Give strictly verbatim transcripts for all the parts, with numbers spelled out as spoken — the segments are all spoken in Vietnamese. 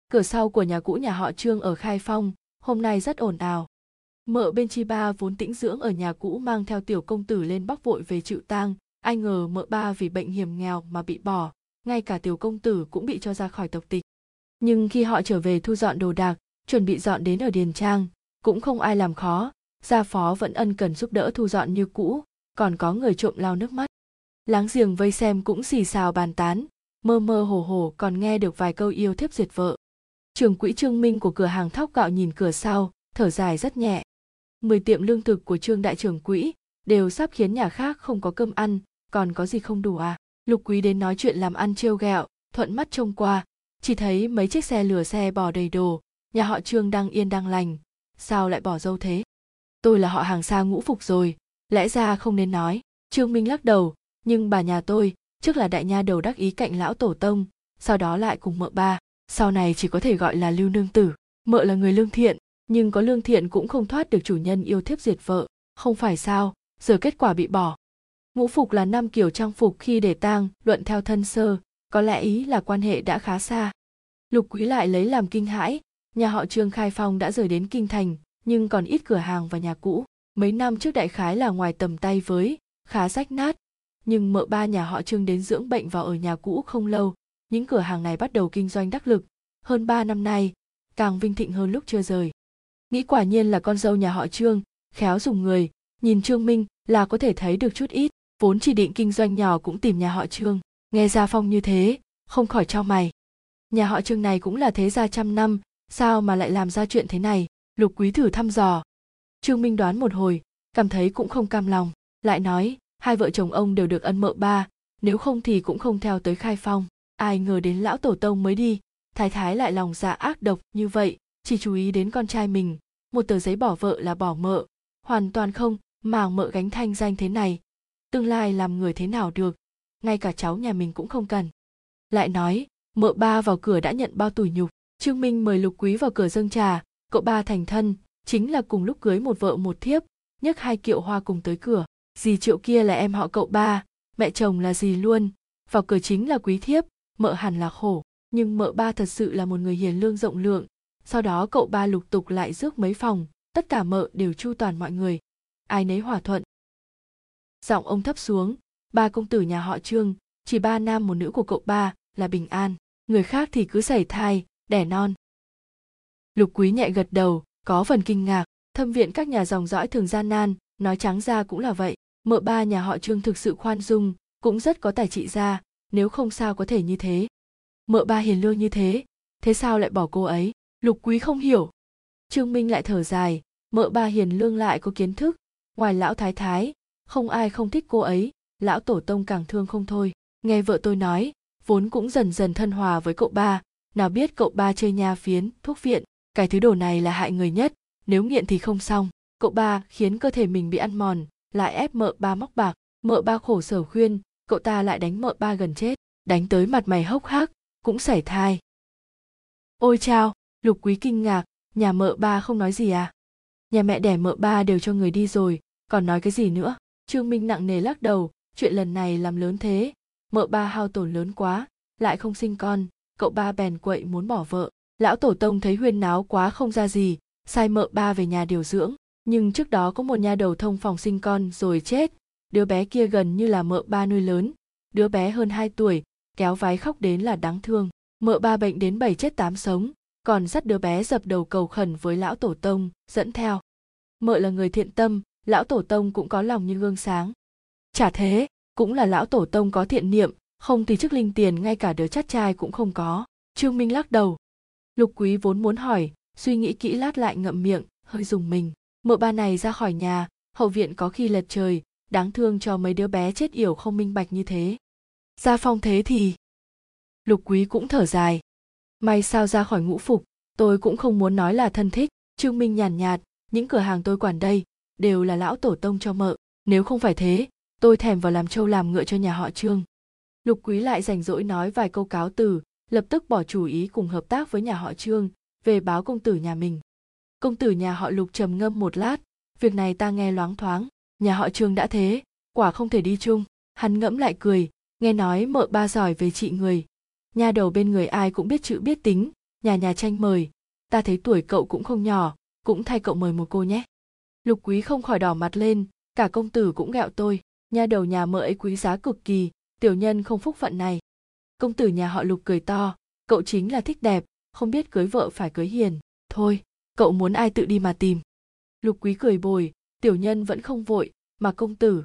Cửa sau của nhà cũ nhà họ Trương ở Khai Phong hôm nay rất ồn ào. Mợ bên chi ba vốn tĩnh dưỡng ở nhà cũ mang theo tiểu công tử lên Bắc vội về chịu tang, ai ngờ mợ ba vì bệnh hiểm nghèo mà bị bỏ, ngay cả tiểu công tử cũng bị cho ra khỏi tộc tịch. Nhưng khi họ trở về thu dọn đồ đạc, chuẩn bị dọn đến ở điền trang, cũng không ai làm khó, gia phó vẫn ân cần giúp đỡ thu dọn như cũ, còn có người trộm lau nước mắt. Láng giềng vây xem cũng xì xào bàn tán, mơ mơ hồ hồ còn nghe được vài câu yêu thiếp duyệt vợ. Trưởng quỹ Trương Minh của cửa hàng thóc gạo nhìn cửa sau, thở dài rất nhẹ. Mười tiệm lương thực của Trương đại trưởng quỹ đều sắp khiến nhà khác không có cơm ăn, còn có gì không đủ à? Lục Quý đến nói chuyện làm ăn trêu ghẹo, thuận mắt trông qua, chỉ thấy mấy chiếc xe lừa xe bò đầy đồ, nhà họ Trương đang yên đang lành, sao lại bỏ dâu thế? Tôi là họ hàng xa ngũ phục rồi, lẽ ra không nên nói. Trương Minh lắc đầu, nhưng bà nhà tôi trước là đại nha đầu đắc ý cạnh lão tổ tông, sau đó lại cùng mợ ba, sau này chỉ có thể gọi là Lưu nương tử. Mợ là người lương thiện, nhưng có lương thiện cũng không thoát được chủ nhân yêu thiếp diệt vợ, không phải sao, giờ kết quả bị bỏ. Ngũ phục là năm kiểu trang phục khi để tang, luận theo thân sơ, có lẽ ý là quan hệ đã khá xa. Lục Quý lại lấy làm kinh hãi, nhà họ Trương Khai Phong đã rời đến kinh thành, nhưng còn ít cửa hàng và nhà cũ. Mấy năm trước đại khái là ngoài tầm tay với, khá rách nát, nhưng mợ ba nhà họ Trương đến dưỡng bệnh vào ở nhà cũ không lâu, những cửa hàng này bắt đầu kinh doanh đắc lực, hơn ba năm nay, càng vinh thịnh hơn lúc chưa rời. Nghĩ quả nhiên là con dâu nhà họ Trương, khéo dùng người, nhìn Trương Minh là có thể thấy được chút ít, vốn chỉ định kinh doanh nhỏ cũng tìm nhà họ Trương, nghe gia phong như thế, không khỏi chau mày. Nhà họ Trương này cũng là thế gia trăm năm, sao mà lại làm ra chuyện thế này? Lục Quý thử thăm dò. Trương Minh đoán một hồi, cảm thấy cũng không cam lòng, lại nói, hai vợ chồng ông đều được ân mợ ba, nếu không thì cũng không theo tới Khai Phong. Ai ngờ đến lão tổ tông mới đi, thái thái lại lòng dạ ác độc như vậy, chỉ chú ý đến con trai mình, một tờ giấy bỏ vợ là bỏ mợ, hoàn toàn không màng mợ gánh thanh danh thế này, tương lai làm người thế nào được, ngay cả cháu nhà mình cũng không cần. Lại nói, mợ ba vào cửa đã nhận bao tủi nhục. Trương Minh mời Lục Quý vào cửa dâng trà, cậu ba thành thân, chính là cùng lúc cưới một vợ một thiếp, nhấc hai kiệu hoa cùng tới cửa. Dì Triệu kia là em họ cậu ba, mẹ chồng là dì luôn, vào cửa chính là quý thiếp, mợ hẳn là khổ, nhưng mợ ba thật sự là một người hiền lương rộng lượng. Sau đó cậu ba lục tục lại rước mấy phòng, tất cả mợ đều chu toàn mọi người, ai nấy hòa thuận. Giọng ông thấp xuống, ba công tử nhà họ Trương, chỉ ba nam một nữ của cậu ba là bình an, người khác thì cứ sảy thai, đẻ non. Lục Quý nhẹ gật đầu, có phần kinh ngạc, thâm viện các nhà dòng dõi thường gian nan, nói trắng ra cũng là vậy. Mợ ba nhà họ Trương thực sự khoan dung, cũng rất có tài trị ra, nếu không sao có thể như thế. Mợ ba hiền lương như thế, thế sao lại bỏ cô ấy? Lục Quý không hiểu. Trương Minh lại thở dài, mợ ba hiền lương lại có kiến thức, ngoài lão thái thái, không ai không thích cô ấy, lão tổ tông càng thương không thôi. Nghe vợ tôi nói, vốn cũng dần dần thân hòa với cậu ba, nào biết cậu ba chơi nha phiến, thuốc viện, cái thứ đồ này là hại người nhất, nếu nghiện thì không xong. Cậu ba khiến cơ thể mình bị ăn mòn, lại ép mợ ba móc bạc, mợ ba khổ sở khuyên, cậu ta lại đánh mợ ba gần chết, đánh tới mặt mày hốc hác, cũng sảy thai. Ôi chao, Lục Quý kinh ngạc, nhà mợ ba không nói gì à? Nhà mẹ đẻ mợ ba đều cho người đi rồi, còn nói cái gì nữa? Trương Minh nặng nề lắc đầu, chuyện lần này làm lớn thế, mợ ba hao tổn lớn quá, lại không sinh con, cậu ba bèn quậy muốn bỏ vợ. Lão tổ tông thấy huyên náo quá không ra gì, sai mợ ba về nhà điều dưỡng, nhưng trước đó có một nha đầu thông phòng sinh con rồi chết, đứa bé kia gần như là mợ ba nuôi lớn, đứa bé hơn hai tuổi, kéo váy khóc đến là đáng thương, mợ ba bệnh đến bảy chết tám sống, còn dắt đứa bé dập đầu cầu khẩn với lão tổ tông, dẫn theo. Mợ là người thiện tâm, lão tổ tông cũng có lòng như gương sáng. Chả thế, cũng là lão tổ tông có thiện niệm, không thì chức linh tiền ngay cả đứa chắt trai cũng không có. Trương Minh lắc đầu. Lục Quý vốn muốn hỏi, suy nghĩ kỹ lát lại ngậm miệng, hơi rùng mình. Mợ ba này ra khỏi nhà, hậu viện có khi lật trời, đáng thương cho mấy đứa bé chết yểu không minh bạch như thế. Gia phong thế thì... Lục Quý cũng thở dài. May sao ra khỏi ngũ phục, tôi cũng không muốn nói là thân thích. Trương Minh nhàn nhạt, những cửa hàng tôi quản đây, đều là lão tổ tông cho mợ. Nếu không phải thế, tôi thèm vào làm trâu làm ngựa cho nhà họ Trương. Lục Quý lại rảnh rỗi nói vài câu cáo từ, lập tức bỏ chủ ý cùng hợp tác với nhà họ Trương, về báo công tử nhà mình. Công tử nhà họ Lục trầm ngâm một lát, việc này ta nghe loáng thoáng, nhà họ Trương đã thế, quả không thể đi chung. Hắn ngẫm lại cười, nghe nói mợ ba giỏi về trị người, nha đầu bên người ai cũng biết chữ biết tính, nhà nhà tranh mời, ta thấy tuổi cậu cũng không nhỏ, cũng thay cậu mời một cô nhé. Lục Quý không khỏi đỏ mặt lên, cả công tử cũng ghẹo tôi, nha đầu nhà mợ ấy quý giá cực kỳ, tiểu nhân không phúc phận này. Công tử nhà họ Lục cười to, cậu chính là thích đẹp, không biết cưới vợ phải cưới hiền, thôi, cậu muốn ai tự đi mà tìm. Lục Quý cười bồi, tiểu nhân vẫn không vội, mà công tử.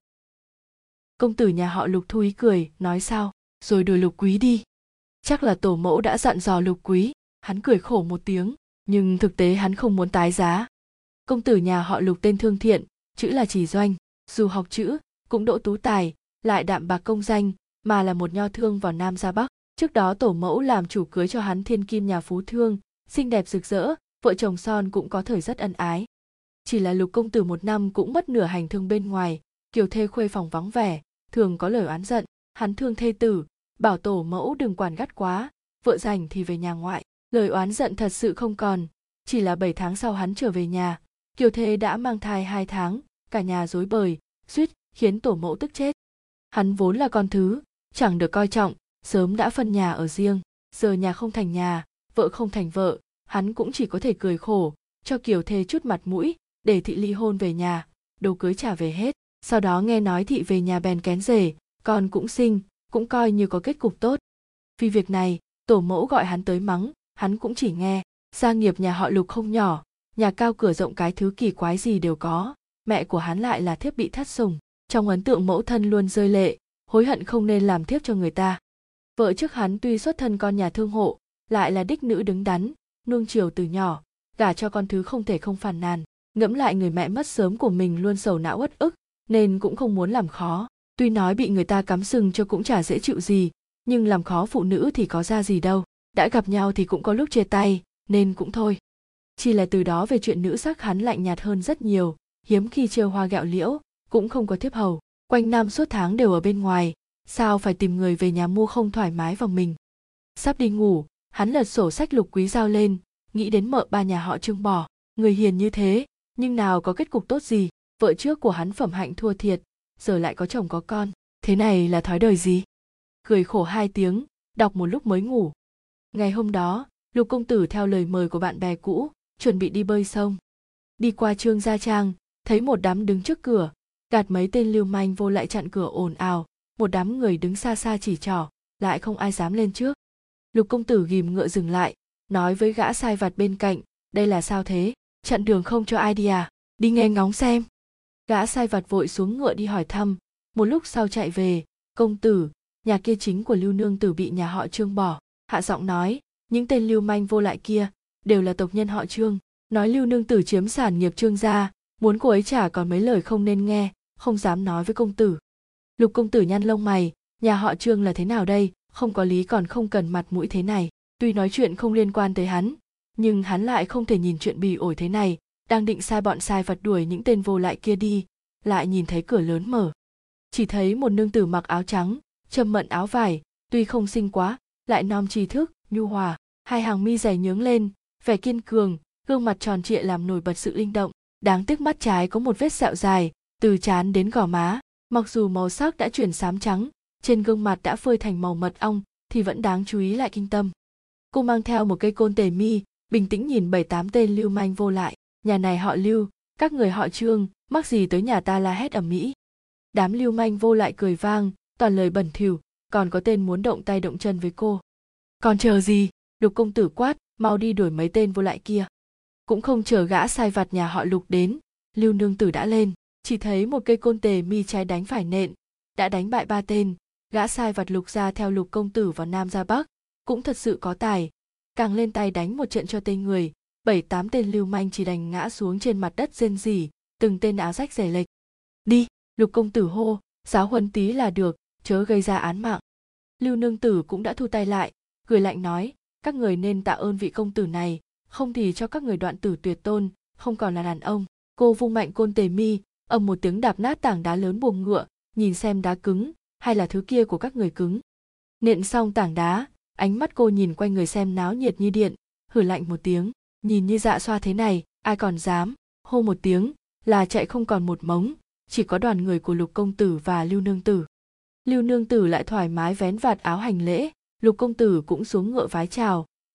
Công tử nhà họ Lục thu ý cười, nói sao, rồi đuổi Lục Quý đi. Chắc là tổ mẫu đã dặn dò Lục Quý, hắn cười khổ một tiếng, nhưng thực tế hắn không muốn tái giá. Công tử nhà họ Lục tên Thương Thiện, chữ là Chỉ Doanh, dù học chữ, cũng đỗ tú tài, lại đạm bạc công danh, mà là một nho thương vào Nam ra Bắc. Trước đó tổ mẫu làm chủ cưới cho hắn thiên kim nhà phú thương, xinh đẹp rực rỡ, vợ chồng son cũng có thời rất ân ái. Chỉ là Lục công tử một năm cũng mất nửa hành thương bên ngoài, kiều thê khuê phòng vắng vẻ, thường có lời oán giận, hắn thương thê tử, bảo tổ mẫu đừng quản gắt quá, vợ rảnh thì về nhà ngoại. Lời oán giận thật sự không còn, chỉ là bảy tháng sau hắn trở về nhà, kiều thê đã mang thai hai tháng, cả nhà rối bời, suýt khiến tổ mẫu tức chết. Hắn vốn là con thứ, chẳng được coi trọng, sớm đã phân nhà ở riêng, giờ nhà không thành nhà, vợ không thành vợ, hắn cũng chỉ có thể cười khổ, cho kiều thê chút mặt mũi, để thị ly hôn về nhà, đồ cưới trả về hết. Sau đó nghe nói thị về nhà bèn kén rể, con cũng sinh, cũng coi như có kết cục tốt. Vì việc này, tổ mẫu gọi hắn tới mắng, hắn cũng chỉ nghe. Gia nghiệp nhà họ Lục không nhỏ, nhà cao cửa rộng, cái thứ kỳ quái gì đều có. Mẹ của hắn lại là thiếp bị thất sủng, trong ấn tượng mẫu thân luôn rơi lệ, hối hận không nên làm thiếp cho người ta. Vợ trước hắn tuy xuất thân con nhà thương hộ, lại là đích nữ đứng đắn, nuông chiều từ nhỏ, gả cho con thứ không thể không phàn nàn. Ngẫm lại người mẹ mất sớm của mình luôn sầu não uất ức, nên cũng không muốn làm khó. Tuy nói bị người ta cắm sừng cho cũng chả dễ chịu gì, nhưng làm khó phụ nữ thì có ra gì đâu. Đã gặp nhau thì cũng có lúc chia tay, nên cũng thôi. Chỉ là từ đó về chuyện nữ sắc hắn lạnh nhạt hơn rất nhiều, hiếm khi trêu hoa gẹo liễu, cũng không có thiếp hầu. Quanh năm suốt tháng đều ở bên ngoài, sao phải tìm người về nhà mua không thoải mái vào mình. Sắp đi ngủ, hắn lật sổ sách Lục Quý giao lên, nghĩ đến mợ ba nhà họ Trương bỏ. Người hiền như thế, nhưng nào có kết cục tốt gì. Vợ trước của hắn phẩm hạnh thua thiệt, giờ lại có chồng có con, thế này là thói đời gì. Cười khổ hai tiếng, đọc một lúc mới ngủ. Ngày hôm đó, Lục công tử theo lời mời của bạn bè cũ, chuẩn bị đi bơi sông. Đi qua Trương Gia Trang, thấy một đám đứng trước cửa, gạt mấy tên lưu manh vô lại chặn cửa ồn ào, một đám người đứng xa xa chỉ trỏ, lại không ai dám lên trước. Lục công tử ghìm ngựa dừng lại, nói với gã sai vặt bên cạnh, đây là sao thế, chặn đường không cho ai đi à, đi nghe ngóng xem. Gã sai vặt vội xuống ngựa đi hỏi thăm, một lúc sau chạy về, công tử, nhà kia chính của Lưu nương tử bị nhà họ Trương bỏ. Hạ giọng nói, những tên lưu manh vô lại kia đều là tộc nhân họ Trương, nói Lưu nương tử chiếm sản nghiệp Trương gia, muốn cô ấy trả còn mấy lời không nên nghe, không dám nói với công tử. Lục công tử nhăn lông mày, nhà họ Trương là thế nào đây, không có lý còn không cần mặt mũi thế này. Tuy nói chuyện không liên quan tới hắn, nhưng hắn lại không thể nhìn chuyện bỉ ổi thế này, đang định sai bọn sai vặt đuổi những tên vô lại kia đi, lại nhìn thấy cửa lớn mở. Chỉ thấy một nương tử mặc áo trắng, châm mận áo vải, tuy không xinh quá, lại non trí thức, nhu hòa, hai hàng mi dày nhướng lên, vẻ kiên cường, gương mặt tròn trịa làm nổi bật sự linh động. Đáng tiếc mắt trái có một vết sẹo dài, từ trán đến gò má, mặc dù màu sắc đã chuyển xám trắng, trên gương mặt đã phơi thành màu mật ong, thì vẫn đáng chú ý lại kinh tâm. Cô mang theo một cây côn tề mi, bình tĩnh nhìn bảy tám tên lưu manh vô lại. Nhà này họ Lưu, các người họ Trương, mắc gì tới nhà ta la hét ầm ĩ. Đám lưu manh vô lại cười vang, toàn lời bẩn thỉu, còn có tên muốn động tay động chân với cô. Còn chờ gì? Lục công tử quát, mau đi đuổi mấy tên vô lại kia. Cũng không chờ gã sai vặt nhà họ Lục đến, Lưu nương tử đã lên, chỉ thấy một cây côn tề mi trái đánh phải nện, đã đánh bại ba tên. Gã sai vặt Lục ra theo Lục công tử vào Nam ra Bắc, cũng thật sự có tài, càng lên tay đánh một trận cho tên người. Bảy tám tên lưu manh chỉ đành ngã xuống trên mặt đất rên rỉ, từng tên áo rách rẻ lệch. Đi, Lục công tử hô, giáo huấn tí là được, chớ gây ra án mạng. Lưu nương tử cũng đã thu tay lại, cười lạnh nói, các người nên tạ ơn vị công tử này, không thì cho các người đoạn tử tuyệt tôn, không còn là đàn ông. Cô vung mạnh côn tề mi, ầm một tiếng đạp nát tảng đá lớn buồng ngựa, nhìn xem đá cứng hay là thứ kia của các người cứng. Nện xong tảng đá, ánh mắt cô nhìn quanh người xem náo nhiệt như điện, hử lạnh một tiếng. Nhìn như dạ xoa thế này, ai còn dám, hô một tiếng, là chạy không còn một mống, chỉ có đoàn người của Lục công tử và Lưu nương tử. Lưu nương tử lại thoải mái vén vạt áo hành lễ, Lục công tử cũng xuống ngựa vái chào,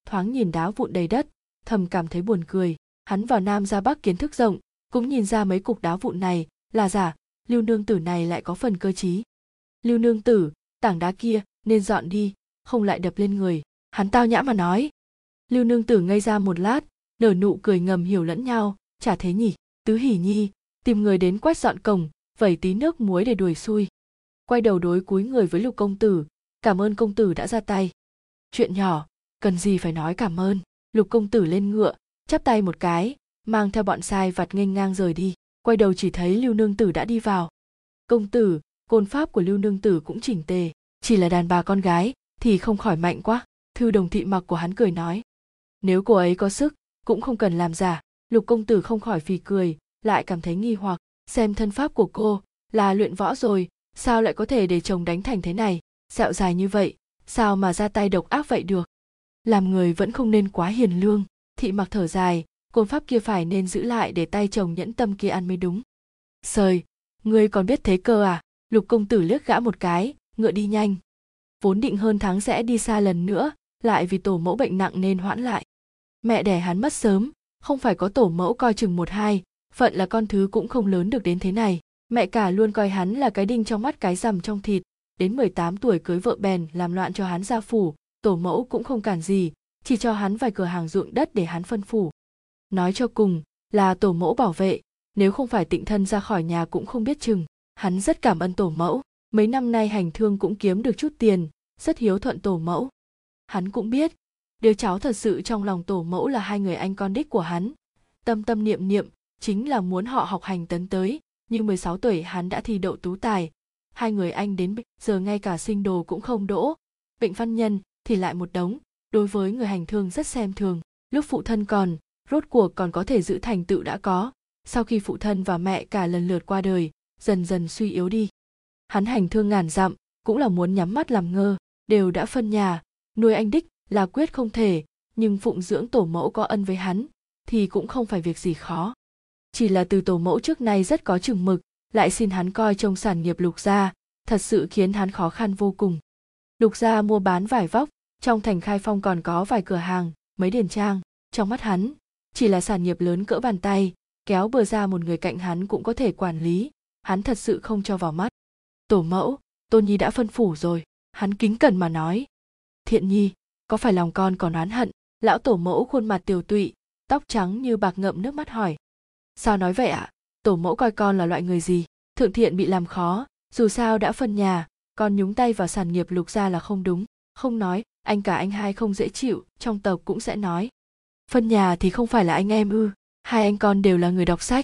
thoáng nhìn đá vụn đầy đất, thầm cảm thấy buồn cười. Hắn vào Nam ra Bắc kiến thức rộng, cũng nhìn ra mấy cục đá vụn này là giả, Lưu nương tử này lại có phần cơ trí. Lưu nương tử, tảng đá kia nên dọn đi, không lại đập lên người, hắn tao nhã mà nói. Lưu nương tử ngây ra một lát, nở nụ cười ngầm hiểu lẫn nhau, chả thế nhỉ, Tứ Hỷ Nhi, tìm người đến quét dọn cổng, vẩy tí nước muối để đuổi xui. Quay đầu đối cúi người với Lục công tử, cảm ơn công tử đã ra tay. Chuyện nhỏ, cần gì phải nói cảm ơn. Lục công tử lên ngựa, chắp tay một cái, mang theo bọn sai vặt nghênh ngang rời đi. Quay đầu chỉ thấy Lưu nương tử đã đi vào. Công tử, côn pháp của Lưu nương tử cũng chỉnh tề, chỉ là đàn bà con gái thì không khỏi mạnh quá. Thư Đồng Thị mặc của hắn cười nói, nếu cô ấy có sức cũng không cần làm giả. Lục công tử không khỏi phì cười, lại cảm thấy nghi hoặc, xem thân pháp của cô là luyện võ rồi, sao lại có thể để chồng đánh thành thế này, sẹo dài như vậy, sao mà ra tay độc ác vậy được. Làm người vẫn không nên quá hiền lương. Thị mặc thở dài, côn pháp kia phải nên giữ lại để tay chồng nhẫn tâm kia ăn mới đúng. Sời, ngươi còn biết thế cơ à? Lục công tử liếc gã một cái, ngựa đi nhanh. Vốn định hơn tháng sẽ đi xa lần nữa, lại vì tổ mẫu bệnh nặng nên hoãn lại. Mẹ đẻ hắn mất sớm, không phải có tổ mẫu coi chừng một hai, phận là con thứ cũng không lớn được đến thế này. Mẹ cả luôn coi hắn là cái đinh trong mắt cái rằm trong thịt, đến mười tám tuổi cưới vợ bèn làm loạn cho hắn ra phủ, tổ mẫu cũng không cản gì, chỉ cho hắn vài cửa hàng ruộng đất để hắn phân phủ. Nói cho cùng là tổ mẫu bảo vệ, nếu không phải tịnh thân ra khỏi nhà cũng không biết chừng. Hắn rất cảm ơn tổ mẫu, mấy năm nay hành thương cũng kiếm được chút tiền, rất hiếu thuận tổ mẫu. Hắn cũng biết, đứa cháu thật sự trong lòng tổ mẫu là hai người anh con đích của hắn. Tâm tâm niệm niệm chính là muốn họ học hành tấn tới, nhưng mười sáu tuổi hắn đã thi đậu tú tài. Hai người anh đến giờ ngay cả sinh đồ cũng không đỗ, bệnh văn nhân thì lại một đống, đối với người hành thương rất xem thường. Lúc phụ thân còn, rốt cuộc còn có thể giữ thành tựu đã có, sau khi phụ thân và mẹ cả lần lượt qua đời, dần dần suy yếu đi. Hắn hành thương ngàn dặm, cũng là muốn nhắm mắt làm ngơ, đều đã phân nhà, nuôi anh đích là quyết không thể, nhưng phụng dưỡng tổ mẫu có ân với hắn, thì cũng không phải việc gì khó. Chỉ là từ tổ mẫu trước nay rất có chừng mực, lại xin hắn coi trông sản nghiệp Lục gia, thật sự khiến hắn khó khăn vô cùng. Lục gia mua bán vải vóc, trong thành Khai Phong còn có vài cửa hàng, mấy điền trang, trong mắt hắn, chỉ là sản nghiệp lớn cỡ bàn tay, kéo bừa ra một người cạnh hắn cũng có thể quản lý, hắn thật sự không cho vào mắt. Tổ mẫu, Tôn Nhi đã phân phủ rồi, hắn kính cẩn mà nói. Thiện Nhi, có phải lòng con còn oán hận? Lão tổ mẫu khuôn mặt tiều tụy, tóc trắng như bạc ngậm nước mắt hỏi. Sao nói vậy ạ? À? Tổ mẫu coi con là loại người gì? Thượng Thiện bị làm khó, dù sao đã phân nhà, con nhúng tay vào sản nghiệp Lục gia là không đúng. Không nói, anh cả anh hai không dễ chịu, trong tộc cũng sẽ nói. Phân nhà thì không phải là anh em ư? Hai anh con đều là người đọc sách.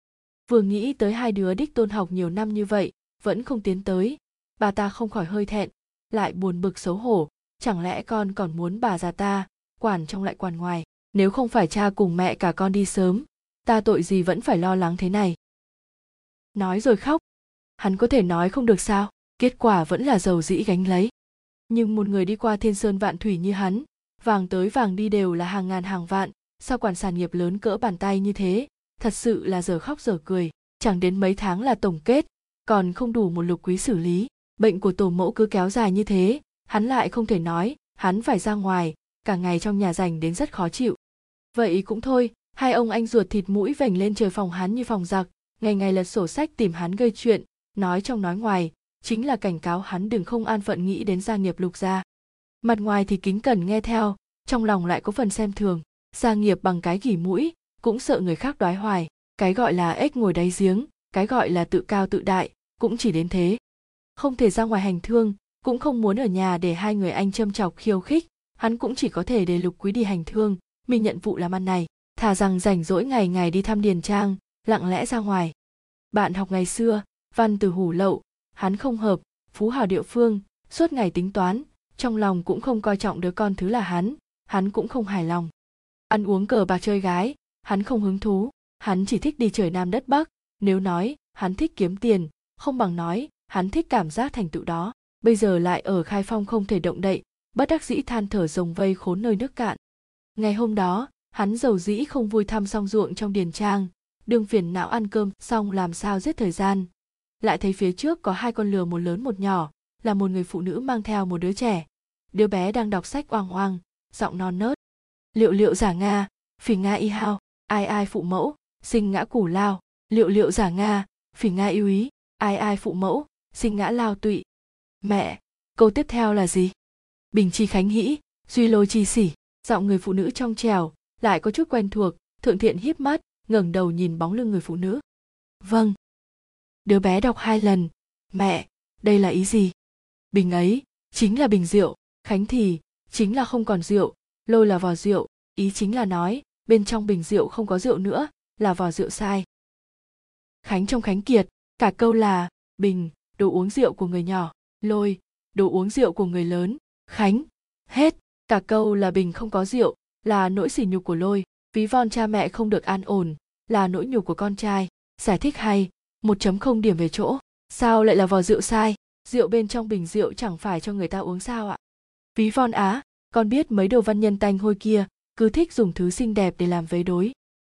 Vừa nghĩ tới hai đứa đích tôn học nhiều năm như vậy, vẫn không tiến tới, bà ta không khỏi hơi thẹn, lại buồn bực xấu hổ, chẳng lẽ con còn muốn bà già ta, quản trong lại quản ngoài, nếu không phải cha cùng mẹ cả con đi sớm, ta tội gì vẫn phải lo lắng thế này. Nói rồi khóc, hắn có thể nói không được sao, kết quả vẫn là dầu dĩ gánh lấy. Nhưng một người đi qua thiên sơn vạn thủy như hắn, vàng tới vàng đi đều là hàng ngàn hàng vạn, sao quản sản nghiệp lớn cỡ bàn tay như thế, thật sự là giờ khóc giờ cười, chẳng đến mấy tháng là tổng kết, còn không đủ một lục quý xử lý, bệnh của tổ mẫu cứ kéo dài như thế, hắn lại không thể nói, hắn phải ra ngoài, cả ngày trong nhà rảnh đến rất khó chịu. Vậy cũng thôi, hai ông anh ruột thịt mũi vểnh lên trời phòng hắn như phòng giặc, ngày ngày lật sổ sách tìm hắn gây chuyện, nói trong nói ngoài, chính là cảnh cáo hắn đừng không an phận nghĩ đến gia nghiệp Lục gia. Mặt ngoài thì kính cẩn nghe theo, trong lòng lại có phần xem thường, gia nghiệp bằng cái gỉ mũi, cũng sợ người khác đoái hoài, cái gọi là ếch ngồi đáy giếng, cái gọi là tự cao tự đại, cũng chỉ đến thế. Không thể ra ngoài hành thương, cũng không muốn ở nhà để hai người anh châm chọc khiêu khích, hắn cũng chỉ có thể để Lục Quý đi hành thương, mình nhận vụ làm ăn này, thà rằng rảnh rỗi ngày ngày đi thăm điền trang, lặng lẽ ra ngoài. Bạn học ngày xưa, văn từ hủ lậu, hắn không hợp, phú hào địa phương, suốt ngày tính toán, trong lòng cũng không coi trọng đứa con thứ là hắn, hắn cũng không hài lòng. Ăn uống cờ bạc chơi gái, hắn không hứng thú, hắn chỉ thích đi trời Nam đất Bắc, nếu nói hắn thích kiếm tiền, không bằng nói hắn thích cảm giác thành tựu đó. Bây giờ lại ở Khai Phong không thể động đậy, bất đắc dĩ than thở rồng vây khốn nơi nước cạn. Ngày hôm đó, hắn dầu dĩ không vui thăm xong ruộng trong điền trang, đương phiền não ăn cơm xong làm sao giết thời gian. Lại thấy phía trước có hai con lừa một lớn một nhỏ, là một người phụ nữ mang theo một đứa trẻ. Đứa bé đang đọc sách oang oang, giọng non nớt, Liệu liệu giả Nga, phỉ Nga y hao, ai ai phụ mẫu, sinh ngã củ lao. Liệu liệu giả Nga, phỉ Nga yêu ý, ai ai phụ mẫu, sinh ngã lao tụy. Mẹ, câu tiếp theo là gì? Bình chi khánh hĩ, duy lôi chi sỉ. Giọng người phụ nữ trong trẻo, lại có chút quen thuộc. Thượng Thiện híp mắt, ngẩng đầu nhìn bóng lưng người phụ nữ. Vâng. Đứa bé đọc hai lần. Mẹ, đây là ý gì? Bình ấy, chính là bình rượu. Khánh thì, chính là không còn rượu. Lôi là vò rượu, ý chính là nói, bên trong bình rượu không có rượu nữa, là vò rượu sai. Khánh trong Khánh Kiệt, cả câu là, bình, đồ uống rượu của người nhỏ. Lôi, đồ uống rượu của người lớn. Khánh, hết, cả câu là bình không có rượu, là nỗi sỉ nhục của Lôi. Ví von cha mẹ không được an ổn, là nỗi nhục của con trai. Giải thích hay, một chấm không điểm về chỗ. Sao lại là vò rượu sai? Rượu bên trong bình rượu chẳng phải cho người ta uống sao ạ? Ví von á, con biết mấy đồ văn nhân tanh hôi kia, cứ thích dùng thứ xinh đẹp để làm vế đối.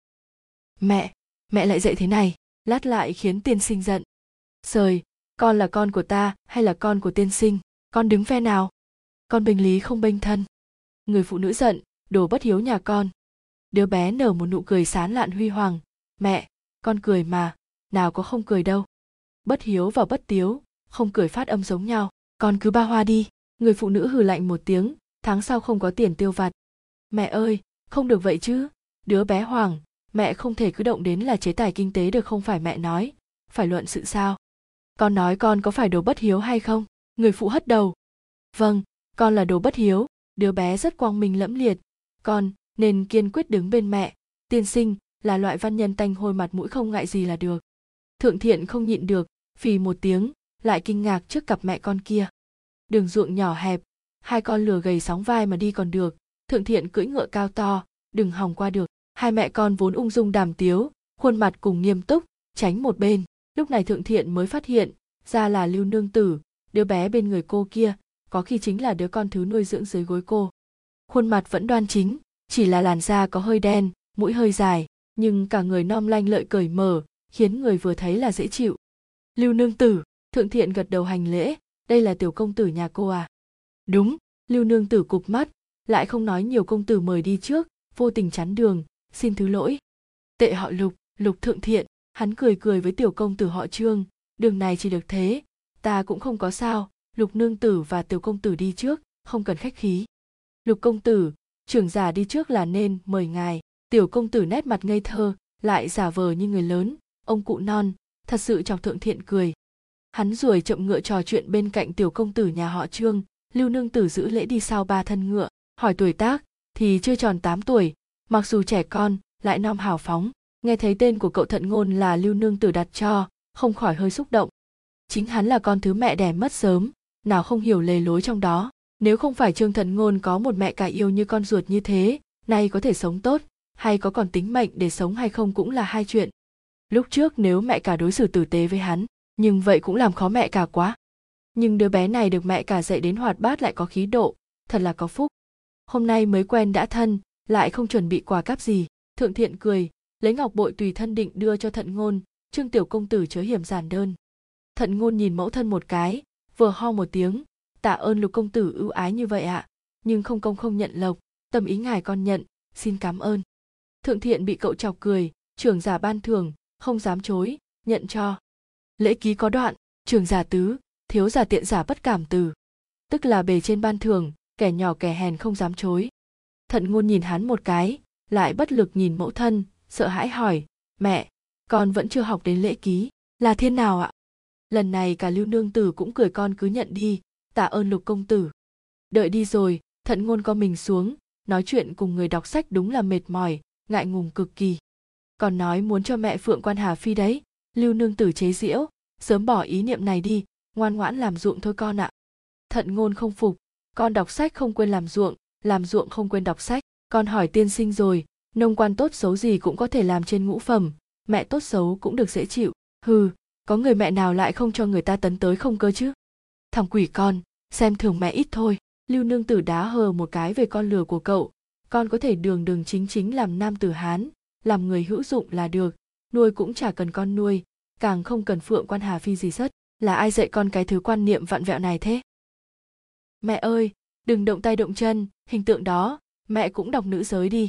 Mẹ, mẹ lại dạy thế này, lát lại khiến tiên sinh giận. Sời, con là con của ta hay là con của tiên sinh? Con đứng phe nào? Con bênh lý không bênh thân. Người phụ nữ giận, đồ bất hiếu nhà con. Đứa bé nở một nụ cười sán lạn huy hoàng. Mẹ, con cười mà, nào có không cười đâu. Bất hiếu và bất tiếu, không cười phát âm giống nhau. Con cứ ba hoa đi. Người phụ nữ hừ lạnh một tiếng, tháng sau không có tiền tiêu vặt. Mẹ ơi, không được vậy chứ. Đứa bé hoảng, mẹ không thể cứ động đến là chế tài kinh tế được không phải mẹ nói. Phải luận sự sao? Con nói con có phải đồ bất hiếu hay không? Người phụ hất đầu. Vâng, con là đồ bất hiếu. Đứa bé rất quang minh lẫm liệt. Con nên kiên quyết đứng bên mẹ. Tiên sinh là loại văn nhân tanh hôi mặt mũi không ngại gì là được. Thượng Thiện không nhịn được, phì một tiếng, lại kinh ngạc trước cặp mẹ con kia. Đường ruộng nhỏ hẹp, hai con lừa gầy sóng vai mà đi còn được. Thượng Thiện cưỡi ngựa cao to, đừng hòng qua được. Hai mẹ con vốn ung dung đàm tiếu, khuôn mặt cùng nghiêm túc, tránh một bên. Lúc này Thượng Thiện mới phát hiện ra là Lưu Nương Tử, đứa bé bên người cô kia, có khi chính là đứa con thứ nuôi dưỡng dưới gối cô. Khuôn mặt vẫn đoan chính, chỉ là làn da có hơi đen, mũi hơi dài, nhưng cả người non lanh lợi cởi mở, khiến người vừa thấy là dễ chịu. Lưu Nương Tử, Thượng Thiện gật đầu hành lễ, đây là tiểu công tử nhà cô à? Đúng, Lưu Nương Tử cụp mắt, lại không nói nhiều, công tử mời đi trước, vô tình chắn đường, xin thứ lỗi. Tệ họ Lục, Lục Thượng Thiện, hắn cười cười với tiểu công tử họ Trương, đường này chỉ được thế, ta cũng không có sao. Lục Nương Tử và tiểu công tử đi trước, không cần khách khí. Lục công tử, trưởng giả đi trước là nên mời ngài. Tiểu công tử nét mặt ngây thơ, lại giả vờ như người lớn, ông cụ non, thật sự chọc Thượng Thiện cười. Hắn ruồi chậm ngựa trò chuyện bên cạnh tiểu công tử nhà họ Trương. Lưu Nương Tử giữ lễ đi sau ba thân ngựa, hỏi tuổi tác thì chưa tròn tám tuổi, mặc dù trẻ con lại non hào phóng. Nghe thấy tên của cậu Thận Ngôn là Lưu Nương Tử đặt cho, không khỏi hơi xúc động. Chính hắn là con thứ mẹ đẻ mất sớm, nào không hiểu lề lối trong đó. Nếu không phải Trương Thận Ngôn có một mẹ cả yêu như con ruột như thế, nay có thể sống tốt, hay có còn tính mệnh để sống hay không cũng là hai chuyện. Lúc trước nếu mẹ cả đối xử tử tế với hắn, nhưng vậy cũng làm khó mẹ cả quá. Nhưng đứa bé này được mẹ cả dạy đến hoạt bát lại có khí độ, thật là có phúc. Hôm nay mới quen đã thân, lại không chuẩn bị quà cáp gì. Thượng Thiện cười, lấy ngọc bội tùy thân định đưa cho Thận Ngôn. Trương tiểu công tử chớ hiểm giản đơn. Thận Ngôn nhìn mẫu thân một cái, vừa ho một tiếng, tạ ơn Lục công tử ưu ái như vậy ạ, nhưng không công không nhận lộc, tâm ý ngài con nhận, xin cảm ơn. Thượng Thiện bị cậu chọc cười, trưởng giả ban thưởng, không dám chối, nhận cho. Lễ ký có đoạn, trưởng giả tứ, thiếu giả tiện giả bất cảm từ, tức là bề trên ban thưởng, kẻ nhỏ kẻ hèn không dám chối. Thận Ngôn nhìn hắn một cái, lại bất lực nhìn mẫu thân, sợ hãi hỏi, mẹ, con vẫn chưa học đến lễ ký, là thiên nào ạ? Lần này cả Lưu Nương Tử cũng cười, con cứ nhận đi, tạ ơn Lục công tử. Đợi đi rồi, Thận Ngôn co mình xuống, nói chuyện cùng người đọc sách đúng là mệt mỏi, ngại ngùng cực kỳ. Còn nói muốn cho mẹ Phượng Quan Hà Phi đấy. Lưu Nương Tử chế giễu, sớm bỏ ý niệm này đi, ngoan ngoãn làm ruộng thôi con ạ. Thận Ngôn không phục, con đọc sách không quên làm ruộng, làm ruộng không quên đọc sách. Con hỏi tiên sinh rồi, nông quan tốt xấu gì cũng có thể làm trên ngũ phẩm, mẹ tốt xấu cũng được dễ chịu. Hừ, có người mẹ nào lại không cho người ta tấn tới không cơ chứ? Thằng quỷ con, xem thường mẹ ít thôi. Lưu Nương Tử đá hờ một cái về con lừa của cậu, con có thể đường đường chính chính làm nam tử Hán, làm người hữu dụng là được, nuôi cũng chả cần con nuôi, càng không cần Phượng Quan Hà Phi gì sất. Là ai dạy con cái thứ quan niệm vặn vẹo này thế? Mẹ ơi, đừng động tay động chân, hình tượng đó, mẹ cũng đọc nữ giới đi.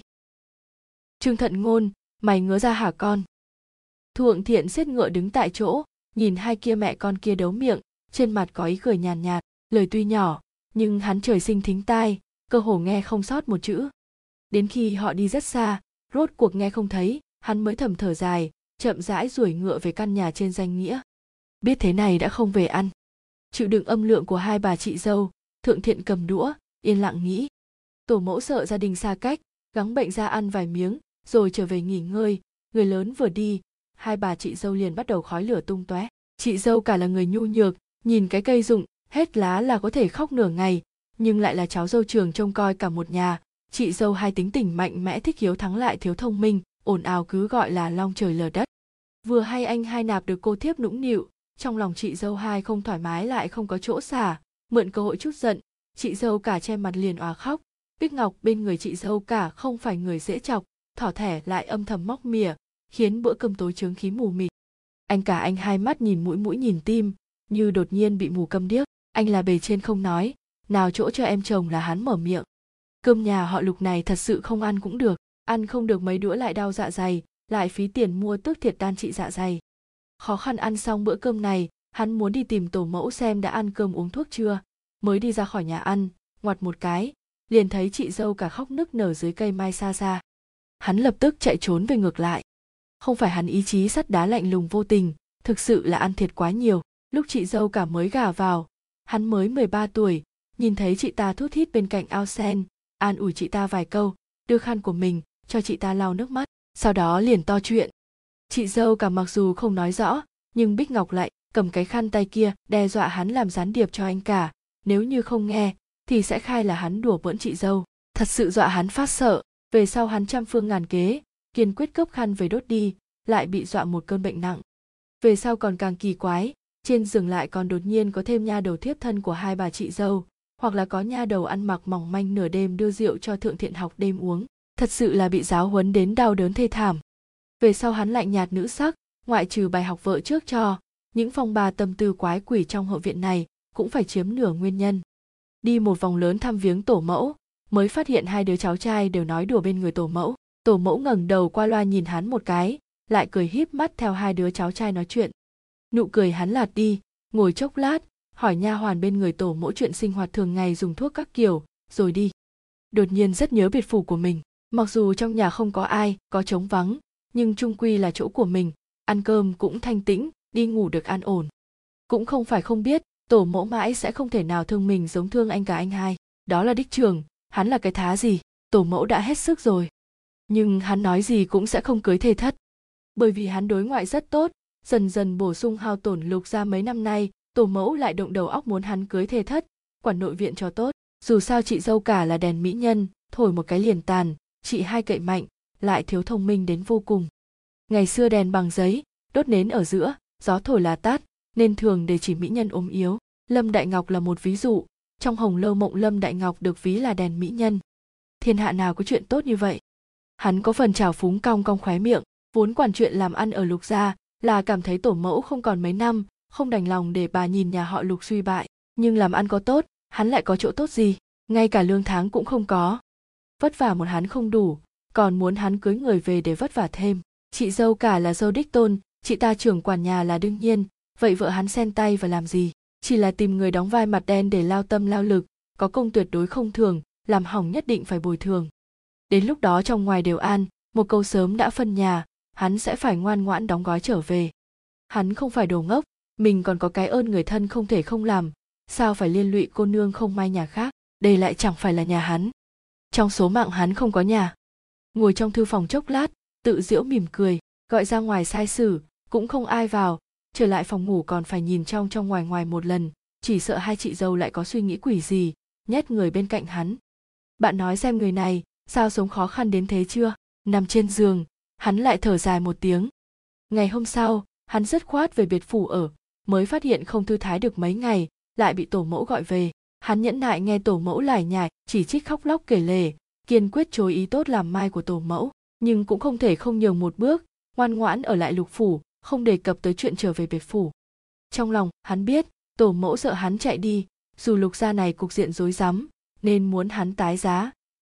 Trương Thận Ngôn, mày ngớ ra hả con? Thượng Thiện siết ngựa đứng tại chỗ, nhìn hai kia mẹ con kia đấu miệng, trên mặt có ý cười nhàn nhạt, nhạt, lời tuy nhỏ, nhưng hắn trời sinh thính tai, cơ hồ nghe không sót một chữ. Đến khi họ đi rất xa, rốt cuộc nghe không thấy, hắn mới thầm thở dài, chậm rãi duỗi ngựa về căn nhà trên danh nghĩa. Biết thế này đã không về ăn. Chịu đựng âm lượng của hai bà chị dâu, Thượng Thiện cầm đũa, yên lặng nghĩ. Tổ mẫu sợ gia đình xa cách, gắng bệnh ra ăn vài miếng, rồi trở về nghỉ ngơi. Người lớn vừa đi, hai bà chị dâu liền bắt đầu khói lửa tung tóe. Chị dâu cả là người nhu nhược, nhìn cái cây rụng hết lá là có thể khóc nửa ngày, nhưng lại là cháu dâu trường trông coi cả một nhà. Chị dâu hai tính tình mạnh mẽ, thích hiếu thắng lại thiếu thông minh, ồn ào cứ gọi là long trời lở đất. Vừa hay anh hai nạp được cô thiếp nũng nịu, trong lòng chị dâu hai không thoải mái lại không có chỗ xả, mượn cơ hội chút giận, chị dâu cả che mặt liền òa khóc. Bích Ngọc bên người chị dâu cả không phải người dễ chọc, thỏ thẻ lại âm thầm móc mỉa, khiến bữa cơm tối chướng khí mù mịt. Anh cả anh hai mắt nhìn mũi mũi nhìn tim, như đột nhiên bị mù câm điếc. Anh là bề trên không nói, nào chỗ cho em chồng là hắn mở miệng. Cơm nhà họ Lục này thật sự không ăn cũng được, ăn không được mấy đũa lại đau dạ dày, lại phí tiền mua tước thiệt đan trị dạ dày. Khó khăn ăn xong bữa cơm này, hắn muốn đi tìm tổ mẫu xem đã ăn cơm uống thuốc chưa. Mới đi ra khỏi nhà ăn, ngoặt một cái, liền thấy chị dâu cả khóc nức nở dưới cây mai xa xa. Hắn lập tức chạy trốn về ngược lại. Không phải hắn ý chí sắt đá lạnh lùng vô tình, thực sự là ăn thiệt quá nhiều. Lúc chị dâu cả mới gả vào, hắn mới mười ba tuổi, nhìn thấy chị ta thút thít bên cạnh ao sen, an ủi chị ta vài câu, đưa khăn của mình cho chị ta lau nước mắt, sau đó liền to chuyện. Chị dâu cả mặc dù không nói rõ, nhưng Bích Ngọc lại cầm cái khăn tay kia đe dọa hắn làm gián điệp cho anh cả, nếu như không nghe thì sẽ khai là hắn đùa bỡn chị dâu, thật sự dọa hắn phát sợ. Về sau hắn trăm phương ngàn kế, kiên quyết cướp khăn về đốt đi, lại bị dọa một cơn bệnh nặng. Về sau còn càng kỳ quái, trên giường lại còn đột nhiên có thêm nha đầu thiếp thân của hai bà chị dâu, hoặc là có nha đầu ăn mặc mỏng manh nửa đêm đưa rượu cho Thượng Thiện học đêm uống, thật sự là bị giáo huấn đến đau đớn thê thảm. Về sau hắn lạnh nhạt nữ sắc, ngoại trừ bài học vợ trước cho, những phong ba tâm tư quái quỷ trong hậu viện này cũng phải chiếm nửa nguyên nhân. Đi một vòng lớn thăm viếng tổ mẫu, mới phát hiện hai đứa cháu trai đều nói đùa bên người tổ mẫu. Tổ mẫu ngẩng đầu qua loa nhìn hắn một cái, lại cười híp mắt theo hai đứa cháu trai nói chuyện. Nụ cười hắn lạt đi, ngồi chốc lát, hỏi nha hoàn bên người tổ mẫu chuyện sinh hoạt thường ngày dùng thuốc các kiểu, rồi đi. Đột nhiên rất nhớ biệt phủ của mình, mặc dù trong nhà không có ai, có trống vắng, nhưng chung quy là chỗ của mình, ăn cơm cũng thanh tĩnh, đi ngủ được an ổn. Cũng không phải không biết, tổ mẫu mãi sẽ không thể nào thương mình giống thương anh cả anh hai, đó là đích trường, hắn là cái thá gì, tổ mẫu đã hết sức rồi. Nhưng hắn nói gì cũng sẽ không cưới thê thất. Bởi vì hắn đối ngoại rất tốt, dần dần bổ sung hao tổn Lục gia mấy năm nay, tổ mẫu lại động đầu óc muốn hắn cưới thê thất, quản nội viện cho tốt. Dù sao chị dâu cả là đèn mỹ nhân, thổi một cái liền tàn, chị hai cậy mạnh, lại thiếu thông minh đến vô cùng. Ngày xưa đèn bằng giấy, đốt nến ở giữa, gió thổi là tắt, nên thường để chỉ mỹ nhân ốm yếu. Lâm Đại Ngọc là một ví dụ, trong Hồng Lâu Mộng Lâm Đại Ngọc được ví là đèn mỹ nhân. Thiên hạ nào có chuyện tốt như vậy. Hắn có phần trào phúng cong cong khóe miệng, vốn quản chuyện làm ăn ở Lục gia là cảm thấy tổ mẫu không còn mấy năm, không đành lòng để bà nhìn nhà họ Lục suy bại, nhưng làm ăn có tốt, hắn lại có chỗ tốt gì, ngay cả lương tháng cũng không có. Vất vả một hắn không đủ, còn muốn hắn cưới người về để vất vả thêm. Chị dâu cả là dâu đích tôn, chị ta trưởng quản nhà là đương nhiên, vậy vợ hắn xen tay và làm gì, chỉ là tìm người đóng vai mặt đen để lao tâm lao lực, có công tuyệt đối không thường, làm hỏng nhất định phải bồi thường. Đến lúc đó trong ngoài đều an, một câu sớm đã phân nhà, hắn sẽ phải ngoan ngoãn đóng gói trở về. Hắn không phải đồ ngốc, mình còn có cái ơn người thân không thể không làm, sao phải liên lụy cô nương không may nhà khác, đây lại chẳng phải là nhà hắn. Trong số mạng hắn không có nhà. Ngồi trong thư phòng chốc lát, tự giễu mỉm cười, gọi ra ngoài sai sử, cũng không ai vào, trở lại phòng ngủ còn phải nhìn trong trong ngoài ngoài một lần, chỉ sợ hai chị dâu lại có suy nghĩ quỷ gì, nhét người bên cạnh hắn. Bạn nói xem người này, sao sống khó khăn đến thế chưa? Nằm trên giường, hắn lại thở dài một tiếng. Ngày hôm sau, hắn dứt khoát về biệt phủ ở, mới phát hiện không thư thái được mấy ngày, lại bị tổ mẫu gọi về. Hắn nhẫn nại nghe tổ mẫu lải nhải, chỉ trích khóc lóc kể lể, kiên quyết chối ý tốt làm mai của tổ mẫu, nhưng cũng không thể không nhường một bước, ngoan ngoãn ở lại Lục phủ, không đề cập tới chuyện trở về biệt phủ. Trong lòng, hắn biết, tổ mẫu sợ hắn chạy đi, dù Lục gia này cục diện rối rắm, nên muốn hắn tái giá,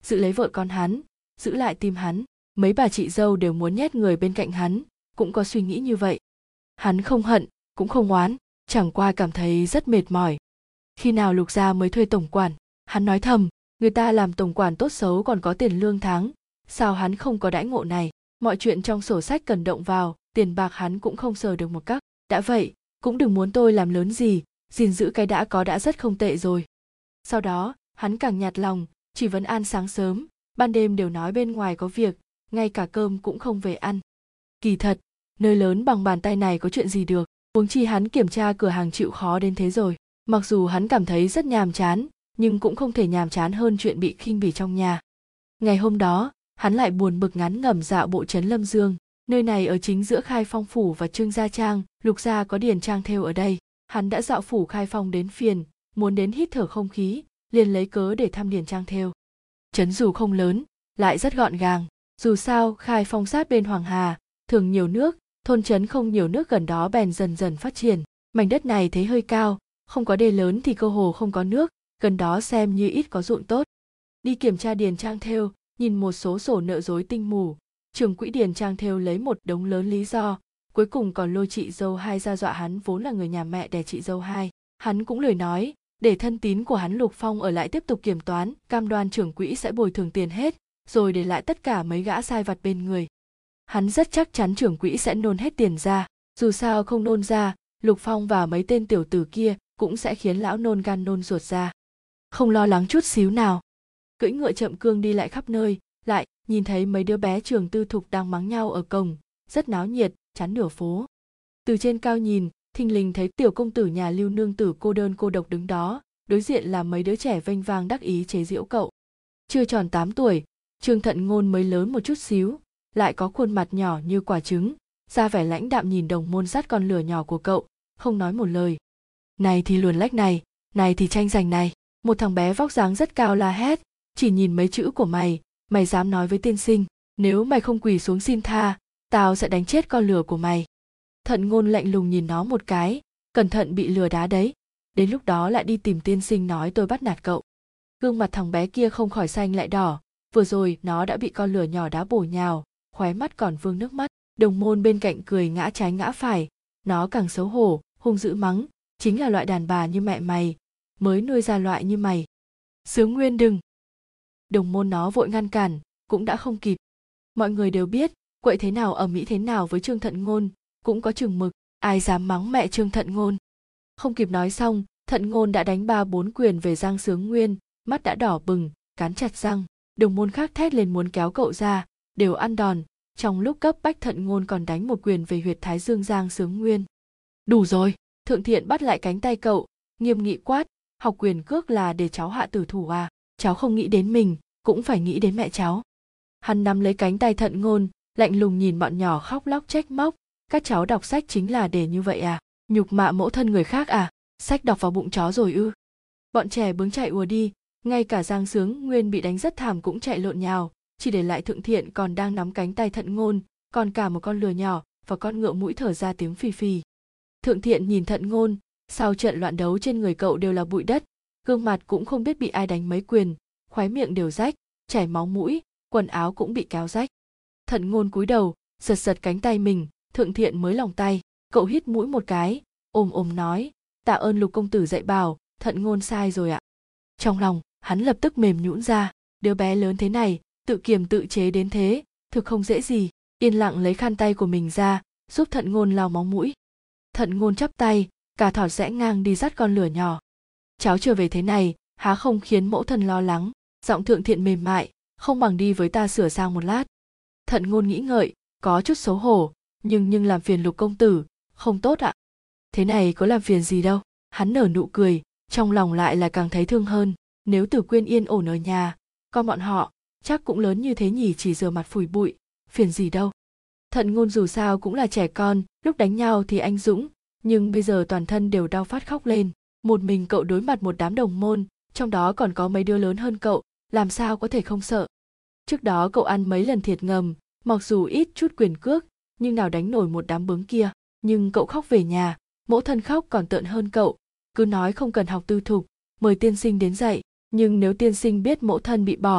giữ lấy vợ con hắn, giữ lại tim hắn. Mấy bà chị dâu đều muốn nhét người bên cạnh hắn, cũng có suy nghĩ như vậy. Hắn không hận, cũng không oán, chẳng qua cảm thấy rất mệt mỏi. Khi nào Lục gia mới thuê tổng quản? Hắn nói thầm, người ta làm tổng quản tốt xấu còn có tiền lương tháng, sao hắn không có đãi ngộ này? Mọi chuyện trong sổ sách cần động vào, tiền bạc hắn cũng không sờ được một cắc. Đã vậy, cũng đừng muốn tôi làm lớn gì, gìn giữ cái đã có đã rất không tệ rồi. Sau đó, hắn càng nhạt lòng, chỉ vấn an sáng sớm, ban đêm đều nói bên ngoài có việc, ngay cả cơm cũng không về ăn. Kỳ thật, nơi lớn bằng bàn tay này có chuyện gì được, huống chi hắn kiểm tra cửa hàng chịu khó đến thế rồi. Mặc dù hắn cảm thấy rất nhàm chán, nhưng cũng không thể nhàm chán hơn chuyện bị khinh bỉ trong nhà. Ngày hôm đó, hắn lại buồn bực ngắn ngẩm dạo bộ trấn Lâm Dương. Nơi này ở chính giữa Khai Phong phủ và Trương Gia Trang, Lục gia có điền trang thêu ở đây. Hắn đã dạo phủ Khai Phong đến phiền, muốn đến hít thở không khí, liền lấy cớ để thăm điền trang thêu. Trấn dù không lớn, lại rất gọn gàng. Dù sao, Khai Phong sát bên Hoàng Hà, thường nhiều nước, thôn trấn không nhiều nước gần đó bèn dần dần phát triển. Mảnh đất này thế hơi cao, không có đê lớn thì cơ hồ không có nước, gần đó xem như ít có ruộng tốt. Đi kiểm tra điền trang thêu, nhìn một số sổ nợ rối tinh mù, trưởng quỹ điền trang thêu lấy một đống lớn lý do, cuối cùng còn lôi chị dâu hai ra dọa hắn, vốn là người nhà mẹ đẻ chị dâu hai. Hắn cũng lười nói, để thân tín của hắn Lục Phong ở lại tiếp tục kiểm toán, cam đoan trưởng quỹ sẽ bồi thường tiền hết, rồi để lại tất cả mấy gã sai vặt bên người. Hắn rất chắc chắn trưởng quỹ sẽ nôn hết tiền ra, dù sao không nôn ra, Lục Phong và mấy tên tiểu tử kia cũng sẽ khiến lão nôn gan nôn ruột ra. Không lo lắng chút xíu nào. Cưỡi ngựa chậm cương đi lại khắp nơi, lại nhìn thấy mấy đứa bé trường tư thục đang mắng nhau ở cổng, rất náo nhiệt, chắn nửa phố. Từ trên cao nhìn, thình lình thấy tiểu công tử nhà Lưu nương tử cô đơn cô độc đứng đó, đối diện là mấy đứa trẻ vênh vang đắc ý chế giễu cậu. Chưa tròn tám tuổi, Trương Thận Ngôn mới lớn một chút xíu, lại có khuôn mặt nhỏ như quả trứng, ra vẻ lãnh đạm nhìn đồng môn dắt con lửa nhỏ của cậu, không nói một lời. Này thì luồn lách này, này thì tranh giành này. Một thằng bé vóc dáng rất cao la hét, chỉ nhìn mấy chữ của mày, mày dám nói với tiên sinh, nếu mày không quỳ xuống xin tha, tao sẽ đánh chết con lừa của mày. Thận Ngôn lạnh lùng nhìn nó một cái, cẩn thận bị lừa đá đấy, đến lúc đó lại đi tìm tiên sinh nói tôi bắt nạt cậu. Gương mặt thằng bé kia không khỏi xanh lại đỏ, vừa rồi nó đã bị con lừa nhỏ đá bổ nhào, khóe mắt còn vương nước mắt. Đồng môn bên cạnh cười ngã trái ngã phải, nó càng xấu hổ, hung dữ mắng, chính là loại đàn bà như mẹ mày, mới nuôi ra loại như mày. Sướng Nguyên đừng. Đồng môn nó vội ngăn cản, cũng đã không kịp. Mọi người đều biết, quậy thế nào ầm ĩ thế nào với Trương Thận Ngôn, cũng có chừng mực, ai dám mắng mẹ Trương Thận Ngôn. Không kịp nói xong, Thận Ngôn đã đánh ba bốn quyền về Giang Sướng Nguyên, mắt đã đỏ bừng, cắn chặt răng. Đồng môn khác thét lên muốn kéo cậu ra, đều ăn đòn. Trong lúc cấp bách Thận Ngôn còn đánh một quyền về huyệt thái dương Giang Sướng Nguyên. Đủ rồi, Thượng Thiện bắt lại cánh tay cậu, nghiêm nghị quát, học quyền cước là để cháu hạ tử thủ à, cháu không nghĩ đến mình, cũng phải nghĩ đến mẹ cháu. Hắn nắm lấy cánh tay Thận Ngôn, lạnh lùng nhìn bọn nhỏ khóc lóc trách móc, các cháu đọc sách chính là để như vậy à, nhục mạ mẫu thân người khác à, sách đọc vào bụng chó rồi ư. Bọn trẻ bướng chạy ùa đi, ngay cả Giang Sướng Nguyên bị đánh rất thảm cũng chạy lộn nhào, chỉ để lại Thượng Thiện còn đang nắm cánh tay Thận Ngôn, còn cả một con lừa nhỏ và con ngựa mũi thở ra tiếng phì phì. Thượng Thiện nhìn Thận Ngôn, sau trận loạn đấu trên người cậu đều là bụi đất, gương mặt cũng không biết bị ai đánh mấy quyền, khóe miệng đều rách, chảy máu mũi, quần áo cũng bị kéo rách. Thận Ngôn cúi đầu, giật giật cánh tay mình, Thượng Thiện mới lòng tay, cậu hít mũi một cái, ồm ồm nói, tạ ơn Lục công tử dạy bảo, Thận Ngôn sai rồi ạ. Trong lòng, hắn lập tức mềm nhũn ra, đứa bé lớn thế này, tự kiềm tự chế đến thế, thực không dễ gì, yên lặng lấy khăn tay của mình ra, giúp Thận Ngôn lau máu mũi. Thận Ngôn chắp tay, cả thỏ rẽ ngang đi dắt con lửa nhỏ. Cháu trở về thế này, há không khiến mẫu thân lo lắng, giọng Thượng Thiện mềm mại, không bằng đi với ta sửa sang một lát. Thận Ngôn nghĩ ngợi, có chút xấu hổ, nhưng nhưng làm phiền Lục công tử, không tốt ạ. Thế này có làm phiền gì đâu, hắn nở nụ cười, trong lòng lại là càng thấy thương hơn, nếu Tử Quyên yên ổn ở nhà, con bọn họ, chắc cũng lớn như thế nhỉ, chỉ rửa mặt phủi bụi, phiền gì đâu. Thận Ngôn dù sao cũng là trẻ con, lúc đánh nhau thì anh dũng, nhưng bây giờ toàn thân đều đau phát khóc lên, một mình cậu đối mặt một đám đồng môn, trong đó còn có mấy đứa lớn hơn cậu, làm sao có thể không sợ. Trước đó cậu ăn mấy lần thiệt ngầm, mặc dù ít chút quyền cước, nhưng nào đánh nổi một đám bướng kia, nhưng cậu khóc về nhà, mẫu thân khóc còn tợn hơn cậu, cứ nói không cần học tư thục, mời tiên sinh đến dạy, nhưng nếu tiên sinh biết mẫu thân bị bỏ,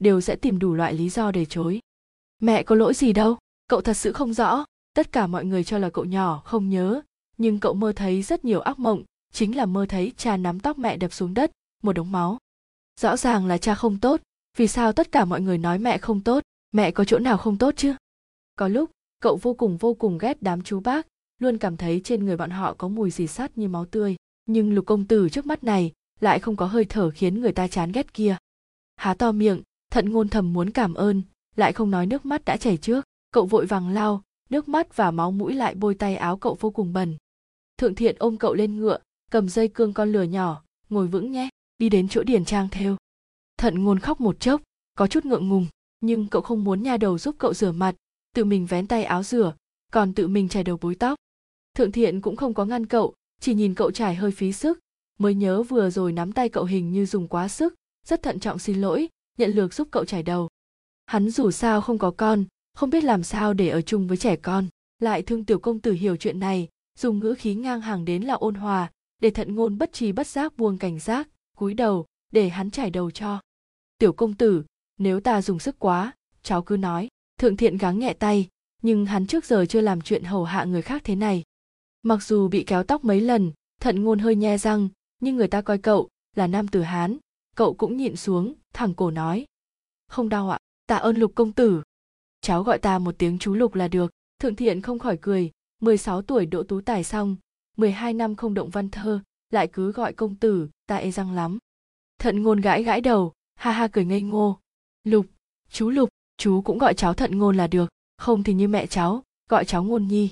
đều sẽ tìm đủ loại lý do để chối. Mẹ có lỗi gì đâu, cậu thật sự không rõ. Tất cả mọi người cho là cậu nhỏ không nhớ, nhưng cậu mơ thấy rất nhiều ác mộng, chính là mơ thấy cha nắm tóc mẹ đập xuống đất, một đống máu. Rõ ràng là cha không tốt, vì sao tất cả mọi người nói mẹ không tốt, mẹ có chỗ nào không tốt chứ? Có lúc, cậu vô cùng vô cùng ghét đám chú bác, luôn cảm thấy trên người bọn họ có mùi rỉ sắt như máu tươi, nhưng Lục công tử trước mắt này lại không có hơi thở khiến người ta chán ghét kia. Há to miệng, Thận Ngôn thầm muốn cảm ơn, lại không nói nước mắt đã chảy trước, cậu vội vàng lau, nước mắt và máu mũi lại bôi tay áo cậu vô cùng bẩn. Thượng Thiện ôm cậu lên ngựa, cầm dây cương con lừa nhỏ, ngồi vững nhé, đi đến chỗ điền trang thêu. Thận Ngôn khóc một chốc, có chút ngượng ngùng, nhưng cậu không muốn nha đầu giúp cậu rửa mặt, tự mình vén tay áo rửa, còn tự mình chải đầu búi tóc. Thượng Thiện cũng không có ngăn cậu, chỉ nhìn cậu trải hơi phí sức, mới nhớ vừa rồi nắm tay cậu hình như dùng quá sức, rất thận trọng xin lỗi, nhận lược giúp cậu trải đầu. Hắn dù sao không có con, không biết làm sao để ở chung với trẻ con, lại thương tiểu công tử hiểu chuyện này, dùng ngữ khí ngang hàng đến là ôn hòa, để Thận Ngôn bất trí bất giác buông cảnh giác, cúi đầu, để hắn trải đầu cho. Tiểu công tử, nếu ta dùng sức quá, cháu cứ nói. Thượng Thiện gắng nhẹ tay, nhưng hắn trước giờ chưa làm chuyện hầu hạ người khác thế này. Mặc dù bị kéo tóc mấy lần, Thận Ngôn hơi nhe răng, nhưng người ta coi cậu là nam tử Hán, cậu cũng nhịn xuống, thẳng cổ nói. Không đau ạ, tạ ơn Lục công tử. Cháu gọi ta một tiếng chú Lục là được. Thượng Thiện không khỏi cười, mười sáu tuổi đỗ tú tài xong, mười hai năm không động văn thơ, lại cứ gọi công tử, ta ê răng lắm. Thận Ngôn gãi gãi đầu, ha ha cười ngây ngô. Lục, chú Lục, chú cũng gọi cháu Thận Ngôn là được, không thì như mẹ cháu, gọi cháu Ngôn Nhi.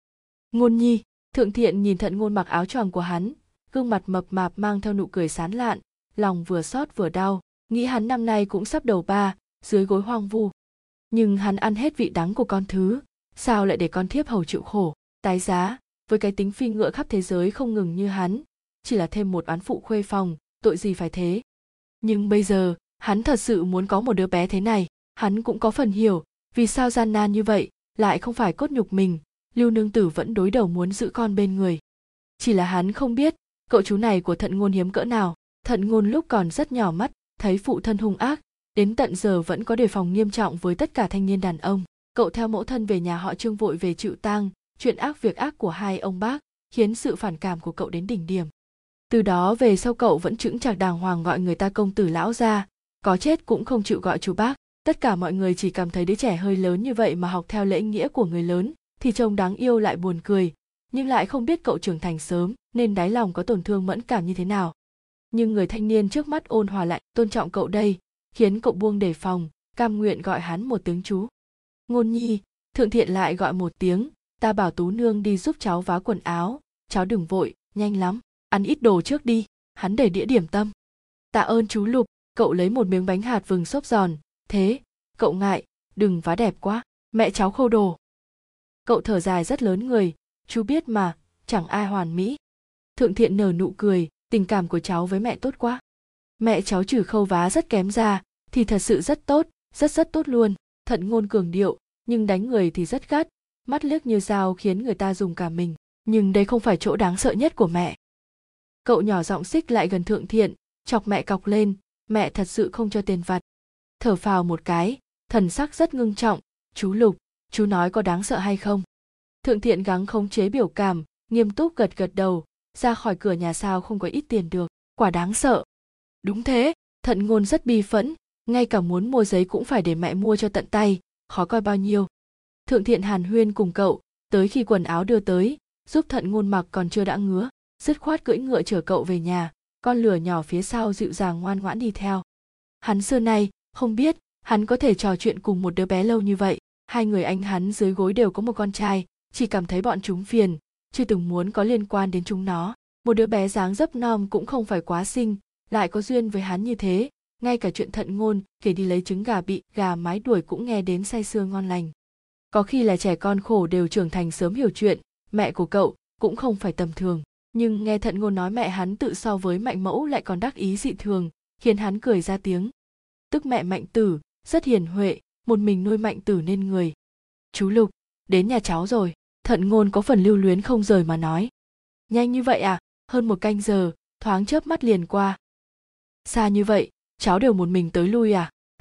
Ngôn Nhi. Thượng Thiện nhìn Thận Ngôn mặc áo choàng của hắn, gương mặt mập mạp mang theo nụ cười sán lạn, lòng vừa xót vừa đau, nghĩ hắn năm nay cũng sắp đầu ba, dưới gối hoang vu. Nhưng hắn ăn hết vị đắng của con thứ, sao lại để con thiếp hầu chịu khổ, tái giá, với cái tính phi ngựa khắp thế giới không ngừng như hắn, chỉ là thêm một oán phụ khuê phòng, tội gì phải thế. Nhưng bây giờ, hắn thật sự muốn có một đứa bé thế này, hắn cũng có phần hiểu, vì sao gian nan như vậy, lại không phải cốt nhục mình, Lưu nương tử vẫn đối đầu muốn giữ con bên người. Chỉ là hắn không biết, cậu chú này của Thận Ngôn hiếm cỡ nào. Thận Ngôn lúc còn rất nhỏ mắt, thấy phụ thân hung ác, đến tận giờ vẫn có đề phòng nghiêm trọng với tất cả thanh niên đàn ông. Cậu theo mẫu thân về nhà họ Trương vội về chịu tang, chuyện ác việc ác của hai ông bác khiến sự phản cảm của cậu đến đỉnh điểm. Từ đó về sau cậu vẫn chững chạc đàng hoàng gọi người ta công tử lão gia, có chết cũng không chịu gọi chú bác. Tất cả mọi người chỉ cảm thấy đứa trẻ hơi lớn như vậy mà học theo lễ nghĩa của người lớn thì trông đáng yêu lại buồn cười, nhưng lại không biết cậu trưởng thành sớm nên đáy lòng có tổn thương mẫn cảm như thế nào. Nhưng người thanh niên trước mắt ôn hòa lại tôn trọng cậu đây, khiến cậu buông đề phòng, cam nguyện gọi hắn một tiếng chú. Ngôn Nhi. Thượng Thiện lại gọi một tiếng, ta bảo Tú nương đi giúp cháu vá quần áo, cháu đừng vội, nhanh lắm, ăn ít đồ trước đi. Hắn để đĩa điểm tâm. Tạ ơn chú Lục. Cậu lấy một miếng bánh hạt vừng xốp giòn, thế, cậu ngại, đừng vá đẹp quá, mẹ cháu khô đồ. Cậu thở dài rất lớn người, chú biết mà, chẳng ai hoàn mỹ. Thượng Thiện nở nụ cười, tình cảm của cháu với mẹ tốt quá. Mẹ cháu trừ khâu vá rất kém ra, thì thật sự rất tốt, rất rất tốt luôn. Thận Ngôn cường điệu, nhưng đánh người thì rất gắt, mắt liếc như dao khiến người ta dùng cả mình. Nhưng đây không phải chỗ đáng sợ nhất của mẹ. Cậu nhỏ giọng xích lại gần Thượng Thiện, chọc mẹ cọc lên, mẹ thật sự không cho tiền vặt. Thở phào một cái, thần sắc rất ngưng trọng, chú Lục, chú nói có đáng sợ hay không? Thượng Thiện gắng khống chế biểu cảm, nghiêm túc gật gật đầu, ra khỏi cửa nhà sao không có ít tiền được, quả đáng sợ. Đúng thế, Thận Ngôn rất bi phẫn, ngay cả muốn mua giấy cũng phải để mẹ mua cho tận tay, khó coi bao nhiêu. Thượng Thiện hàn huyên cùng cậu, tới khi quần áo đưa tới, giúp Thận Ngôn mặc còn chưa đã ngứa, dứt khoát cưỡi ngựa chở cậu về nhà, con lừa nhỏ phía sau dịu dàng ngoan ngoãn đi theo. Hắn xưa nay không biết hắn có thể trò chuyện cùng một đứa bé lâu như vậy. Hai người anh hắn dưới gối đều có một con trai, chỉ cảm thấy bọn chúng phiền, chưa từng muốn có liên quan đến chúng nó. Một đứa bé dáng dấp non cũng không phải quá xinh, lại có duyên với hắn như thế, ngay cả chuyện Thận Ngôn kể đi lấy trứng gà bị gà mái đuổi cũng nghe đến say sưa ngon lành. Có khi là trẻ con khổ đều trưởng thành sớm hiểu chuyện, mẹ của cậu cũng không phải tầm thường, nhưng nghe Thận Ngôn nói mẹ hắn tự so với Mạnh mẫu lại còn đắc ý dị thường, khiến hắn cười ra tiếng. Tức mẹ Mạnh Tử rất hiền huệ, một mình nuôi Mạnh Tử nên người. Chú Lục, đến nhà cháu rồi. Thận Ngôn có phần lưu luyến không rời mà nói. Nhanh như vậy à? Hơn một canh giờ, thoáng chớp mắt liền qua. Xa như vậy, cháu đều một mình tới lui à?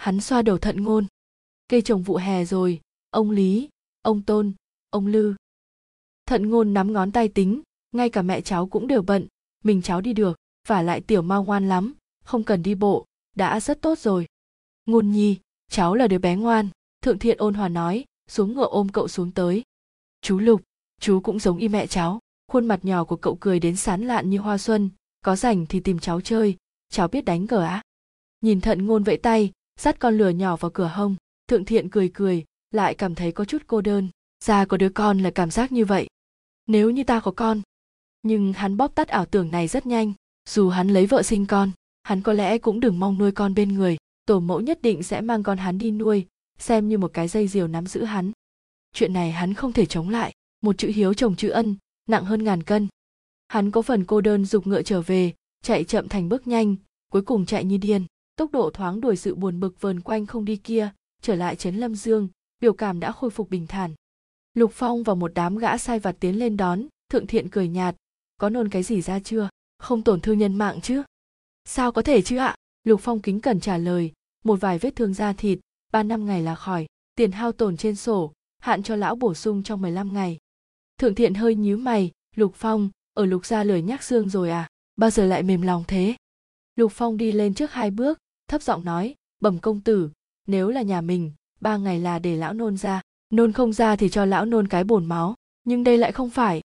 Hắn xoa đầu Thận Ngôn. Cây trồng vụ hè rồi, ông Lý, ông Tôn, ông Lư. Thận Ngôn nắm ngón tay tính, ngay cả mẹ cháu cũng đều bận, mình cháu đi được, vả lại Tiểu Mao ngoan lắm, không cần đi bộ, đã rất tốt rồi. Ngôn nhi, cháu là đứa bé ngoan, Thượng Thiện ôn hòa nói, xuống ngựa ôm cậu xuống tới. Chú Lục, chú cũng giống y mẹ cháu, khuôn mặt nhỏ của cậu cười đến sán lạn như hoa xuân, có rảnh thì tìm cháu chơi, cháu biết đánh cờ á. Nhìn Thận Ngôn vẫy tay, dắt con lừa nhỏ vào cửa hông, Thượng Thiện cười cười, lại cảm thấy có chút cô đơn, ra có đứa con là cảm giác như vậy. Nếu như ta có con. Nhưng hắn bóp tắt ảo tưởng này rất nhanh, dù hắn lấy vợ sinh con, hắn có lẽ cũng đừng mong nuôi con bên người, tổ mẫu nhất định sẽ mang con hắn đi nuôi, xem như một cái dây diều nắm giữ hắn. Chuyện này hắn không thể chống lại, một chữ hiếu chồng chữ ân, nặng hơn ngàn cân. Hắn có phần cô đơn giục ngựa trở về, chạy chậm thành bước nhanh, cuối cùng chạy như điên, tốc độ thoáng đuổi sự buồn bực vờn quanh không đi kia, trở lại trấn Lâm Dương, biểu cảm đã khôi phục bình thản. Lục Phong và một đám gã sai vặt tiến lên đón, Thượng Thiện cười nhạt, có nôn cái gì ra chưa, không tổn thương nhân mạng chứ? Sao có thể chứ ạ? Lục Phong kính cẩn trả lời, một vài vết thương da thịt, ba năm ngày là khỏi, tiền hao tổn trên sổ, hạn cho lão bổ sung trong mười lăm ngày. Thượng Thiện hơi nhíu mày, Lục Phong, ở Lục gia lười nhác xương rồi à, bao giờ lại mềm lòng thế? Lục Phong đi lên trước hai bước, thấp giọng nói, bẩm công tử, nếu là nhà mình, ba ngày là để lão nôn ra, nôn không ra thì cho lão nôn cái bồn máu, nhưng đây lại không phải.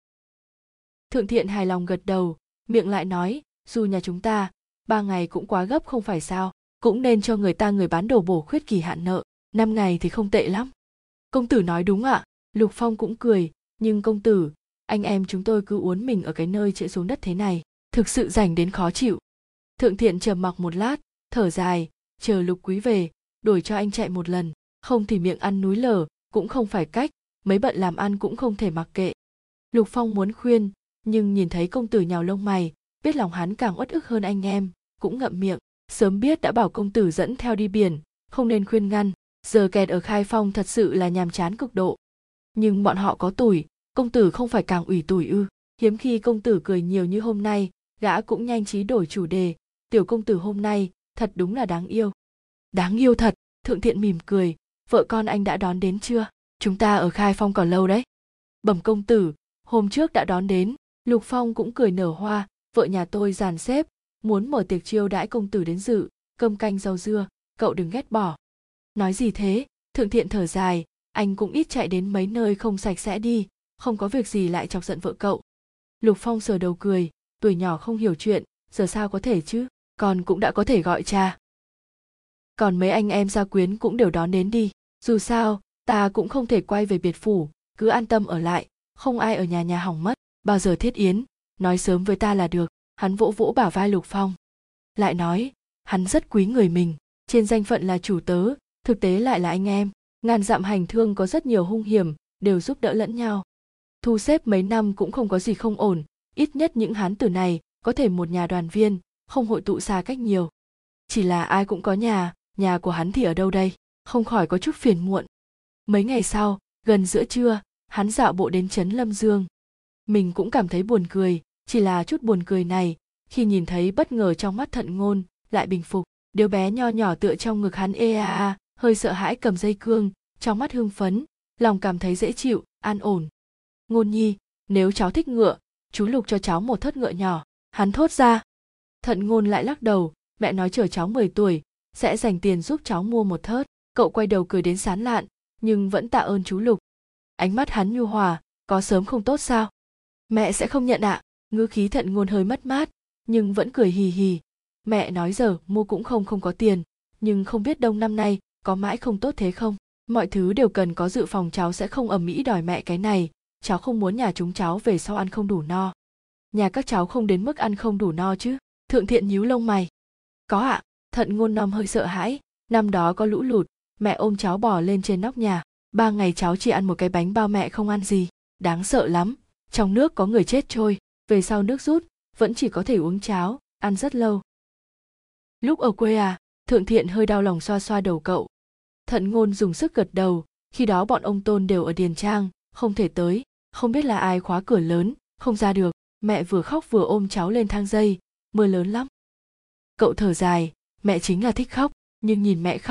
Thượng Thiện hài lòng gật đầu, miệng lại nói, dù nhà chúng ta, ba ngày cũng quá gấp không phải sao, cũng nên cho người ta người bán đồ bổ khuyết kỳ hạn nợ, năm ngày thì không tệ lắm. Công tử nói đúng ạ, Lục Phong cũng cười, nhưng công tử, anh em chúng tôi cứ uốn mình ở cái nơi chĩa xuống đất thế này, thực sự rảnh đến khó chịu. Thượng Thiện trầm mặc một lát, thở dài, chờ Lục quý về, đổi cho anh chạy một lần, không thì miệng ăn núi lở, cũng không phải cách, mấy bận làm ăn cũng không thể mặc kệ. Lục Phong muốn khuyên, nhưng nhìn thấy công tử nhào lông mày, biết lòng hắn càng uất ức hơn anh em, cũng ngậm miệng, sớm biết đã bảo công tử dẫn theo đi biển, không nên khuyên ngăn, giờ kẹt ở Khai Phong thật sự là nhàm chán cực độ. Nhưng bọn họ có tủi, công tử không phải càng ủy tủi ư? Hiếm khi công tử cười nhiều như hôm nay, gã cũng nhanh trí đổi chủ đề, tiểu công tử hôm nay, thật đúng là đáng yêu. Đáng yêu thật, Thượng Thiện mỉm cười, vợ con anh đã đón đến chưa? Chúng ta ở Khai Phong còn lâu đấy. Bẩm công tử, hôm trước đã đón đến, Lục Phong cũng cười nở hoa, vợ nhà tôi dàn xếp, muốn mở tiệc chiêu đãi công tử đến dự, cơm canh rau dưa, cậu đừng ghét bỏ. Nói gì thế, Thượng Thiện thở dài, anh cũng ít chạy đến mấy nơi không sạch sẽ đi, không có việc gì lại chọc giận vợ cậu. Lục Phong sờ đầu cười, tuổi nhỏ không hiểu chuyện, giờ sao có thể chứ, con cũng đã có thể gọi cha. Còn mấy anh em gia quyến cũng đều đón đến đi, dù sao, ta cũng không thể quay về biệt phủ, cứ an tâm ở lại, không ai ở nhà nhà hỏng mất, bao giờ thiết yến, nói sớm với ta là được. Hắn vỗ vỗ bả vai Lục Phong. Lại nói, hắn rất quý người mình, trên danh phận là chủ tớ, thực tế lại là anh em, ngàn dặm hành thương có rất nhiều hung hiểm, đều giúp đỡ lẫn nhau. Thu xếp mấy năm cũng không có gì không ổn, ít nhất những hán tử này có thể một nhà đoàn viên, không hội tụ xa cách nhiều. Chỉ là ai cũng có nhà, nhà của hắn thì ở đâu đây, không khỏi có chút phiền muộn. Mấy ngày sau, gần giữa trưa, hắn dạo bộ đến trấn Lâm Dương. Mình cũng cảm thấy buồn cười, chỉ là chút buồn cười này, khi nhìn thấy bất ngờ trong mắt Thận Ngôn, lại bình phục, đứa bé nho nhỏ tựa trong ngực hắn ê a a, hơi sợ hãi cầm dây cương, trong mắt hưng phấn, lòng cảm thấy dễ chịu, an ổn. Ngôn nhi, nếu cháu thích ngựa, chú Lục cho cháu một thớt ngựa nhỏ, hắn thốt ra. Thận Ngôn lại lắc đầu, mẹ nói chờ cháu mười tuổi, sẽ dành tiền giúp cháu mua một thớt, cậu quay đầu cười đến sán lạn, nhưng vẫn tạ ơn chú Lục. Ánh mắt hắn nhu hòa, có sớm không tốt sao? Mẹ sẽ không nhận ạ. À. Ngữ khí Thận Ngôn hơi mất mát, nhưng vẫn cười hì hì. Mẹ nói giờ mua cũng không không có tiền, nhưng không biết đông năm nay có mãi không tốt thế không? Mọi thứ đều cần có dự phòng, cháu sẽ không ầm ĩ đòi mẹ cái này, cháu không muốn nhà chúng cháu về sau ăn không đủ no. Nhà các cháu không đến mức ăn không đủ no chứ? Thượng Thiện nhíu lông mày. Có ạ. À. Thận Ngôn năm hơi sợ hãi, năm đó có lũ lụt, mẹ ôm cháu bò lên trên nóc nhà, ba ngày cháu chỉ ăn một cái bánh bao, mẹ không ăn gì, đáng sợ lắm, trong nước có người chết trôi, về sau nước rút, vẫn chỉ có thể uống cháo, ăn rất lâu. Lúc ở quê à? Thượng Thiện hơi đau lòng xoa xoa đầu cậu. Thận Ngôn dùng sức gật đầu, khi đó bọn ông Tôn đều ở Điền Trang, không thể tới, không biết là ai khóa cửa lớn, không ra được, mẹ vừa khóc vừa ôm cháu lên thang dây, mưa lớn lắm. Cậu thở dài, mẹ chính là thích khóc, nhưng nhìn mẹ khóc,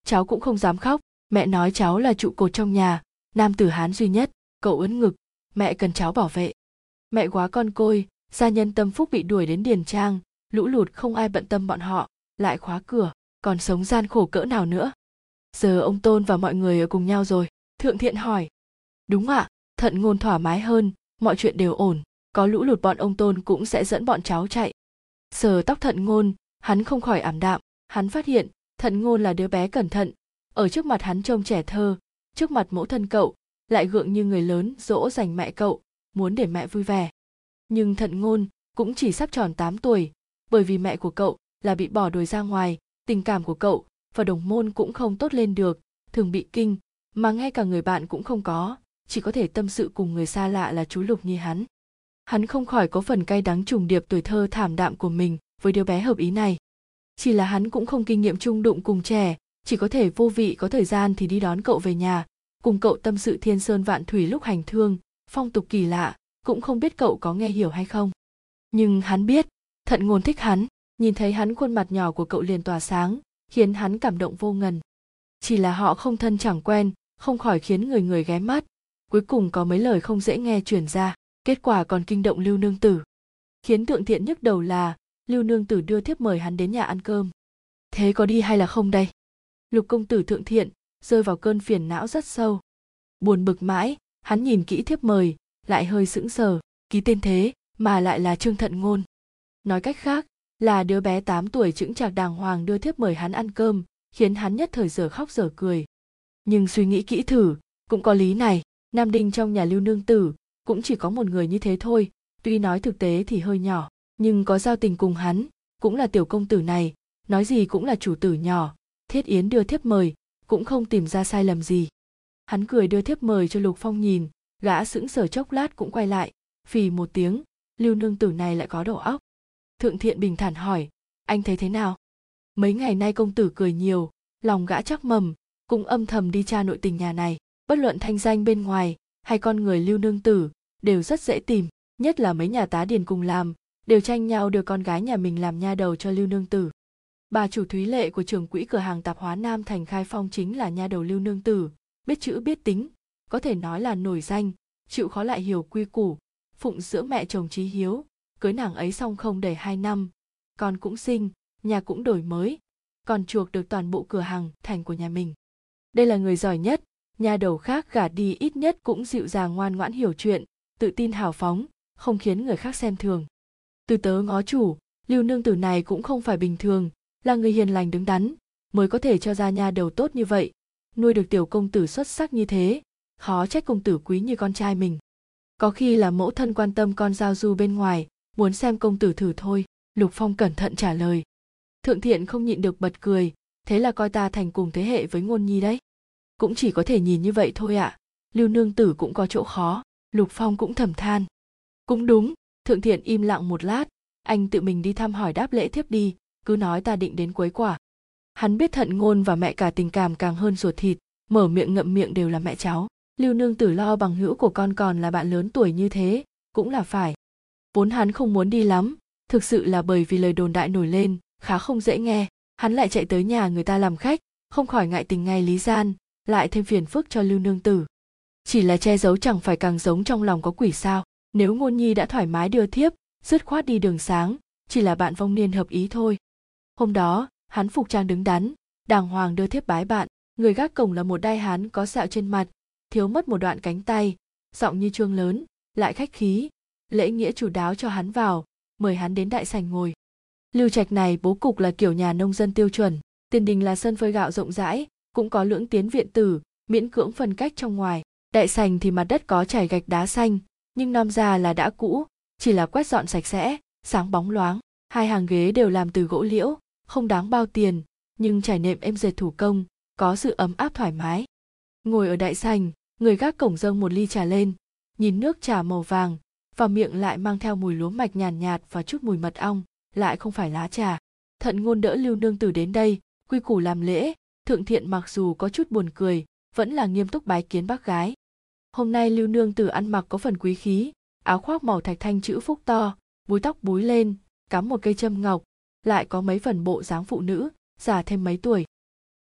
cháu cũng không dám khóc, mẹ nói cháu là trụ cột trong nhà, nam tử Hán duy nhất. Cậu ưỡn ngực, mẹ cần cháu bảo vệ. Mẹ quá con côi, gia nhân Tâm Phúc bị đuổi đến điền trang, lũ lụt không ai bận tâm bọn họ, lại khóa cửa, còn sống gian khổ cỡ nào nữa. Giờ ông Tôn và mọi người ở cùng nhau rồi, Thượng Thiện hỏi. Đúng ạ, Thận Ngôn thoải mái hơn, mọi chuyện đều ổn, có lũ lụt bọn ông Tôn cũng sẽ dẫn bọn cháu chạy. Sờ tóc Thận Ngôn, hắn không khỏi ảm đạm, hắn phát hiện Thận Ngôn là đứa bé cẩn thận, ở trước mặt hắn trông trẻ thơ, trước mặt mẫu thân cậu lại gượng như người lớn dỗ dành mẹ cậu, muốn để mẹ vui vẻ. Nhưng Thận Ngôn cũng chỉ sắp tròn tám tuổi, bởi vì mẹ của cậu là bị bỏ đuổi ra ngoài, tình cảm của cậu và đồng môn cũng không tốt lên được, thường bị kinh, mà ngay cả người bạn cũng không có, chỉ có thể tâm sự cùng người xa lạ là chú Lục Nhi hắn. Hắn không khỏi có phần cay đắng trùng điệp tuổi thơ thảm đạm của mình với đứa bé hợp ý này. Chỉ là hắn cũng không kinh nghiệm chung đụng cùng trẻ, chỉ có thể vô vị có thời gian thì đi đón cậu về nhà, cùng cậu tâm sự thiên sơn vạn thủy lúc hành thương, phong tục kỳ lạ, cũng không biết cậu có nghe hiểu hay không. Nhưng hắn biết, Thận Ngôn thích hắn, nhìn thấy hắn khuôn mặt nhỏ của cậu liền tỏa sáng, khiến hắn cảm động vô ngần. Chỉ là họ không thân chẳng quen, không khỏi khiến người người ghé mắt. Cuối cùng có mấy lời không dễ nghe truyền ra, kết quả còn kinh động Lưu Nương Tử. Khiến Thượng Thiện nhức đầu là Lưu Nương Tử đưa thiếp mời hắn đến nhà ăn cơm. Thế có đi hay là không đây? Lục công tử Thượng Thiện rơi vào cơn phiền não rất sâu. Buồn bực mãi, hắn nhìn kỹ thiếp mời, lại hơi sững sờ, ký tên thế mà lại là Trương Thận Ngôn. Nói cách khác, là đứa bé tám tuổi chững chạc đàng hoàng đưa thiếp mời hắn ăn cơm, khiến hắn nhất thời dở khóc dở cười. Nhưng suy nghĩ kỹ thử, cũng có lý này, nam đinh trong nhà Lưu Nương Tử cũng chỉ có một người như thế thôi, tuy nói thực tế thì hơi nhỏ, nhưng có giao tình cùng hắn, cũng là tiểu công tử này, nói gì cũng là chủ tử nhỏ, Thiết Yến đưa thiếp mời, cũng không tìm ra sai lầm gì. Hắn cười đưa thiếp mời cho Lục Phong nhìn, gã sững sờ chốc lát cũng quay lại, phì một tiếng, Lưu Nương Tử này lại có đầu óc. Thượng Thiện bình thản hỏi, anh thấy thế nào? Mấy ngày nay công tử cười nhiều, lòng gã chắc mầm, cũng âm thầm đi tra nội tình nhà này, bất luận thanh danh bên ngoài hay con người Lưu Nương Tử đều rất dễ tìm, nhất là mấy nhà tá điền cùng làm, đều tranh nhau đưa con gái nhà mình làm nha đầu cho Lưu Nương Tử. Bà chủ Thúy Lệ của trưởng quỹ cửa hàng tạp hóa Nam Thành Khai Phong chính là nha đầu Lưu Nương Tử, biết chữ biết tính, có thể nói là nổi danh, chịu khó lại hiểu quy củ, phụng dưỡng mẹ chồng chí hiếu, cưới nàng ấy xong không đầy hai năm, con cũng sinh, nhà cũng đổi mới, còn chuộc được toàn bộ cửa hàng thành của nhà mình. Đây là người giỏi nhất, nha đầu khác gả đi ít nhất cũng dịu dàng ngoan ngoãn hiểu chuyện, tự tin hào phóng, không khiến người khác xem thường. Từ tớ ngó chủ, Lưu Nương Tử này cũng không phải bình thường, là người hiền lành đứng đắn, mới có thể cho ra nha đầu tốt như vậy, nuôi được tiểu công tử xuất sắc như thế, khó trách công tử quý như con trai mình. Có khi là mẫu thân quan tâm con giao du bên ngoài, muốn xem công tử thử thôi, Lục Phong cẩn thận trả lời. Thượng Thiện không nhịn được bật cười, thế là coi ta thành cùng thế hệ với Ngôn Nhi đấy. Cũng chỉ có thể nhìn như vậy thôi ạ, à. Lưu Nương Tử cũng có chỗ khó, Lục Phong cũng thầm than. Cũng đúng, Thượng Thiện im lặng một lát, anh tự mình đi thăm hỏi đáp lễ thiếp đi, cứ nói ta định đến quấy quả. Hắn biết Thận Ngôn và mẹ cả tình cảm càng hơn ruột thịt, mở miệng ngậm miệng đều là mẹ cháu. Lưu Nương Tử lo bằng hữu của con còn là bạn lớn tuổi như thế, cũng là phải. Vốn hắn không muốn đi lắm, thực sự là bởi vì lời đồn đại nổi lên, khá không dễ nghe, hắn lại chạy tới nhà người ta làm khách, không khỏi ngại tình ngay lý gian, lại thêm phiền phức cho Lưu Nương Tử. Chỉ là che giấu chẳng phải càng giống trong lòng có quỷ sao, nếu Ngôn Nhi đã thoải mái đưa thiếp, dứt khoát đi đường sáng, chỉ là bạn vong niên hợp ý thôi. Hôm đó, hắn phục trang đứng đắn, đàng hoàng đưa thiếp bái bạn, người gác cổng là một đai hán có sẹo trên mặt, thiếu mất một đoạn cánh tay, giọng như chuông lớn, lại khách khí, lễ nghĩa chu đáo cho hắn vào, mời hắn đến đại sảnh ngồi. Lưu trạch này bố cục là kiểu nhà nông dân tiêu chuẩn, tiền đình là sân phơi gạo rộng rãi, cũng có lưỡng tiến viện tử, miễn cưỡng phân cách trong ngoài. Đại sảnh thì mặt đất có trải gạch đá xanh, nhưng nom ra là đã cũ, chỉ là quét dọn sạch sẽ, sáng bóng loáng. Hai hàng ghế đều làm từ gỗ liễu, không đáng bao tiền, nhưng trải nệm êm dệt thủ công, có sự ấm áp thoải mái. Ngồi ở đại sảnh, người gác cổng dâng một ly trà lên, nhìn nước trà màu vàng, vào miệng lại mang theo mùi lúa mạch nhàn nhạt, nhạt và chút mùi mật ong, lại không phải lá trà. Thận Ngôn đỡ Lưu Nương Tử đến đây, quy củ làm lễ, Thượng Thiện mặc dù có chút buồn cười, vẫn là nghiêm túc bái kiến bác gái. Hôm nay Lưu Nương Tử ăn mặc có phần quý khí, áo khoác màu thạch thanh chữ phúc to, búi tóc búi lên, cắm một cây châm ngọc, lại có mấy phần bộ dáng phụ nữ, già thêm mấy tuổi.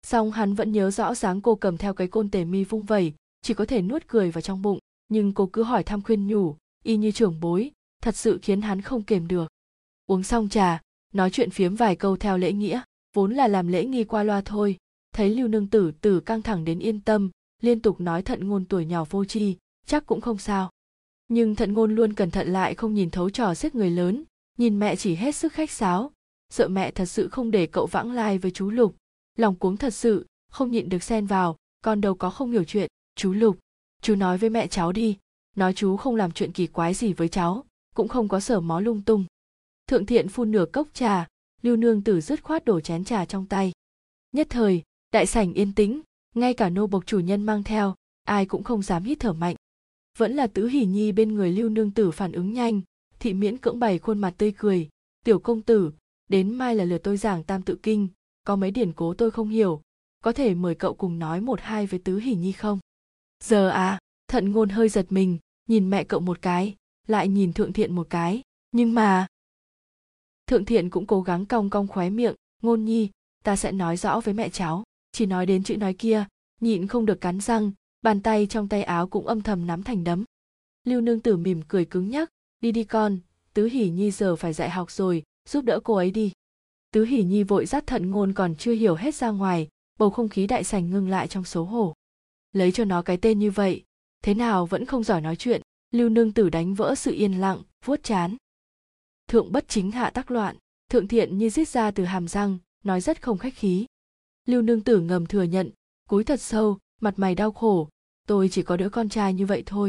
Song hắn vẫn nhớ rõ dáng cô cầm theo cái côn tề mi vung vẩy, chỉ có thể nuốt cười vào trong bụng, nhưng cô cứ hỏi thăm khuyên nhủ, y như trưởng bối, thật sự khiến hắn không kềm được. Uống xong trà, nói chuyện phiếm vài câu theo lễ nghĩa, vốn là làm lễ nghi qua loa thôi, thấy Lưu Nương Tử Tử căng thẳng đến yên tâm, liên tục nói Thận Ngôn tuổi nhỏ vô tri, chắc cũng không sao. Nhưng Thận Ngôn luôn cẩn thận lại không nhìn thấu trò xiếc người lớn, nhìn mẹ chỉ hết sức khách sáo, sợ mẹ thật sự không để cậu vãng lai với chú Lục, lòng cuống thật sự, không nhịn được xen vào, con đâu có không hiểu chuyện. Chú Lục, chú nói với mẹ cháu đi, nói chú không làm chuyện kỳ quái gì với cháu, cũng không có sở mó lung tung. Thượng Thiện phun nửa cốc trà, Lưu Nương Tử dứt khoát đổ chén trà trong tay. Nhất thời, đại sảnh yên tĩnh, ngay cả nô bộc chủ nhân mang theo, ai cũng không dám hít thở mạnh. Vẫn là Tứ Hỷ Nhi bên người Lưu Nương Tử phản ứng nhanh, thị miễn cưỡng bày khuôn mặt tươi cười, tiểu công tử, đến mai là lượt tôi giảng Tam Tự Kinh, có mấy điển cố tôi không hiểu, có thể mời cậu cùng nói một hai với Tứ Hỷ Nhi không? Giờ à, Thận Ngôn hơi giật mình, nhìn mẹ cậu một cái, lại nhìn Thượng Thiện một cái, nhưng mà... Thượng Thiện cũng cố gắng cong cong khóe miệng, Ngôn Nhi, ta sẽ nói rõ với mẹ cháu, chỉ nói đến chữ nói kia, nhịn không được cắn răng, bàn tay trong tay áo cũng âm thầm nắm thành đấm. Lưu Nương Tử mỉm cười cứng nhắc, đi đi con, Tứ Hỷ Nhi giờ phải dạy học rồi, giúp đỡ cô ấy đi. Tứ Hỷ Nhi vội dắt Thận Ngôn còn chưa hiểu hết ra ngoài, bầu không khí đại sảnh ngưng lại trong xấu hổ. Lấy cho nó cái tên như vậy, thế nào vẫn không giỏi nói chuyện. Lưu Nương Tử đánh vỡ sự yên lặng, vuốt trán. Thượng bất chính hạ tắc loạn, Thượng Thiện như rít ra từ hàm răng, nói rất không khách khí. Lưu Nương Tử ngầm thừa nhận, cúi thật sâu, mặt mày đau khổ, tôi chỉ có đứa con trai như vậy thôi.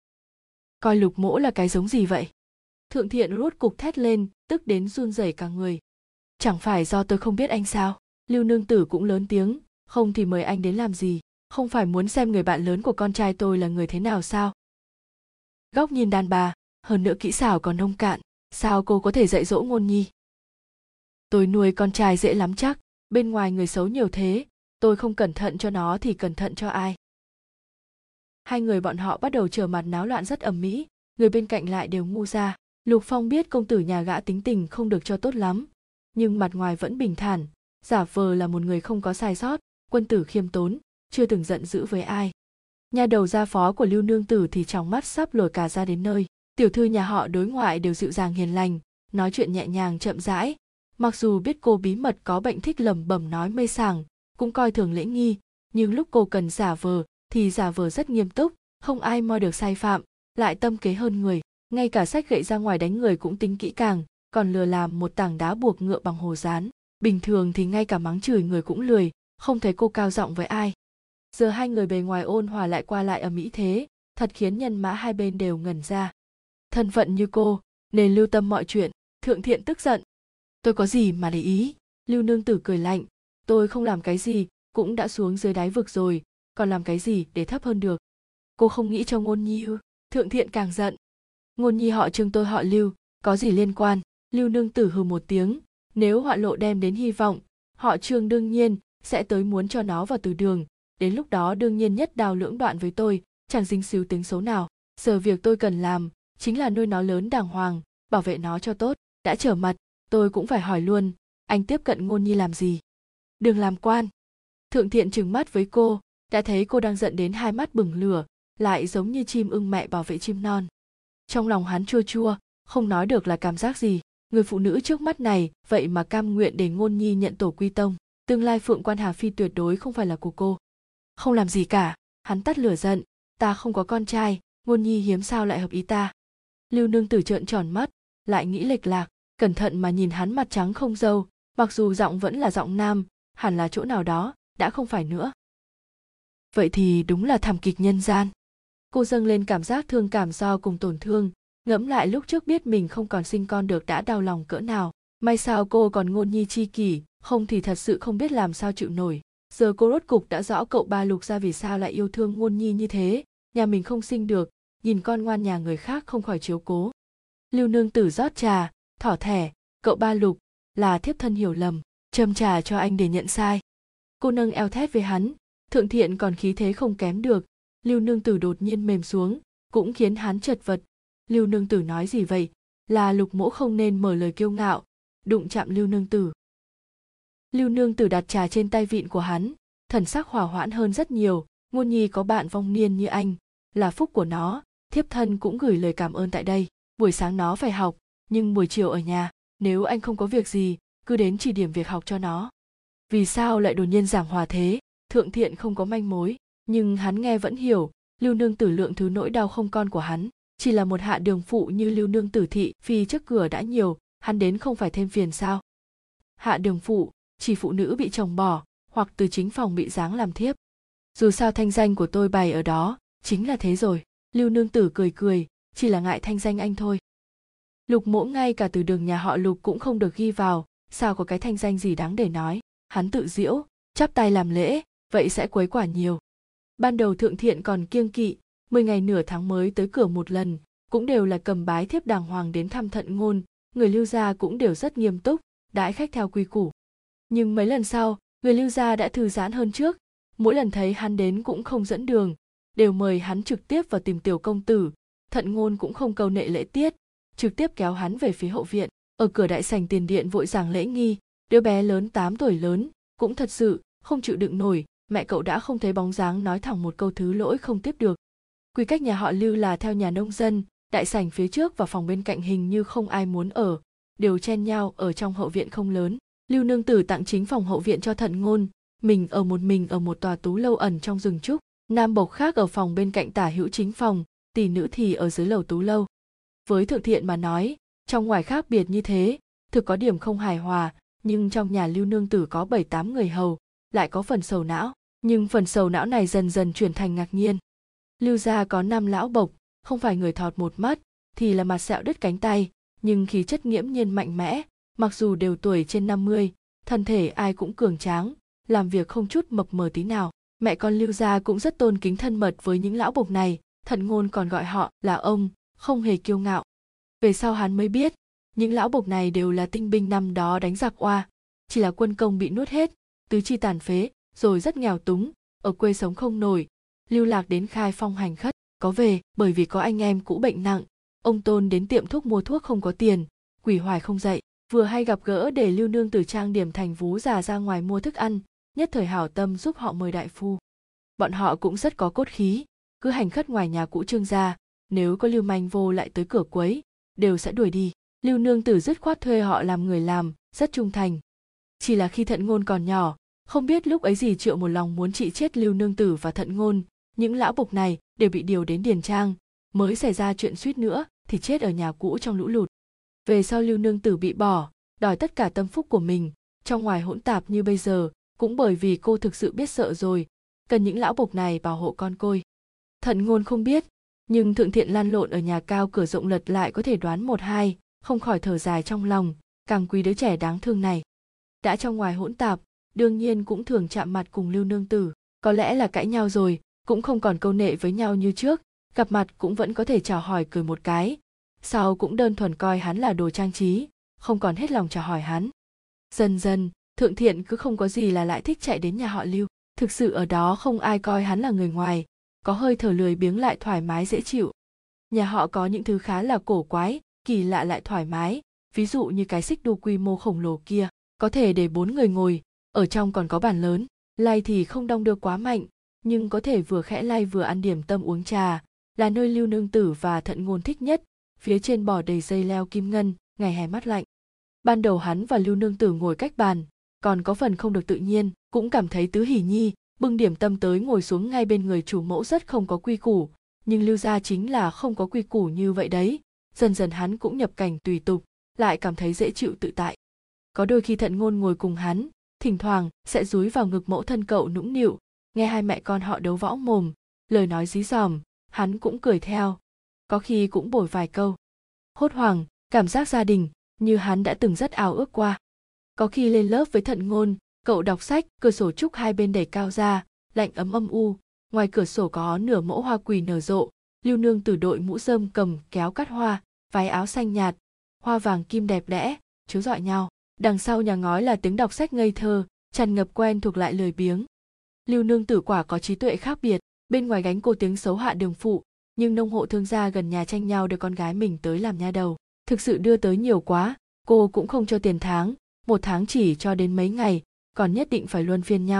Coi Lục Mỗ là cái giống gì vậy? Thượng Thiện rốt cục thét lên, tức đến run rẩy cả người. Chẳng phải do tôi không biết anh sao? Lưu Nương Tử cũng lớn tiếng, không thì mời anh đến làm gì? Không phải muốn xem người bạn lớn của con trai tôi là người thế nào sao? Góc nhìn đàn bà, hơn nữa kỹ xảo còn nông cạn, sao cô có thể dạy dỗ Ngôn Nhi? Tôi nuôi con trai dễ lắm chắc, bên ngoài người xấu nhiều thế, tôi không cẩn thận cho nó thì cẩn thận cho ai? Hai người bọn họ bắt đầu trở mặt náo loạn rất ầm ĩ, người bên cạnh lại đều ngu ra. Lục Phong biết công tử nhà gã tính tình không được cho tốt lắm, nhưng mặt ngoài vẫn bình thản, giả vờ là một người không có sai sót, quân tử khiêm tốn, chưa từng giận dữ với ai. Nhà đầu gia phó của Lưu Nương Tử thì trong mắt sắp lồi cả ra đến nơi. Tiểu thư nhà họ đối ngoại đều dịu dàng hiền lành, nói chuyện nhẹ nhàng chậm rãi. Mặc dù biết cô bí mật có bệnh thích lẩm bẩm nói mê sảng, cũng coi thường lễ nghi, nhưng lúc cô cần giả vờ thì giả vờ rất nghiêm túc, không ai moi được sai phạm, lại tâm kế hơn người. Ngay cả xách gậy ra ngoài đánh người cũng tính kỹ càng, còn lừa làm một tảng đá buộc ngựa bằng hồ dán. Bình thường thì ngay cả mắng chửi người cũng lười, không thấy cô cao giọng với ai. Giờ hai người bề ngoài ôn hòa lại qua lại ầm ĩ thế, thật khiến nhân mã hai bên đều ngẩn ra. Thân phận như cô, nên lưu tâm mọi chuyện. Thượng Thiện tức giận. Tôi có gì mà để ý? Lưu Nương Tử cười lạnh. Tôi không làm cái gì, cũng đã xuống dưới đáy vực rồi, còn làm cái gì để thấp hơn được? Cô không nghĩ cho Ngôn Nhi ư? Thượng Thiện càng giận. Ngôn Nhi họ Trương tôi họ Lưu, có gì liên quan? Lưu Nương Tử hừ một tiếng. Nếu họa lộ đem đến hy vọng, họ Trương đương nhiên sẽ tới muốn cho nó vào từ đường. Đến lúc đó đương nhiên nhất đao lưỡng đoạn với tôi, chẳng dính xíu tính xấu nào. Giờ việc tôi cần làm chính là nuôi nó lớn đàng hoàng, bảo vệ nó cho tốt. Đã trở mặt, tôi cũng phải hỏi luôn, anh tiếp cận Ngôn Nhi làm gì? Đừng làm quan. Thượng Thiện trừng mắt với cô, đã thấy cô đang giận đến hai mắt bừng lửa, lại giống như chim ưng mẹ bảo vệ chim non. Trong lòng hắn chua chua, không nói được là cảm giác gì. Người phụ nữ trước mắt này vậy mà cam nguyện để Ngôn Nhi nhận tổ quy tông. Tương lai Phượng Quan Hà Phi tuyệt đối không phải là của cô. Không làm gì cả, hắn tắt lửa giận. Ta không có con trai, Ngôn Nhi hiếm sao lại hợp ý ta? Lưu Nương Tử trợn tròn mắt, lại nghĩ lệch lạc, cẩn thận mà nhìn hắn mặt trắng không râu, mặc dù giọng vẫn là giọng nam, hẳn là chỗ nào đó đã không phải nữa. Vậy thì đúng là thảm kịch nhân gian. Cô dâng lên cảm giác thương cảm do cùng tổn thương, ngẫm lại lúc trước biết mình không còn sinh con được đã đau lòng cỡ nào. May sao cô còn Ngôn Nhi chi kỷ, không thì thật sự không biết làm sao chịu nổi. Giờ cô rốt cục đã rõ cậu ba Lục ra vì sao lại yêu thương Ngôn Nhi như thế, nhà mình không sinh được, nhìn con ngoan nhà người khác không khỏi chiếu cố. Lưu Nương Tử rót trà, thỏ thẻ, cậu ba Lục là thiếp thân hiểu lầm, châm trà cho anh để nhận sai. Cô nâng eo thét với hắn, Thượng Thiện còn khí thế không kém được. Lưu Nương Tử đột nhiên mềm xuống, cũng khiến hắn chật vật. Lưu Nương Tử nói gì vậy? Là Lục Mỗ không nên mở lời kiêu ngạo, đụng chạm Lưu Nương Tử. Lưu Nương Tử đặt trà trên tay vịn của hắn, thần sắc hòa hoãn hơn rất nhiều. Ngôn nhi có bạn vong niên như anh là phúc của nó, thiếp thân cũng gửi lời cảm ơn tại đây. Buổi sáng nó phải học, nhưng buổi chiều ở nhà, nếu anh không có việc gì cứ đến chỉ điểm việc học cho nó. Vì sao lại đột nhiên giảng hòa thế? Thượng Thiện không có manh mối, nhưng hắn nghe vẫn hiểu. Lưu nương tử lượng thứ nỗi đau không con của hắn, chỉ là một hạ đường phụ như lưu nương tử thị phi trước cửa đã nhiều, hắn đến không phải thêm phiền sao? Hạ đường phụ chỉ phụ nữ bị chồng bỏ hoặc từ chính phòng bị giáng làm thiếp. Dù sao thanh danh của tôi bày ở đó chính là thế rồi. Lưu nương tử cười cười, chỉ là ngại thanh danh anh thôi. Lục Mỗ ngay cả từ đường nhà họ Lục cũng không được ghi vào, sao có cái thanh danh gì đáng để nói. Hắn tự giễu, chắp tay làm lễ, vậy sẽ quấy quả nhiều. Ban đầu Thượng Thiện còn kiêng kỵ, mười ngày nửa tháng mới tới cửa một lần, cũng đều là cầm bái thiếp đàng hoàng đến thăm Thận Ngôn, người Lưu gia cũng đều rất nghiêm túc, đãi khách theo quy củ. Nhưng mấy lần sau, người Lưu gia đã thư giãn hơn trước, mỗi lần thấy hắn đến cũng không dẫn đường, đều mời hắn trực tiếp vào tìm tiểu công tử. Thận Ngôn cũng không câu nệ lễ tiết, trực tiếp kéo hắn về phía hậu viện, ở cửa đại sảnh tiền điện vội giảng lễ nghi. Đứa bé lớn tám tuổi lớn cũng thật sự không chịu đựng nổi, mẹ cậu đã không thấy bóng dáng, nói thẳng một câu thứ lỗi không tiếp được. Quy cách nhà họ Lưu là theo nhà nông dân, đại sảnh phía trước và phòng bên cạnh hình như không ai muốn ở, đều chen nhau ở trong hậu viện không lớn. Lưu nương tử tặng chính phòng hậu viện cho Thận Ngôn, mình ở một mình ở một tòa tú lâu ẩn trong rừng trúc, nam bộc khác ở phòng bên cạnh tả hữu chính phòng, tỷ nữ thì ở dưới lầu tú lâu. Với Thượng Thiện mà nói, trong ngoài khác biệt như thế, thực có điểm không hài hòa, nhưng trong nhà Lưu nương tử có bảy tám người hầu, lại có phần sầu não, nhưng phần sầu não này dần dần chuyển thành ngạc nhiên. Lưu gia có năm lão bộc, không phải người thọt một mắt, thì là mặt sẹo đứt cánh tay, nhưng khí chất nghiễm nhiên mạnh mẽ, mặc dù đều tuổi trên năm mươi, thân thể ai cũng cường tráng, làm việc không chút mập mờ tí nào. Mẹ con Lưu gia cũng rất tôn kính thân mật với những lão bộc này, Thận Ngôn còn gọi họ là ông, không hề kiêu ngạo. Về sau hắn mới biết, những lão bộc này đều là tinh binh năm đó đánh giặc oa, chỉ là quân công bị nuốt hết, tứ chi tàn phế, rồi rất nghèo túng, ở quê sống không nổi, lưu lạc đến Khai Phong hành khất, có về bởi vì có anh em cũ bệnh nặng, ông Tôn đến tiệm thuốc mua thuốc không có tiền, quỷ hoài không dậy, vừa hay gặp gỡ để Lưu nương tử trang điểm thành vú già ra ngoài mua thức ăn, nhất thời hảo tâm giúp họ mời đại phu. Bọn họ cũng rất có cốt khí, cứ hành khất ngoài nhà cũ Trương gia, nếu có lưu manh vô lại tới cửa quấy, đều sẽ đuổi đi. Lưu nương tử dứt khoát thuê họ làm người làm, rất trung thành. Chỉ là khi Thận Ngôn còn nhỏ, không biết lúc ấy gì Triệu một lòng muốn trị chết Lưu nương tử và Thận Ngôn, những lão bộc này đều bị điều đến điền trang, mới xảy ra chuyện suýt nữa thì chết ở nhà cũ trong lũ lụt. Về sau Lưu nương tử bị bỏ, đòi tất cả tâm phúc của mình, trong ngoài hỗn tạp như bây giờ, cũng bởi vì cô thực sự biết sợ rồi, cần những lão bộc này bảo hộ con côi. Thận Ngôn không biết, nhưng Thượng Thiện lăn lộn ở nhà cao cửa rộng lật lại có thể đoán một hai, không khỏi thở dài trong lòng, càng quý đứa trẻ đáng thương này. Đã trong ngoài hỗn tạp, đương nhiên cũng thường chạm mặt cùng Lưu nương tử, có lẽ là cãi nhau rồi, cũng không còn câu nệ với nhau như trước, gặp mặt cũng vẫn có thể chào hỏi cười một cái, sau cũng đơn thuần coi hắn là đồ trang trí, không còn hết lòng chào hỏi hắn. Dần dần, Thượng Thiện cứ không có gì là lại thích chạy đến nhà họ Lưu, thực sự ở đó không ai coi hắn là người ngoài, có hơi thở lười biếng lại thoải mái dễ chịu. Nhà họ có những thứ khá là cổ quái, kỳ lạ lại thoải mái, ví dụ như cái xích đu quy mô khổng lồ kia, có thể để bốn người ngồi, ở trong còn có bàn lớn, lay thì không đong đưa quá mạnh, nhưng có thể vừa khẽ lay vừa ăn điểm tâm uống trà, là nơi Lưu nương tử và Thận Ngôn thích nhất, phía trên bò đầy dây leo kim ngân, ngày hè mát lạnh. Ban đầu hắn và Lưu nương tử ngồi cách bàn, còn có phần không được tự nhiên, cũng cảm thấy Tứ Hỷ Nhi bưng điểm tâm tới ngồi xuống ngay bên người chủ mẫu rất không có quy củ, nhưng Lưu gia chính là không có quy củ như vậy đấy. Dần dần hắn cũng nhập cảnh tùy tục, lại cảm thấy dễ chịu tự tại. Có đôi khi Thận Ngôn ngồi cùng hắn, thỉnh thoảng sẽ dúi vào ngực mẫu thân cậu nũng nịu, nghe hai mẹ con họ đấu võ mồm, lời nói dí dỏm, hắn cũng cười theo, có khi cũng bồi vài câu. Hốt hoảng, cảm giác gia đình như hắn đã từng rất ao ước qua. Có khi lên lớp với Thận Ngôn, cậu đọc sách, cửa sổ trúc hai bên đẩy cao ra, lạnh ấm âm u, ngoài cửa sổ có nửa mẫu hoa quỳ nở rộ, Lưu nương tử đội mũ rơm cầm kéo cắt hoa, váy áo xanh nhạt, hoa vàng kim đẹp đẽ, chiếu rọi nhau. Đằng sau nhà ngói là tiếng đọc sách ngây thơ, tràn ngập quen thuộc lại lười biếng. Lưu nương tử quả có trí tuệ khác biệt, bên ngoài gánh cô tiếng xấu hạ đường phụ, nhưng nông hộ thương gia gần nhà tranh nhau đưa con gái mình tới làm nha đầu. Thực sự đưa tới nhiều quá, cô cũng không cho tiền tháng, một tháng chỉ cho đến mấy ngày, còn nhất định phải luân phiên nhau.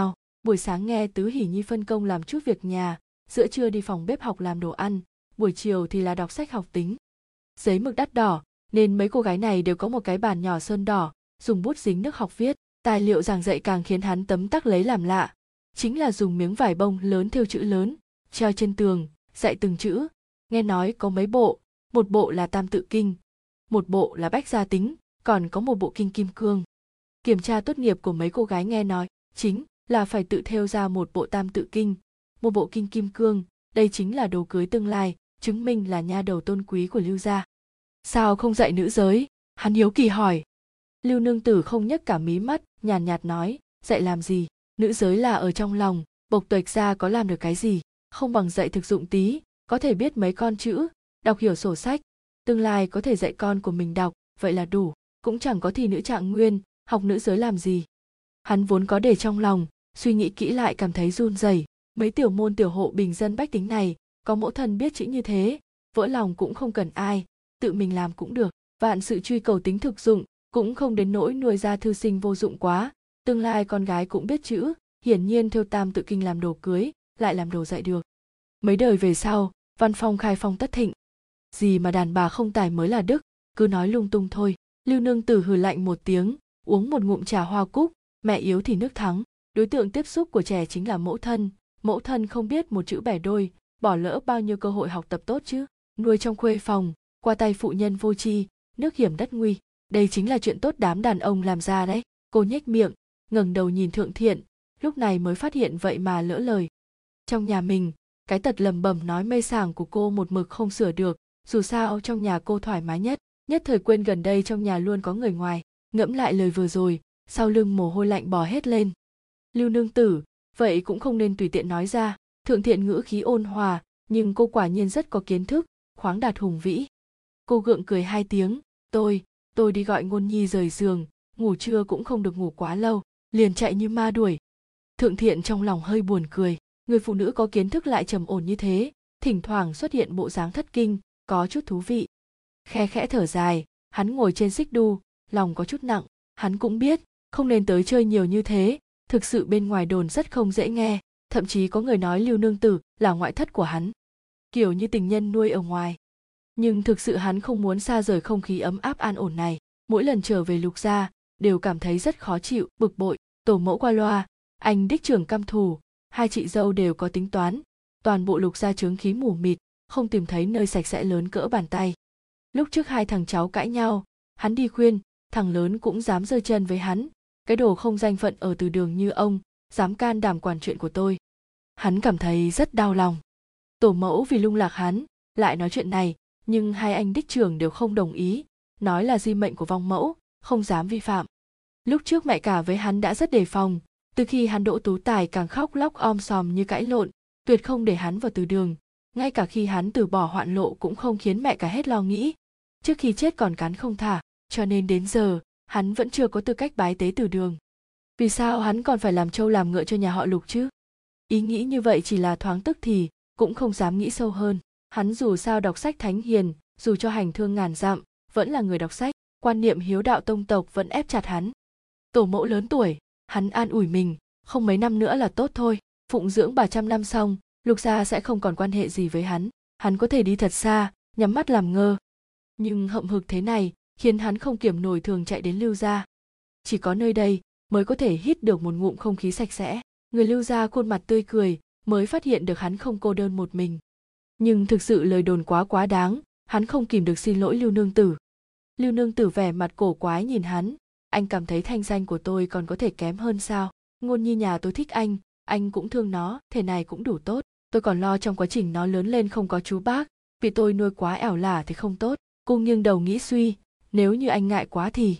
Buổi sáng nghe Tứ Hỷ Nhi phân công làm chút việc nhà, giữa trưa đi phòng bếp học làm đồ ăn, buổi chiều thì là đọc sách học tính. Giấy mực đắt đỏ, nên mấy cô gái này đều có một cái bàn nhỏ sơn đỏ, dùng bút dính nước học viết. Tài liệu giảng dạy càng khiến hắn tấm tắc lấy làm lạ. Chính là dùng miếng vải bông lớn thêu chữ lớn, treo trên tường, dạy từng chữ. Nghe nói có mấy bộ, một bộ là Tam Tự Kinh, một bộ là Bách Gia Tính, còn có một bộ Kinh Kim Cương. Kiểm tra tốt nghiệp của mấy cô gái nghe nói, chính là phải tự thêu ra một bộ Tam Tự Kinh, một bộ Kinh Kim Cương. Đây chính là đồ cưới tương lai, chứng minh là nha đầu tôn quý của Lưu gia. Sao không dạy nữ giới? Hắn hiếu kỳ hỏi. Lưu Nương Tử không nhấc cả mí mắt, nhàn nhạt nói, dạy làm gì? Nữ giới là ở trong lòng, bộc tuệch ra có làm được cái gì? Không bằng dạy thực dụng tí, có thể biết mấy con chữ, đọc hiểu sổ sách, tương lai có thể dạy con của mình đọc, vậy là đủ. Cũng chẳng có thì nữ trạng nguyên, học nữ giới làm gì? Hắn vốn có để trong lòng, suy nghĩ kỹ lại cảm thấy run rẩy. Mấy tiểu môn tiểu hộ bình dân bách tính này, có mẫu thân biết chữ như thế, vỡ lòng cũng không cần ai, tự mình làm cũng được. Vạn sự truy cầu tính thực dụng, cũng không đến nỗi nuôi ra thư sinh vô dụng quá. Tương lai con gái cũng biết chữ, hiển nhiên thêu Tam Tự Kinh làm đồ cưới, lại làm đồ dạy được. Mấy đời về sau, văn phong khai phong tất thịnh. Gì mà đàn bà không tài mới là đức, cứ nói lung tung thôi. Lưu Nương Tử hừ lạnh một tiếng, uống một ngụm trà hoa cúc, mẹ yếu thì nước thắng. Đối tượng tiếp xúc của trẻ chính là mẫu thân, mẫu thân không biết một chữ bẻ đôi, bỏ lỡ bao nhiêu cơ hội học tập tốt chứ. Nuôi trong khuê phòng, qua tay phụ nhân vô tri, nước hiểm đất nguy. Đây chính là chuyện tốt đám đàn ông làm ra đấy. Cô nhếch miệng, ngẩng đầu nhìn Thượng Thiện, lúc này mới phát hiện vậy mà lỡ lời. Trong nhà mình, cái tật lầm bầm nói mê sảng của cô một mực không sửa được, dù sao trong nhà cô thoải mái nhất, nhất thời quên gần đây trong nhà luôn có người ngoài. Ngẫm lại lời vừa rồi, sau lưng mồ hôi lạnh bò hết lên. Lưu Nương Tử, vậy cũng không nên tùy tiện nói ra. Thượng Thiện ngữ khí ôn hòa, nhưng cô quả nhiên rất có kiến thức, khoáng đạt hùng vĩ. Cô gượng cười hai tiếng, tôi, tôi đi gọi Ngôn Nhi rời giường, ngủ trưa cũng không được ngủ quá lâu, liền chạy như ma đuổi. Thượng Thiện trong lòng hơi buồn cười, người phụ nữ có kiến thức lại trầm ổn như thế, thỉnh thoảng xuất hiện bộ dáng thất kinh, có chút thú vị. Khe khẽ thở dài, hắn ngồi trên xích đu, lòng có chút nặng, hắn cũng biết, không nên tới chơi nhiều như thế, thực sự bên ngoài đồn rất không dễ nghe, thậm chí có người nói Lưu Nương Tử là ngoại thất của hắn, kiểu như tình nhân nuôi ở ngoài. Nhưng thực sự hắn không muốn xa rời không khí ấm áp an ổn này, mỗi lần trở về Lục gia, đều cảm thấy rất khó chịu, bực bội. Tổ mẫu qua loa, anh đích trưởng căm thù, hai chị dâu đều có tính toán, toàn bộ Lục gia chướng khí mù mịt, không tìm thấy nơi sạch sẽ lớn cỡ bàn tay. Lúc trước hai thằng cháu cãi nhau, hắn đi khuyên, thằng lớn cũng dám giơ chân với hắn, cái đồ không danh phận ở từ đường như ông, dám can đảm quản chuyện của tôi. Hắn cảm thấy rất đau lòng. Tổ mẫu vì lung lạc hắn, lại nói chuyện này, nhưng hai anh đích trưởng đều không đồng ý, nói là di mệnh của vong mẫu, không dám vi phạm. Lúc trước mẹ cả với hắn đã rất đề phòng, từ khi hắn đỗ tú tài càng khóc lóc om sòm như cãi lộn, tuyệt không để hắn vào từ đường, ngay cả khi hắn từ bỏ hoạn lộ cũng không khiến mẹ cả hết lo nghĩ. Trước khi chết còn cắn không thả, cho nên đến giờ, hắn vẫn chưa có tư cách bái tế từ đường. Vì sao hắn còn phải làm trâu làm ngựa cho nhà họ Lục chứ? Ý nghĩ như vậy chỉ là thoáng tức thì, cũng không dám nghĩ sâu hơn. Hắn dù sao đọc sách thánh hiền, dù cho hành thương ngàn dặm, vẫn là người đọc sách, quan niệm hiếu đạo tông tộc vẫn ép chặt hắn. Tổ mẫu lớn tuổi, hắn an ủi mình, không mấy năm nữa là tốt thôi, phụng dưỡng bà trăm năm xong, Lục gia sẽ không còn quan hệ gì với hắn, hắn có thể đi thật xa, nhắm mắt làm ngơ. Nhưng hậm hực thế này, khiến hắn không kiểm nổi thường chạy đến Lưu gia. Chỉ có nơi đây mới có thể hít được một ngụm không khí sạch sẽ. Người Lưu gia khuôn mặt tươi cười, mới phát hiện được hắn không cô đơn một mình. Nhưng thực sự lời đồn quá quá đáng, hắn không kìm được xin lỗi Lưu Nương Tử. Lưu Nương Tử vẻ mặt cổ quái nhìn hắn, anh cảm thấy thanh danh của tôi còn có thể kém hơn sao? Ngôn Nhi nhà tôi thích anh, anh cũng thương nó, thế này cũng đủ tốt. Tôi còn lo trong quá trình nó lớn lên không có chú bác, vì tôi nuôi quá ẻo lả thì không tốt. Cô nghiêng đầu nghĩ suy, nếu như anh ngại quá thì...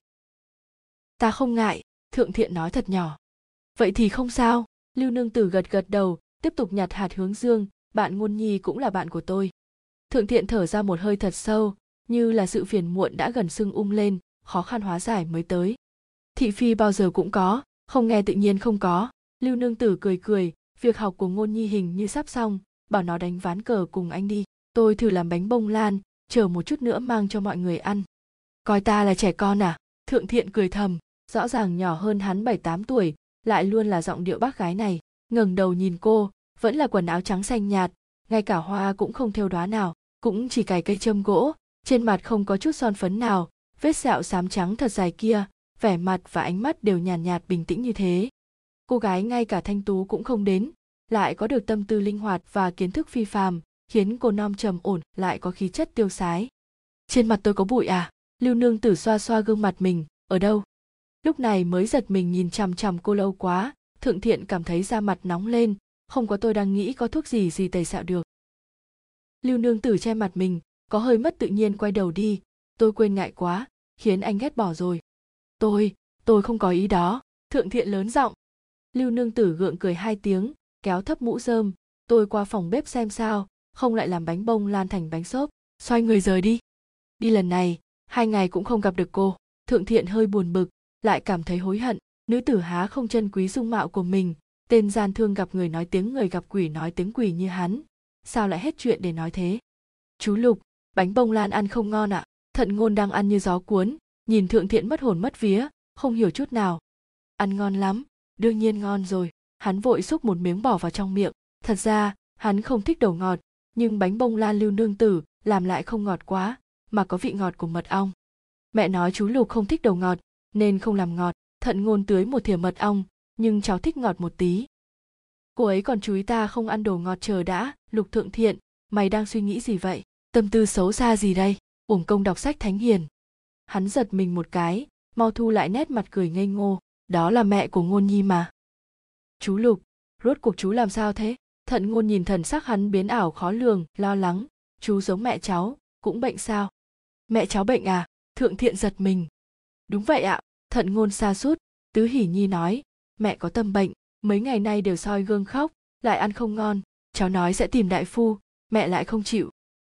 Ta không ngại, Thượng Thiện nói thật nhỏ. Vậy thì không sao, Lưu Nương Tử gật gật đầu, tiếp tục nhặt hạt hướng dương, bạn Ngôn Nhi cũng là bạn của tôi. Thượng Thiện thở ra một hơi thật sâu, như là sự phiền muộn đã gần sưng ung lên, khó khăn hóa giải mới tới. Thị phi bao giờ cũng có, không nghe tự nhiên không có. Lưu Nương Tử cười cười, việc học của Ngôn Nhi hình như sắp xong, bảo nó đánh ván cờ cùng anh đi. Tôi thử làm bánh bông lan, chờ một chút nữa mang cho mọi người ăn. Coi ta là trẻ con à? Thượng Thiện cười thầm, rõ ràng nhỏ hơn hắn bảy tám tuổi, lại luôn là giọng điệu bác gái này. ngẩng đầu nhìn cô, vẫn là quần áo trắng xanh nhạt, ngay cả hoa cũng không thêu đóa nào, cũng chỉ cài cây châm gỗ, trên mặt không có chút son phấn nào, vết sẹo xám trắng thật dài kia, vẻ mặt và ánh mắt đều nhàn nhạt, nhạt bình tĩnh như thế. Cô gái ngay cả thanh tú cũng không đến, lại có được tâm tư linh hoạt và kiến thức phi phàm, khiến cô non trầm ổn lại có khí chất tiêu sái. Trên mặt tôi có bụi à? Lưu Nương Tử xoa xoa gương mặt mình, ở đâu? Lúc này mới giật mình nhìn chằm chằm cô lâu quá, Thượng Thiện cảm thấy da mặt nóng lên, không có tôi đang nghĩ có thuốc gì gì tẩy xạo được. Lưu Nương Tử che mặt mình, có hơi mất tự nhiên quay đầu đi, tôi quên ngại quá, khiến anh ghét bỏ rồi. Tôi, tôi không có ý đó, Thượng Thiện lớn giọng. Lưu Nương Tử gượng cười hai tiếng, kéo thấp mũ rơm, tôi qua phòng bếp xem sao, không lại làm bánh bông lan thành bánh xốp, xoay người rời đi. Đi lần này, hai ngày cũng không gặp được cô, Thượng Thiện hơi buồn bực, lại cảm thấy hối hận, nữ tử há không trân quý dung mạo của mình, tên gian thương gặp người nói tiếng người gặp quỷ nói tiếng quỷ như hắn, sao lại hết chuyện để nói thế. Chú Lục, bánh bông lan ăn không ngon ạ? Thận Ngôn đang ăn như gió cuốn, nhìn Thượng Thiện mất hồn mất vía, không hiểu chút nào. Ăn ngon lắm, đương nhiên ngon rồi, hắn vội xúc một miếng bỏ vào trong miệng, thật ra, hắn không thích đồ ngọt, nhưng bánh bông lan Lưu Nương Tử làm lại không ngọt quá, mà có vị ngọt của mật ong. Mẹ nói chú Lục không thích đồ ngọt, nên không làm ngọt, Thận Ngôn tưới một thìa mật ong, nhưng cháu thích ngọt một tí. Cô ấy còn chú ý ta không ăn đồ ngọt chờ đã, Lục Thượng Thiện, mày đang suy nghĩ gì vậy? Tâm tư xấu xa gì đây? Uổng công đọc sách thánh hiền. Hắn giật mình một cái, mau thu lại nét mặt cười ngây ngô, đó là mẹ của Ngôn Nhi mà. Chú Lục, rốt cuộc chú làm sao thế? Thận Ngôn nhìn thần sắc hắn biến ảo khó lường, lo lắng, chú giống mẹ cháu, cũng bệnh sao? Mẹ cháu bệnh à? Thượng Thiện giật mình. Đúng vậy ạ, Thận Ngôn sa sút, Tứ Hỷ Nhi nói, mẹ có tâm bệnh, mấy ngày nay đều soi gương khóc, lại ăn không ngon, cháu nói sẽ tìm đại phu, mẹ lại không chịu.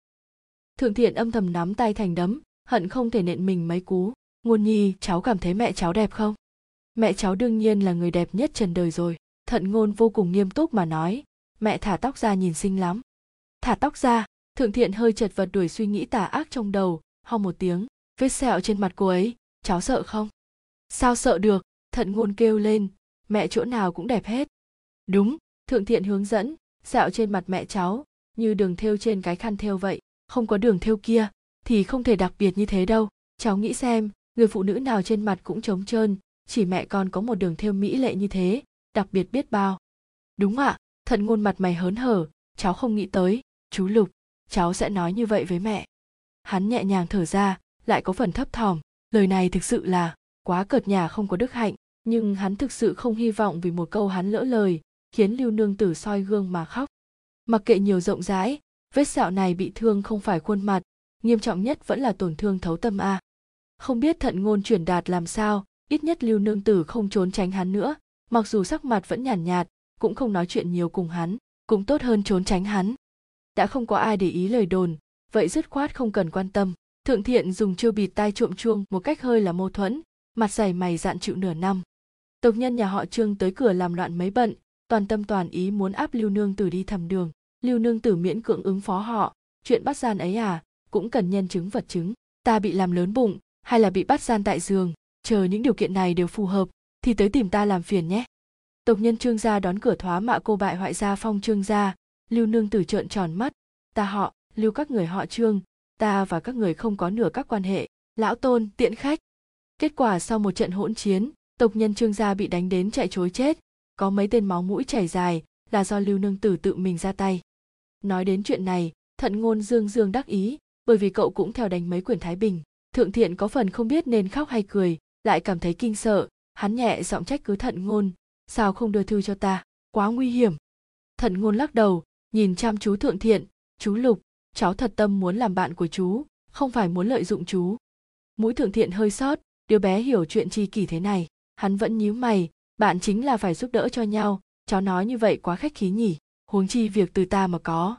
Thượng Thiện âm thầm nắm tay thành đấm, hận không thể nện mình mấy cú. Ngôn Nhi, cháu cảm thấy mẹ cháu đẹp không? Mẹ cháu đương nhiên là người đẹp nhất trần đời rồi. Thận Ngôn vô cùng nghiêm túc mà nói, mẹ thả tóc ra nhìn xinh lắm. Thả tóc ra? Thượng Thiện hơi chật vật đuổi suy nghĩ tà ác trong đầu, ho một tiếng, vết sẹo trên mặt cô ấy, cháu sợ không? Sao sợ được? Thận Ngôn kêu lên, mẹ chỗ nào cũng đẹp hết. Đúng, Thượng Thiện hướng dẫn, sẹo trên mặt mẹ cháu, như đường thêu trên cái khăn thêu vậy, không có đường thêu kia, thì không thể đặc biệt như thế đâu. Cháu nghĩ xem, người phụ nữ nào trên mặt cũng trống trơn, chỉ mẹ con có một đường thêu mỹ lệ như thế, đặc biệt biết bao. Đúng ạ, Thận Ngôn mặt mày hớn hở, cháu không nghĩ tới, chú Lục, cháu sẽ nói như vậy với mẹ. Hắn nhẹ nhàng thở ra, lại có phần thấp thỏm, lời này thực sự là quá cợt nhả không có đức hạnh, nhưng hắn thực sự không hy vọng vì một câu hắn lỡ lời, khiến Lưu Nương Tử soi gương mà khóc. Mặc kệ nhiều rộng rãi, vết sẹo này bị thương không phải khuôn mặt, nghiêm trọng nhất vẫn là tổn thương thấu tâm a. Không biết Thận Ngôn truyền đạt làm sao, ít nhất Lưu Nương Tử không trốn tránh hắn nữa, mặc dù sắc mặt vẫn nhàn nhạt, nhạt, cũng không nói chuyện nhiều cùng hắn, cũng tốt hơn trốn tránh hắn. Đã không có ai để ý lời đồn, vậy dứt khoát không cần quan tâm. Thượng Thiện dùng chiêu bịt tai trộm chuông một cách hơi là mâu thuẫn, mặt dày mày dạn chịu nửa năm. Tộc nhân nhà họ Trương tới cửa làm loạn mấy bận, toàn tâm toàn ý muốn áp Lưu Nương Tử đi thẩm đường. Lưu Nương Tử miễn cưỡng ứng phó họ, chuyện bắt gian ấy à, cũng cần nhân chứng vật chứng. Ta bị làm lớn bụng, hay là bị bắt gian tại giường, chờ những điều kiện này đều phù hợp, thì tới tìm ta làm phiền nhé. Tộc nhân Trương gia đón cửa thoá mạ cô bại hoại gia phong Trương gia. Lưu Nương Tử trợn tròn mắt, ta họ, Lưu các người họ Trương, ta và các người không có nửa các quan hệ, lão tôn tiện khách. Kết quả sau một trận hỗn chiến, tộc nhân Trương gia bị đánh đến chạy trối chết, có mấy tên máu mũi chảy dài, là do Lưu Nương Tử tự mình ra tay. Nói đến chuyện này, Thận Ngôn dương dương đắc ý, bởi vì cậu cũng theo đánh mấy quyển Thái Bình. Thượng Thiện có phần không biết nên khóc hay cười, lại cảm thấy kinh sợ, hắn nhẹ giọng trách cứ Thận Ngôn, sao không đưa thư cho ta, quá nguy hiểm. Thận Ngôn lắc đầu, nhìn chăm chú Thượng Thiện, chú Lục, cháu thật tâm muốn làm bạn của chú, không phải muốn lợi dụng chú. Mũi Thượng Thiện hơi sót, đứa bé hiểu chuyện tri kỷ thế này, hắn vẫn nhíu mày, bạn chính là phải giúp đỡ cho nhau, cháu nói như vậy quá khách khí nhỉ, huống chi việc từ ta mà có.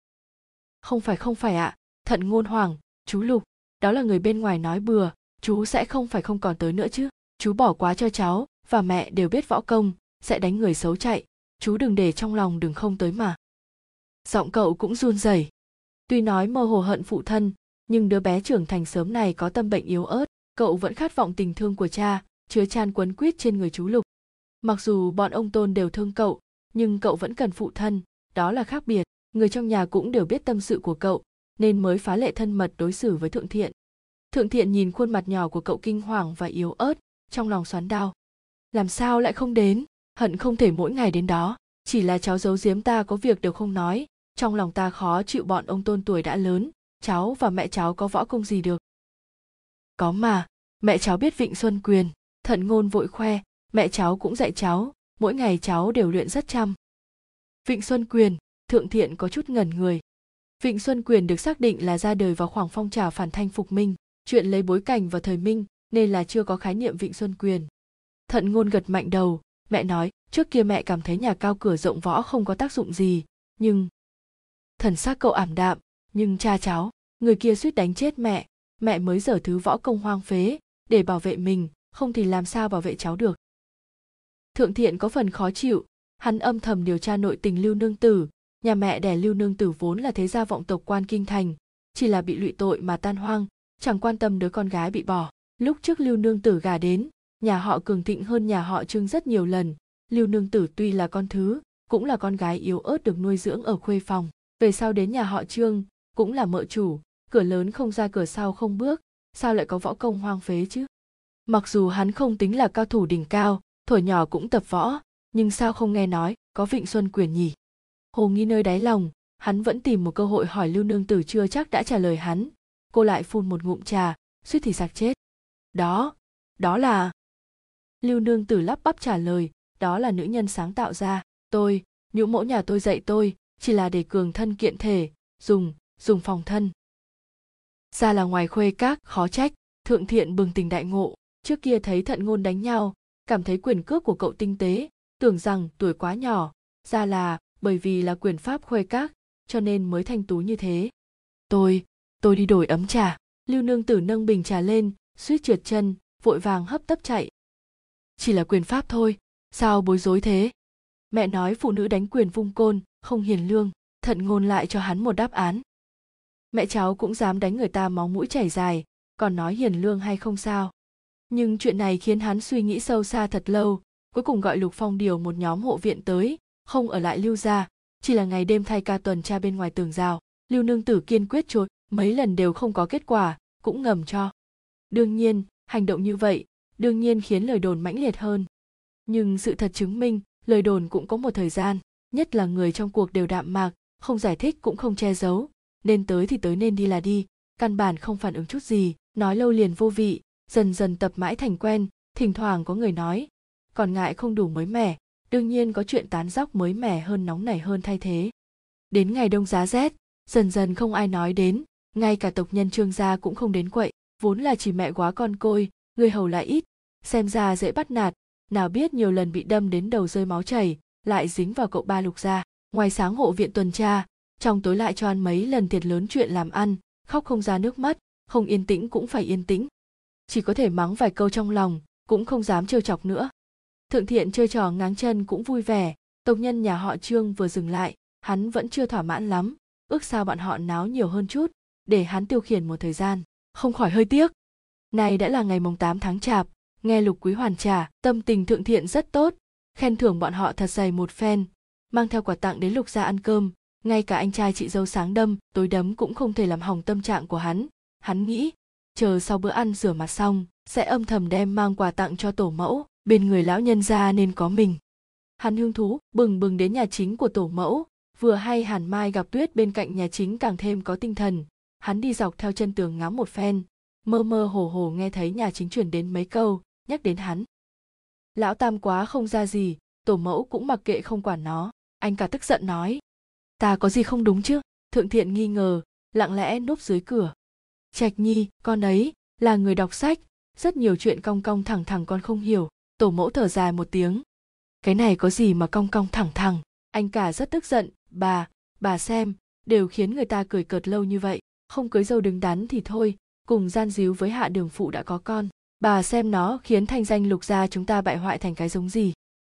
Không phải không phải ạ, Thận Ngôn hoảng, chú Lục, đó là người bên ngoài nói bừa, chú sẽ không phải không còn tới nữa chứ, chú bỏ quá cho cháu, và mẹ đều biết võ công, sẽ đánh người xấu chạy, chú đừng để trong lòng đừng không tới mà. Giọng cậu cũng run rẩy. Tuy nói mơ hồ hận phụ thân, nhưng đứa bé trưởng thành sớm này có tâm bệnh yếu ớt, cậu vẫn khát vọng tình thương của cha, chứa chan quấn quýt trên người chú Lục. Mặc dù bọn ông Tôn đều thương cậu, nhưng cậu vẫn cần phụ thân, đó là khác biệt. Người trong nhà cũng đều biết tâm sự của cậu, nên mới phá lệ thân mật đối xử với Thượng Thiện. Thượng Thiện nhìn khuôn mặt nhỏ của cậu kinh hoàng và yếu ớt, trong lòng xoắn đau. Làm sao lại không đến, hận không thể mỗi ngày đến đó, chỉ là cháu giấu giếm ta có việc đều không nói, trong lòng ta khó chịu, bọn ông Tôn tuổi đã lớn, cháu và mẹ cháu có võ công gì được. Có mà, mẹ cháu biết Vịnh Xuân Quyền. Thận Ngôn vội khoe, mẹ cháu cũng dạy cháu, mỗi ngày cháu đều luyện rất chăm. Vịnh Xuân Quyền, Thượng Thiện có chút ngẩn người. Vịnh Xuân Quyền được xác định là ra đời vào khoảng phong trào phản Thanh phục Minh, chuyện lấy bối cảnh vào thời Minh nên là chưa có khái niệm Vịnh Xuân Quyền. Thận Ngôn gật mạnh đầu, mẹ nói, trước kia mẹ cảm thấy nhà cao cửa rộng võ không có tác dụng gì, nhưng... Thần sắc cậu ảm đạm, nhưng cha cháu, người kia suýt đánh chết mẹ, mẹ mới dở thứ võ công hoang phế, để bảo vệ mình, không thì làm sao bảo vệ cháu được. Thượng Thiện có phần khó chịu, hắn âm thầm điều tra nội tình Lưu Nương Tử, nhà mẹ đẻ Lưu Nương Tử vốn là thế gia vọng tộc quan kinh thành, chỉ là bị lụy tội mà tan hoang, chẳng quan tâm đứa con gái bị bỏ. Lúc trước Lưu Nương Tử gả đến, nhà họ cường thịnh hơn nhà họ Trương rất nhiều lần. Lưu Nương Tử tuy là con thứ, cũng là con gái yếu ớt được nuôi dưỡng ở khuê phòng. Về sau đến nhà họ Trương, cũng là mợ chủ, cửa lớn không ra cửa sau không bước, sao lại có võ công hoang phế chứ? Mặc dù hắn không tính là cao thủ đỉnh cao, thuở nhỏ cũng tập võ, nhưng sao không nghe nói có Vịnh Xuân Quyền nhỉ? Hồ nghi nơi đáy lòng, hắn vẫn tìm một cơ hội hỏi Lưu Nương Tử, chưa chắc đã trả lời hắn. Cô lại phun một ngụm trà, suýt thì sặc chết. Đó, đó là... Lưu Nương Tử lắp bắp trả lời, đó là nữ nhân sáng tạo ra. Tôi, nhũ mẫu nhà tôi dạy tôi, chỉ là để cường thân kiện thể, dùng, dùng phòng thân. Ra là ngoài khuê các, khó trách. Thượng Thiện bừng tỉnh đại ngộ, trước kia thấy Thận Ngôn đánh nhau, cảm thấy quyền cước của cậu tinh tế, tưởng rằng tuổi quá nhỏ, ra là bởi vì là quyền pháp khuê các, cho nên mới thanh tú như thế. Tôi, tôi đi đổi ấm trà. Lưu Nương Tử nâng bình trà lên, suýt trượt chân, vội vàng hấp tấp chạy. Chỉ là quyền pháp thôi, sao bối rối thế? Mẹ nói phụ nữ đánh quyền vung côn, không hiền lương. Thận Ngôn lại cho hắn một đáp án. Mẹ cháu cũng dám đánh người ta máu mũi chảy dài, còn nói hiền lương hay không sao? Nhưng chuyện này khiến hắn suy nghĩ sâu xa thật lâu, cuối cùng gọi Lục Phong điều một nhóm hộ viện tới, không ở lại Lưu gia, chỉ là ngày đêm thay ca tuần tra bên ngoài tường rào. Lưu Nương Tử kiên quyết chối, mấy lần đều không có kết quả, cũng ngầm cho. Đương nhiên, hành động như vậy, đương nhiên khiến lời đồn mãnh liệt hơn. Nhưng sự thật chứng minh, lời đồn cũng có một thời gian, nhất là người trong cuộc đều đạm mạc, không giải thích cũng không che giấu, nên tới thì tới, nên đi là đi, căn bản không phản ứng chút gì, nói lâu liền vô vị, dần dần tập mãi thành quen, thỉnh thoảng có người nói, còn ngại không đủ mới mẻ, đương nhiên có chuyện tán dóc mới mẻ hơn, nóng nảy hơn thay thế. Đến ngày đông giá rét, dần dần không ai nói đến, ngay cả tộc nhân Trương gia cũng không đến quậy, vốn là chỉ mẹ quá con côi, người hầu lại ít, xem ra dễ bắt nạt, nào biết nhiều lần bị đâm đến đầu rơi máu chảy, lại dính vào cậu ba Lục gia. Ngoài sáng hộ viện tuần tra, trong tối lại cho ăn mấy lần thiệt lớn chuyện làm ăn, khóc không ra nước mắt, không yên tĩnh cũng phải yên tĩnh. Chỉ có thể mắng vài câu trong lòng, cũng không dám trêu chọc nữa. Thượng Thiện chơi trò ngáng chân cũng vui vẻ, tộc nhân nhà họ Trương vừa dừng lại, hắn vẫn chưa thỏa mãn lắm, ước sao bọn họ náo nhiều hơn chút, để hắn tiêu khiển một thời gian, không khỏi hơi tiếc. Này đã là ngày mồng tám tháng Chạp, nghe Lục Quý hoàn trả, tâm tình Thượng Thiện rất tốt, khen thưởng bọn họ thật dày một phen, mang theo quà tặng đến Lục gia ăn cơm, ngay cả anh trai chị dâu sáng đâm, tối đấm cũng không thể làm hỏng tâm trạng của hắn. Hắn nghĩ, chờ sau bữa ăn rửa mặt xong, sẽ âm thầm đem mang quà tặng cho tổ mẫu, bên người lão nhân gia nên có mình. Hắn hứng thú bừng bừng đến nhà chính của tổ mẫu, vừa hay Hàn Mai gặp Tuyết bên cạnh nhà chính càng thêm có tinh thần. Hắn đi dọc theo chân tường ngắm một phen, mơ mơ hồ hồ nghe thấy nhà chính truyền đến mấy câu nhắc đến hắn. Lão Tam quá không ra gì, tổ mẫu cũng mặc kệ không quản nó. Anh cả tức giận nói, ta có gì không đúng chứ? Thượng Thiện nghi ngờ, lặng lẽ núp dưới cửa. Trạch Nhi, con ấy là người đọc sách, rất nhiều chuyện cong cong thẳng thẳng con không hiểu. Tổ mẫu thở dài một tiếng, cái này có gì mà cong cong thẳng thẳng? Anh cả rất tức giận, bà, bà xem, đều khiến người ta cười cợt lâu như vậy, không cưới dâu đứng đắn thì thôi, cùng gian díu với Hạ Đường phụ đã có con, bà xem nó khiến thanh danh Lục gia chúng ta bại hoại thành cái giống gì.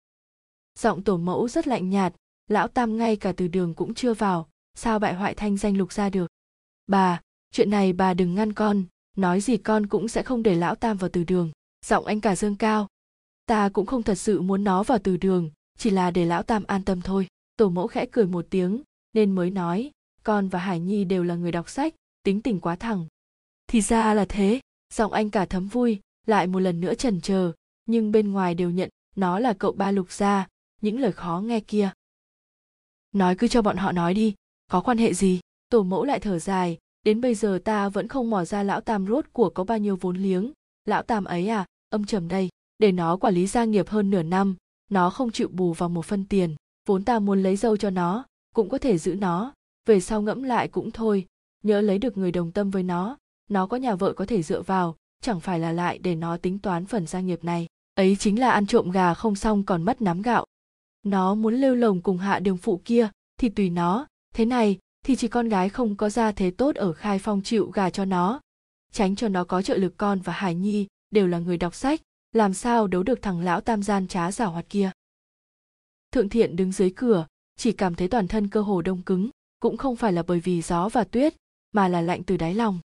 Giọng tổ mẫu rất lạnh nhạt, lão Tam ngay cả từ đường cũng chưa vào, sao bại hoại thanh danh Lục gia được? Bà, chuyện này bà đừng ngăn con, nói gì con cũng sẽ không để lão Tam vào từ đường. Giọng anh cả dâng cao, ta cũng không thật sự muốn nó vào từ đường, chỉ là để lão Tam an tâm thôi. Tổ mẫu khẽ cười một tiếng, nên mới nói, con và Hải Nhi đều là người đọc sách, tính tình quá thẳng. Thì ra là thế, giọng anh cả thấm vui, lại một lần nữa chần chờ, nhưng bên ngoài đều nhận nó là cậu ba Lục gia, những lời khó nghe kia. Nói cứ cho bọn họ nói đi, có quan hệ gì? Tổ mẫu lại thở dài, đến bây giờ ta vẫn không mò ra lão Tam rốt cuộc có bao nhiêu vốn liếng. Lão Tam ấy à, âm trầm đây, để nó quản lý gia nghiệp hơn nửa năm, nó không chịu bù vào một phân tiền, vốn ta muốn lấy dâu cho nó, cũng có thể giữ nó, về sau ngẫm lại cũng thôi, nhỡ lấy được người đồng tâm với nó, nó có nhà vợ có thể dựa vào, chẳng phải là lại để nó tính toán phần gia nghiệp này, ấy chính là ăn trộm gà không xong còn mất nắm gạo. Nó muốn lêu lồng cùng Hạ Đường phụ kia thì tùy nó, thế này thì chỉ con gái không có gia thế tốt ở Khai Phong chịu gà cho nó, tránh cho nó có trợ lực. Con và Hải Nhi đều là người đọc sách, làm sao đấu được thằng lão Tam gian trá giảo hoạt kia. Thượng Thiện đứng dưới cửa, chỉ cảm thấy toàn thân cơ hồ đông cứng, cũng không phải là bởi vì gió và tuyết, mà là lạnh từ đáy lòng.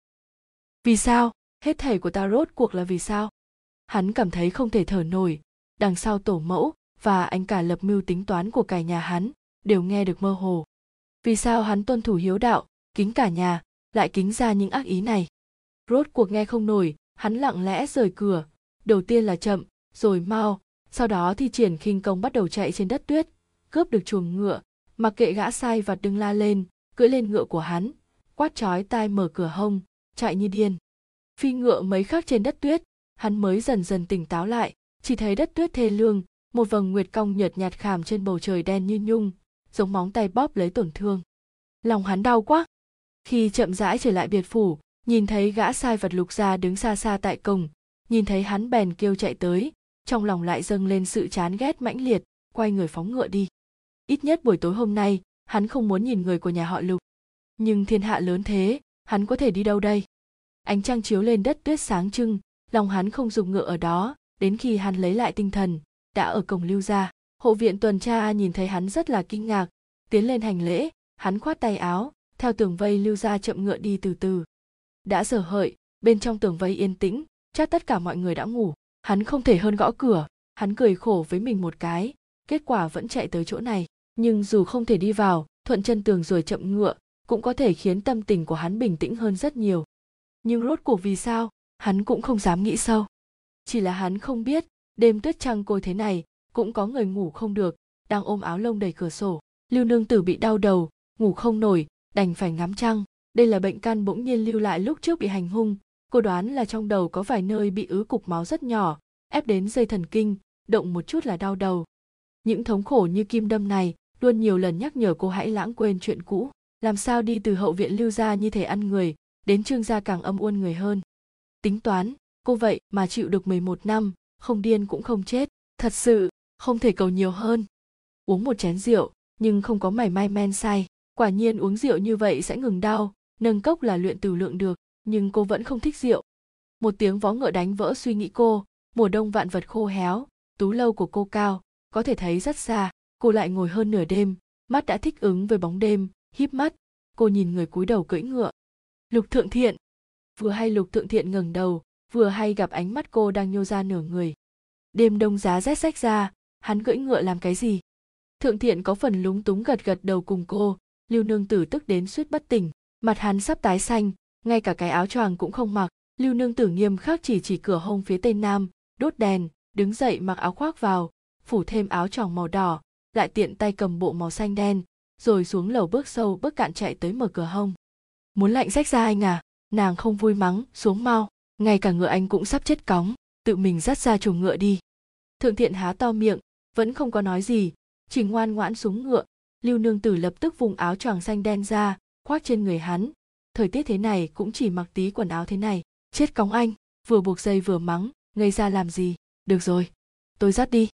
Vì sao? Hết thảy của ta rốt cuộc là vì sao? Hắn cảm thấy không thể thở nổi, đằng sau tổ mẫu và anh cả lập mưu tính toán của cả nhà hắn đều nghe được mơ hồ. Vì sao hắn tuân thủ hiếu đạo, kính cả nhà, lại kính ra những ác ý này? Rốt cuộc nghe không nổi, hắn lặng lẽ rời cửa, đầu tiên là chậm, rồi mau, sau đó thi triển khinh công bắt đầu chạy trên đất tuyết, cướp được chuồng ngựa, mặc kệ gã sai vặt đứng la lên, cưỡi lên ngựa của hắn, quát chói tai mở cửa hông, chạy như điên. Phi ngựa mấy khắc trên đất tuyết, hắn mới dần dần tỉnh táo lại, chỉ thấy đất tuyết thê lương, một vầng nguyệt cong nhợt nhạt khảm trên bầu trời đen như nhung, giống móng tay bóp lấy tổn thương. Lòng hắn đau quá. Khi chậm rãi trở lại biệt phủ, nhìn thấy gã sai vặt Lục gia đứng xa xa tại cổng, nhìn thấy hắn bèn kêu chạy tới, trong lòng lại dâng lên sự chán ghét mãnh liệt, quay người phóng ngựa đi. Ít nhất buổi tối hôm nay, hắn không muốn nhìn người của nhà họ Lục. Nhưng thiên hạ lớn thế, hắn có thể đi đâu đây? Ánh trăng chiếu lên đất tuyết sáng trưng, lòng hắn không dùng ngựa ở đó, đến khi hắn lấy lại tinh thần, đã ở cổng Lưu gia. Hộ viện tuần tra nhìn thấy hắn rất là kinh ngạc, tiến lên hành lễ, hắn khoát tay áo, theo tường vây Lưu gia chậm ngựa đi từ từ. Đã giờ hợi, bên trong tường vây yên tĩnh, chắc tất cả mọi người đã ngủ, hắn không thể hơn gõ cửa, hắn cười khổ với mình một cái, kết quả vẫn chạy tới chỗ này, nhưng dù không thể đi vào, thuận chân tường rồi chậm ngựa, cũng có thể khiến tâm tình của hắn bình tĩnh hơn rất nhiều. Nhưng rốt cuộc vì sao, hắn cũng không dám nghĩ sâu. Chỉ là hắn không biết, đêm tuyết trăng côi thế này, cũng có người ngủ không được, đang ôm áo lông đầy cửa sổ. Lưu nương tử bị đau đầu, ngủ không nổi, đành phải ngắm trăng. Đây là bệnh căn bỗng nhiên lưu lại lúc trước bị hành hung, cô đoán là trong đầu có vài nơi bị ứ cục máu rất nhỏ, ép đến dây thần kinh, động một chút là đau đầu. Những thống khổ như kim đâm này luôn nhiều lần nhắc nhở cô hãy lãng quên chuyện cũ, làm sao đi từ hậu viện Lưu gia như thể ăn người, đến Trương gia càng âm uôn người hơn. Tính toán, cô vậy mà chịu được mười một năm, không điên cũng không chết, thật sự không thể cầu nhiều hơn. Uống một chén rượu, nhưng không có mảy may men say, quả nhiên uống rượu như vậy sẽ ngừng đau, nâng cốc là luyện tử lượng được, nhưng cô vẫn không thích rượu. Một tiếng vó ngựa đánh vỡ suy nghĩ cô, mùa đông vạn vật khô héo, tú lâu của cô cao, có thể thấy rất xa, cô lại ngồi hơn nửa đêm, mắt đã thích ứng với bóng đêm, híp mắt, cô nhìn người cúi đầu cưỡi ngựa. Lục Thượng Thiện. Vừa hay Lục Thượng Thiện ngẩng đầu, vừa hay gặp ánh mắt cô đang nhô ra nửa người. Đêm đông giá rét rách ra, hắn cưỡi ngựa làm cái gì? Thượng Thiện có phần lúng túng gật gật đầu cùng cô, Lưu nương tử tức đến suýt bất tỉnh, mặt hắn sắp tái xanh, ngay cả cái áo choàng cũng không mặc. Lưu nương tử nghiêm khắc chỉ chỉ cửa hông phía tây nam, đốt đèn, đứng dậy mặc áo khoác vào, phủ thêm áo choàng màu đỏ, lại tiện tay cầm bộ màu xanh đen, rồi xuống lầu bước sâu bước cạn chạy tới mở cửa hông. Muốn lạnh rách ra anh à? Nàng không vui mắng, xuống mau, ngay cả ngựa anh cũng sắp chết cóng, tự mình dắt ra chuồng ngựa đi. Thượng Thiện há to miệng, vẫn không có nói gì, chỉ ngoan ngoãn xuống ngựa. Lưu nương tử lập tức vùng áo choàng xanh đen ra, khoác trên người hắn. Thời tiết thế này cũng chỉ mặc tí quần áo thế này, chết cóng anh, vừa buộc dây vừa mắng, ngây ra làm gì, được rồi, tôi dắt đi.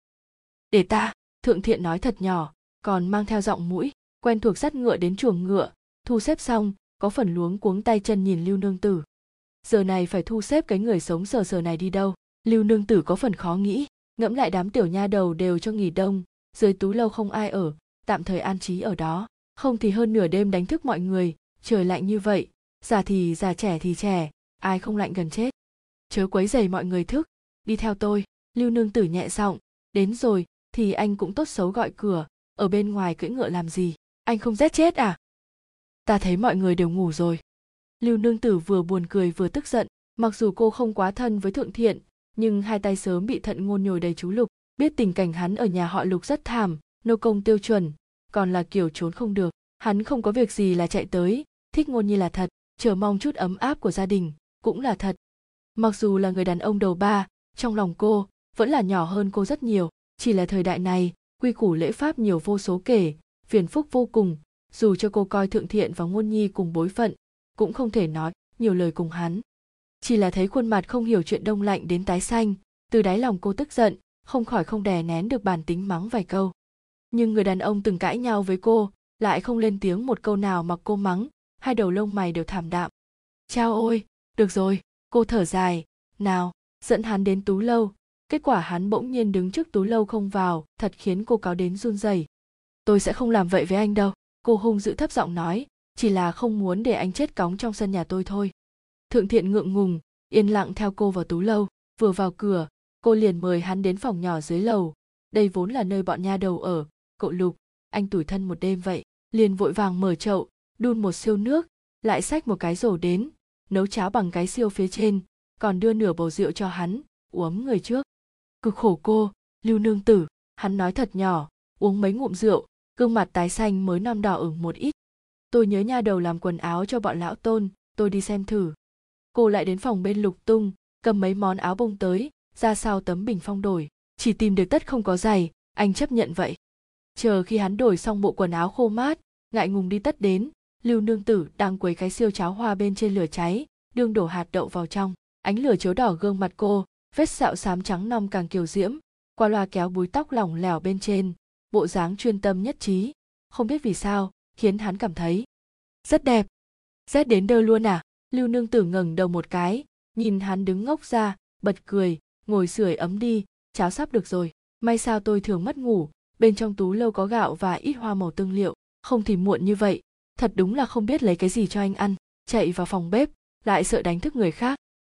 Để ta, Thượng Thiện nói thật nhỏ, còn mang theo giọng mũi, quen thuộc dắt ngựa đến chuồng ngựa, thu xếp xong, có phần luống cuống tay chân nhìn Lưu nương tử. Giờ này phải thu xếp cái người sống sờ sờ này đi đâu? Lưu nương tử có phần khó nghĩ, ngẫm lại đám tiểu nha đầu đều cho nghỉ đông, dưới tú lâu không ai ở, tạm thời an trí ở đó, không thì hơn nửa đêm đánh thức mọi người, trời lạnh như vậy, già thì già trẻ thì trẻ, ai không lạnh gần chết. Chớ quấy rầy mọi người thức, đi theo tôi. Lưu nương tử nhẹ giọng, đến rồi, thì anh cũng tốt xấu gọi cửa, ở bên ngoài cưỡi ngựa làm gì, anh không rét chết à? Ta thấy mọi người đều ngủ rồi. Lưu Nương Tử vừa buồn cười vừa tức giận, mặc dù cô không quá thân với Thượng Thiện, nhưng hai tay sớm bị Thận Ngôn nhồi đầy chú Lục, biết tình cảnh hắn ở nhà họ Lục rất thảm, nô công tiêu chuẩn, còn là kiểu trốn không được, hắn không có việc gì là chạy tới, thích Ngôn Nhi là thật, chờ mong chút ấm áp của gia đình cũng là thật. Mặc dù là người đàn ông đầu ba, trong lòng cô vẫn là nhỏ hơn cô rất nhiều, chỉ là thời đại này quy củ lễ pháp nhiều vô số kể, phiền phức vô cùng, dù cho cô coi Thượng Thiện và Ngôn Nhi cùng bối phận, cũng không thể nói nhiều lời cùng hắn. Chỉ là thấy khuôn mặt không hiểu chuyện đông lạnh đến tái xanh, từ đáy lòng cô tức giận, không khỏi không đè nén được bản tính mắng vài câu. Nhưng người đàn ông từng cãi nhau với cô, lại không lên tiếng một câu nào mặc cô mắng, hai đầu lông mày đều thảm đạm. Chao ôi, được rồi, cô thở dài, nào, dẫn hắn đến Tú Lâu. Kết quả hắn bỗng nhiên đứng trước Tú Lâu không vào, thật khiến cô cáo đến run rẩy. Tôi sẽ không làm vậy với anh đâu, cô hung dữ thấp giọng nói, chỉ là không muốn để anh chết cóng trong sân nhà tôi thôi. Thượng Thiện ngượng ngùng, yên lặng theo cô vào Tú Lâu, vừa vào cửa, cô liền mời hắn đến phòng nhỏ dưới lầu, đây vốn là nơi bọn nha đầu ở, cậu Lục, anh tủi thân một đêm vậy, liền vội vàng mở chậu, đun một siêu nước, lại xách một cái rổ đến, nấu cháo bằng cái siêu phía trên, còn đưa nửa bầu rượu cho hắn, uống người trước. Cực khổ cô, Lưu Nương Tử, hắn nói thật nhỏ, uống mấy ngụm rượu, gương mặt tái xanh mới năm đỏ ửng một ít. Tôi nhớ nha đầu làm quần áo cho bọn lão Tôn, tôi đi xem thử. Cô lại đến phòng bên Lục Tung, cầm mấy món áo bông tới, ra sau tấm bình phong đổi, chỉ tìm được tất không có giày, anh chấp nhận vậy. Chờ khi hắn đổi xong bộ quần áo khô mát, ngại ngùng đi tất đến, Lưu Nương Tử đang quấy cái siêu cháo hoa bên trên lửa cháy, đương đổ hạt đậu vào trong, ánh lửa chiếu đỏ gương mặt cô, vết sẹo xám trắng nong càng kiều diễm, qua loa kéo búi tóc lỏng lẻo bên trên, bộ dáng chuyên tâm nhất trí, không biết vì sao, khiến hắn cảm thấy rất đẹp. Rét đến đơ luôn à? Lưu Nương Tử ngẩng đầu một cái, nhìn hắn đứng ngốc ra, bật cười, ngồi sưởi ấm đi, cháo sắp được rồi. May sao tôi thường mất ngủ, bên trong Tú Lâu có gạo và ít hoa màu tương liệu, không thì muộn như vậy, thật đúng là không biết lấy cái gì cho anh ăn. Chạy vào phòng bếp, lại sợ đánh thức người khác.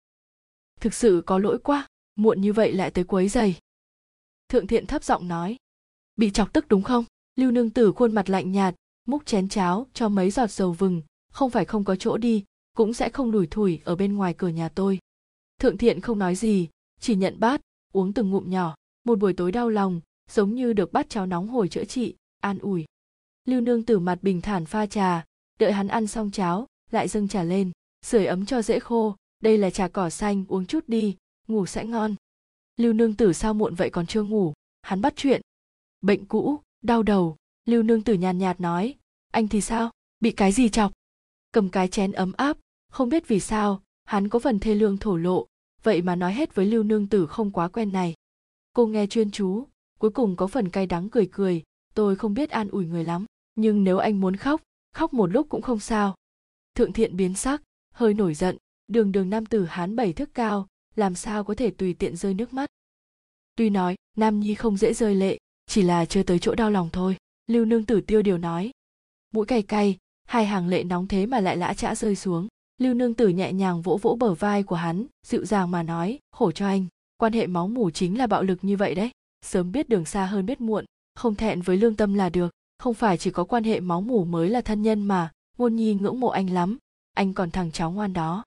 Thực sự có lỗi quá, muộn như vậy lại tới quấy giày. Thượng Thiện thấp giọng nói. Bị chọc tức đúng không? Lưu Nương Tử khuôn mặt lạnh nhạt, múc chén cháo cho mấy giọt dầu vừng, không phải không có chỗ đi, cũng sẽ không đủi thủi ở bên ngoài cửa nhà tôi. Thượng Thiện không nói gì, chỉ nhận bát, uống từng ngụm nhỏ, một buổi tối đau lòng, giống như được bát cháo nóng hổi chữa trị, an ủi. Lưu Nương Tử mặt bình thản pha trà, đợi hắn ăn xong cháo, lại dâng trà lên, sưởi ấm cho dễ khô, đây là trà cỏ xanh, uống chút đi, ngủ sẽ ngon. Lưu Nương Tử sao muộn vậy còn chưa ngủ? Hắn bắt chuyện. Bệnh cũ, đau đầu. Lưu Nương Tử nhàn nhạt nói, anh thì sao, bị cái gì chọc? Cầm cái chén ấm áp, không biết vì sao, hắn có phần thê lương thổ lộ, vậy mà nói hết với Lưu Nương Tử không quá quen này. Cô nghe chuyên chú, cuối cùng có phần cay đắng cười cười, tôi không biết an ủi người lắm, nhưng nếu anh muốn khóc, khóc một lúc cũng không sao. Thượng Thiện biến sắc, hơi nổi giận, đường đường nam tử Hán bảy thước cao, làm sao có thể tùy tiện rơi nước mắt. Tuy nói, nam nhi không dễ rơi lệ, chỉ là chưa tới chỗ đau lòng thôi, Lưu Nương Tử tiêu điều nói. Mũi cay cay, hai hàng lệ nóng thế mà lại lã chã rơi xuống. Lưu Nương Tử nhẹ nhàng vỗ vỗ bờ vai của hắn, dịu dàng mà nói, khổ cho anh, quan hệ máu mủ chính là bạo lực như vậy đấy, sớm biết đường xa hơn biết muộn, không thẹn với lương tâm là được, không phải chỉ có quan hệ máu mủ mới là thân nhân mà, Ngôn Nhi ngưỡng mộ anh lắm, anh còn thằng cháu ngoan đó.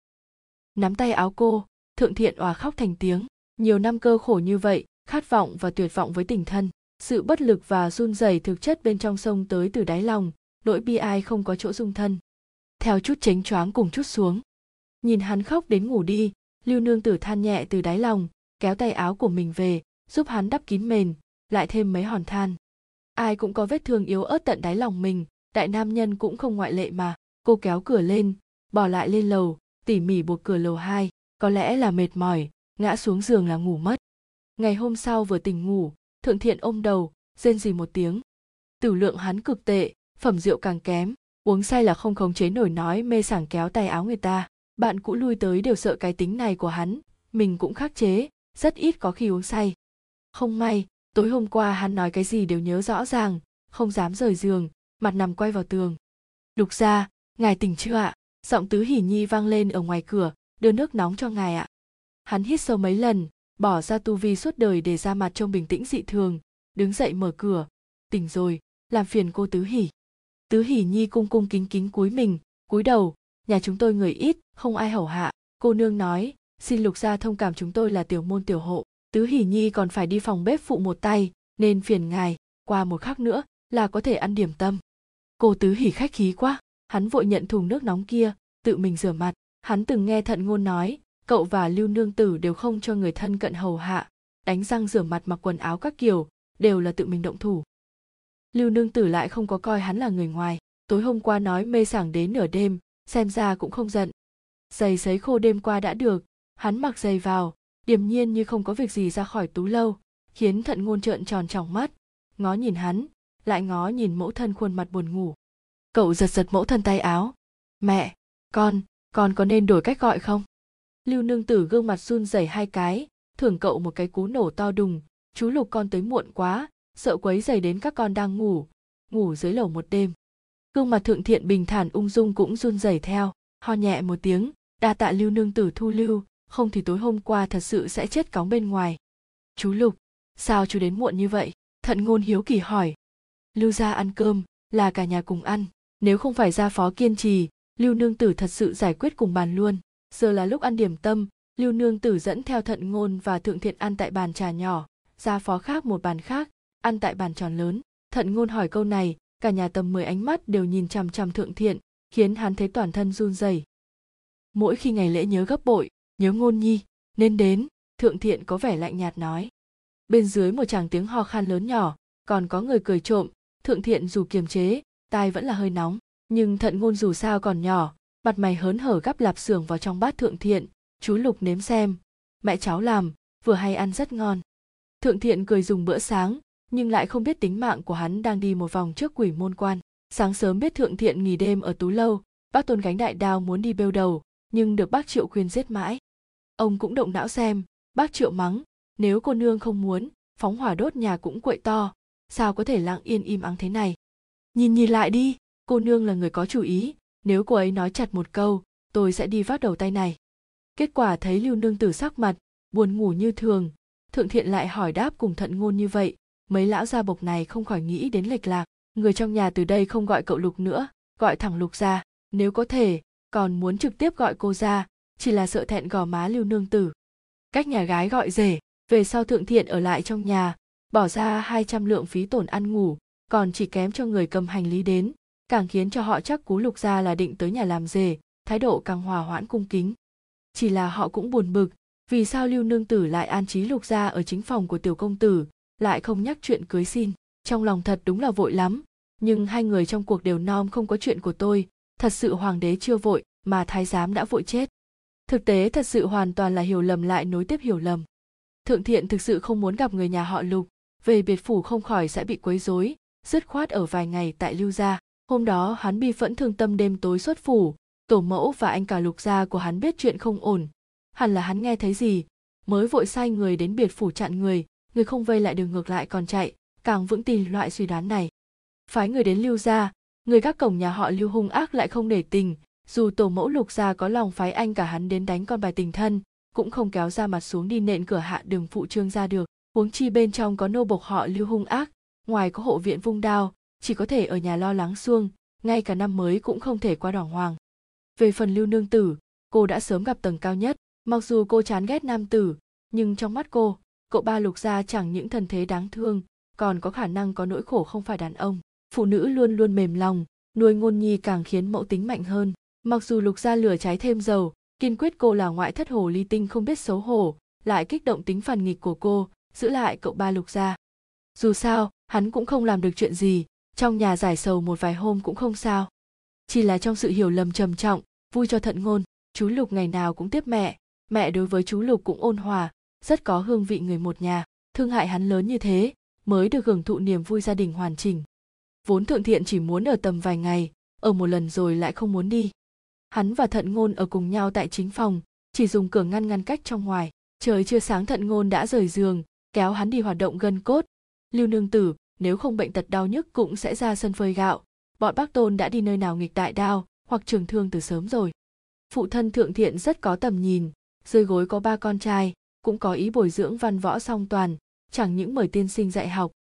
Nắm tay áo cô, Thượng Thiện òa khóc thành tiếng, nhiều năm cơ khổ như vậy, khát vọng và tuyệt vọng với tình thân, sự bất lực và run rẩy thực chất bên trong sông tới từ đáy lòng, nỗi bi ai không có chỗ dung thân. Theo chút chếnh choáng cùng chút xuống. Nhìn hắn khóc đến ngủ đi, Lưu Nương Tử than nhẹ từ đáy lòng, kéo tay áo của mình về, giúp hắn đắp kín mền, lại thêm mấy hòn than. Ai cũng có vết thương yếu ớt tận đáy lòng mình, đại nam nhân cũng không ngoại lệ mà. Cô kéo cửa lên, bỏ lại lên lầu, tỉ mỉ buộc cửa lầu hai, có lẽ là mệt mỏi, ngã xuống giường là ngủ mất. Ngày hôm sau vừa tỉnh ngủ, Thượng Thiện ôm đầu, rên rỉ một tiếng. Tửu lượng hắn cực tệ, phẩm rượu càng kém, uống say là không khống chế nổi, nói mê sảng kéo tay áo người ta. Bạn cũ lui tới đều sợ cái tính này của hắn, mình cũng khắc chế, rất ít có khi uống say. Không may, tối hôm qua hắn nói cái gì đều nhớ rõ ràng, không dám rời giường, mặt nằm quay vào tường. Lục gia, ngài tỉnh chưa ạ? Giọng Tứ Hỷ Nhi vang lên ở ngoài cửa, đưa nước nóng cho ngài ạ. Hắn hít sâu mấy lần, bỏ ra tu vi suốt đời để ra mặt trông bình tĩnh dị thường, đứng dậy mở cửa. Tỉnh rồi, làm phiền cô Tứ Hỉ. Tứ Hỉ Nhi cung cung kính kính cúi mình, cúi đầu, nhà chúng tôi người ít, không ai hầu hạ. Cô nương nói, xin Lục gia thông cảm chúng tôi là tiểu môn tiểu hộ. Tứ Hỉ Nhi còn phải đi phòng bếp phụ một tay, nên phiền ngài, qua một khắc nữa là có thể ăn điểm tâm. Cô Tứ Hỉ khách khí quá, hắn vội nhận thùng nước nóng kia, tự mình rửa mặt. Hắn từng nghe Thận Ngôn nói, cậu và Lưu nương tử đều không cho người thân cận hầu hạ, đánh răng rửa mặt mặc quần áo các kiểu, đều là tự mình động thủ. Lưu nương tử lại không có coi hắn là người ngoài, tối hôm qua nói mê sảng đến nửa đêm, xem ra cũng không giận. Giày sấy khô đêm qua đã được, hắn mặc giày vào, điềm nhiên như không có việc gì ra khỏi tú lâu, khiến Thận Ngôn trợn tròn tròng mắt, ngó nhìn hắn, lại ngó nhìn mẫu thân khuôn mặt buồn ngủ. Cậu giật giật mẫu thân tay áo. Mẹ, con, con có nên đổi cách gọi không? Lưu nương tử gương mặt run rẩy hai cái, thưởng cậu một cái cú nổ to đùng. Chú Lục con tới muộn quá, sợ quấy rầy đến các con đang ngủ, ngủ dưới lầu một đêm. Gương mặt Thượng Thiện bình thản ung dung cũng run rẩy theo, ho nhẹ một tiếng, đa tạ Lưu nương tử thu lưu, không thì tối hôm qua thật sự sẽ chết cóng bên ngoài. Chú Lục, sao chú đến muộn như vậy? Thận Ngôn hiếu kỳ hỏi. Lưu gia ăn cơm, là cả nhà cùng ăn, nếu không phải gia phó kiên trì, Lưu nương tử thật sự giải quyết cùng bàn luôn. Giờ là lúc ăn điểm tâm, Lưu nương tử dẫn theo Thận Ngôn và Thượng Thiện ăn tại bàn trà nhỏ, gia phó khác một bàn khác, ăn tại bàn tròn lớn. Thận Ngôn hỏi câu này, cả nhà tầm mười ánh mắt đều nhìn chằm chằm Thượng Thiện, khiến hắn thấy toàn thân run rẩy. Mỗi khi ngày lễ nhớ gấp bội, nhớ Ngôn nhi, nên đến, Thượng Thiện có vẻ lạnh nhạt nói. Bên dưới một tràng tiếng ho khan lớn nhỏ, còn có người cười trộm, Thượng Thiện dù kiềm chế, tai vẫn là hơi nóng, nhưng Thận Ngôn dù sao còn nhỏ, mặt mày hớn hở gắp lạp xưởng vào trong bát Thượng Thiện, chú Lục nếm xem, mẹ cháu làm, vừa hay ăn rất ngon. Thượng Thiện cười dùng bữa sáng, nhưng lại không biết tính mạng của hắn đang đi một vòng trước Quỷ Môn Quan. Sáng sớm biết Thượng Thiện nghỉ đêm ở tú lâu, bác Tôn gánh đại đao muốn đi bêu đầu, nhưng được bác Triệu khuyên giết mãi. Ông cũng động não xem, bác Triệu mắng, nếu cô nương không muốn, phóng hỏa đốt nhà cũng quậy to, sao có thể lặng yên im ắng thế này. Nhìn nhìn lại đi, cô nương là người có chủ ý, nếu cô ấy nói chặt một câu, tôi sẽ đi vác đầu tay này. Kết quả thấy Lưu nương tử sắc mặt, buồn ngủ như thường, Thượng Thiện lại hỏi đáp cùng Thận Ngôn như vậy, mấy lão gia bộc này không khỏi nghĩ đến lệch lạc, người trong nhà từ đây không gọi cậu Lục nữa, gọi thẳng Lục gia, nếu có thể, còn muốn trực tiếp gọi cô ra, chỉ là sợ thẹn gò má Lưu nương tử. Cách nhà gái gọi rể, về sau Thượng Thiện ở lại trong nhà, bỏ ra hai trăm lượng phí tổn ăn ngủ, còn chỉ kém cho người cầm hành lý đến, càng khiến cho họ chắc cú Lục gia là định tới nhà làm rể, thái độ càng hòa hoãn cung kính. Chỉ là họ cũng buồn bực, vì sao Lưu nương tử lại an trí Lục gia ở chính phòng của tiểu công tử, lại không nhắc chuyện cưới xin. Trong lòng thật đúng là vội lắm, nhưng hai người trong cuộc đều nom không có chuyện của tôi, thật sự hoàng đế chưa vội mà thái giám đã vội chết. Thực tế thật sự hoàn toàn là hiểu lầm lại nối tiếp hiểu lầm. Thượng Thiện thực sự không muốn gặp người nhà họ Lục, về biệt phủ không khỏi sẽ bị quấy rối, dứt khoát ở vài ngày tại Lưu gia. Hôm đó hắn bi phẫn thương tâm đêm tối xuất phủ, tổ mẫu và anh cả Lục gia của hắn biết chuyện không ổn, hẳn là hắn nghe thấy gì, mới vội sai người đến biệt phủ chặn người, người không vây lại đường ngược lại còn chạy, càng vững tin loại suy đoán này. Phái người đến Lưu gia, người các cổng nhà họ Lưu hung ác lại không để tình, dù tổ mẫu Lục gia có lòng phái anh cả hắn đến đánh con bài tình thân, cũng không kéo ra mặt xuống đi nện cửa hạ đường phụ Trương gia được, huống chi bên trong có nô bộc họ Lưu hung ác, ngoài có hộ viện vung đao, chỉ có thể ở nhà lo lắng xuông, ngay cả năm mới cũng không thể qua đàng hoàng. Về phần Lưu nương tử, cô đã sớm gặp tầng cao nhất, mặc dù cô chán ghét nam tử, nhưng trong mắt cô, cậu ba Lục gia chẳng những thần thế đáng thương, còn có khả năng có nỗi khổ không phải đàn ông. Phụ nữ luôn luôn mềm lòng, nuôi Ngôn nhi càng khiến mẫu tính mạnh hơn. Mặc dù Lục gia lửa cháy thêm dầu, kiên quyết cô là ngoại thất hồ ly tinh không biết xấu hổ, lại kích động tính phản nghịch của cô, giữ lại cậu ba Lục gia. Dù sao, hắn cũng không làm được chuyện gì, trong nhà giải sầu một vài hôm cũng không sao. Chỉ là trong sự hiểu lầm trầm trọng, vui cho Thận Ngôn, chú Lục ngày nào cũng tiếp mẹ, mẹ đối với chú Lục cũng ôn hòa, rất có hương vị người một nhà, thương hại hắn lớn như thế, mới được hưởng thụ niềm vui gia đình hoàn chỉnh. Vốn Thượng Thiện chỉ muốn ở tầm vài ngày, ở một lần rồi lại không muốn đi. Hắn và Thận Ngôn ở cùng nhau tại chính phòng, chỉ dùng cửa ngăn ngăn cách trong ngoài. Trời chưa sáng Thận Ngôn đã rời giường, kéo hắn đi hoạt động gân cốt. Lưu nương tử, nếu không bệnh tật đau nhức cũng sẽ ra sân phơi gạo. Bọn bác Tôn đã đi nơi nào nghịch đại đao, hoặc trường thương từ sớm rồi. Phụ thân Thượng Thiện rất có tầm nhìn, dưới gối có ba con trai, cũng có ý bồi dưỡng văn võ song toàn, chẳng những mời tiên sinh dạy học,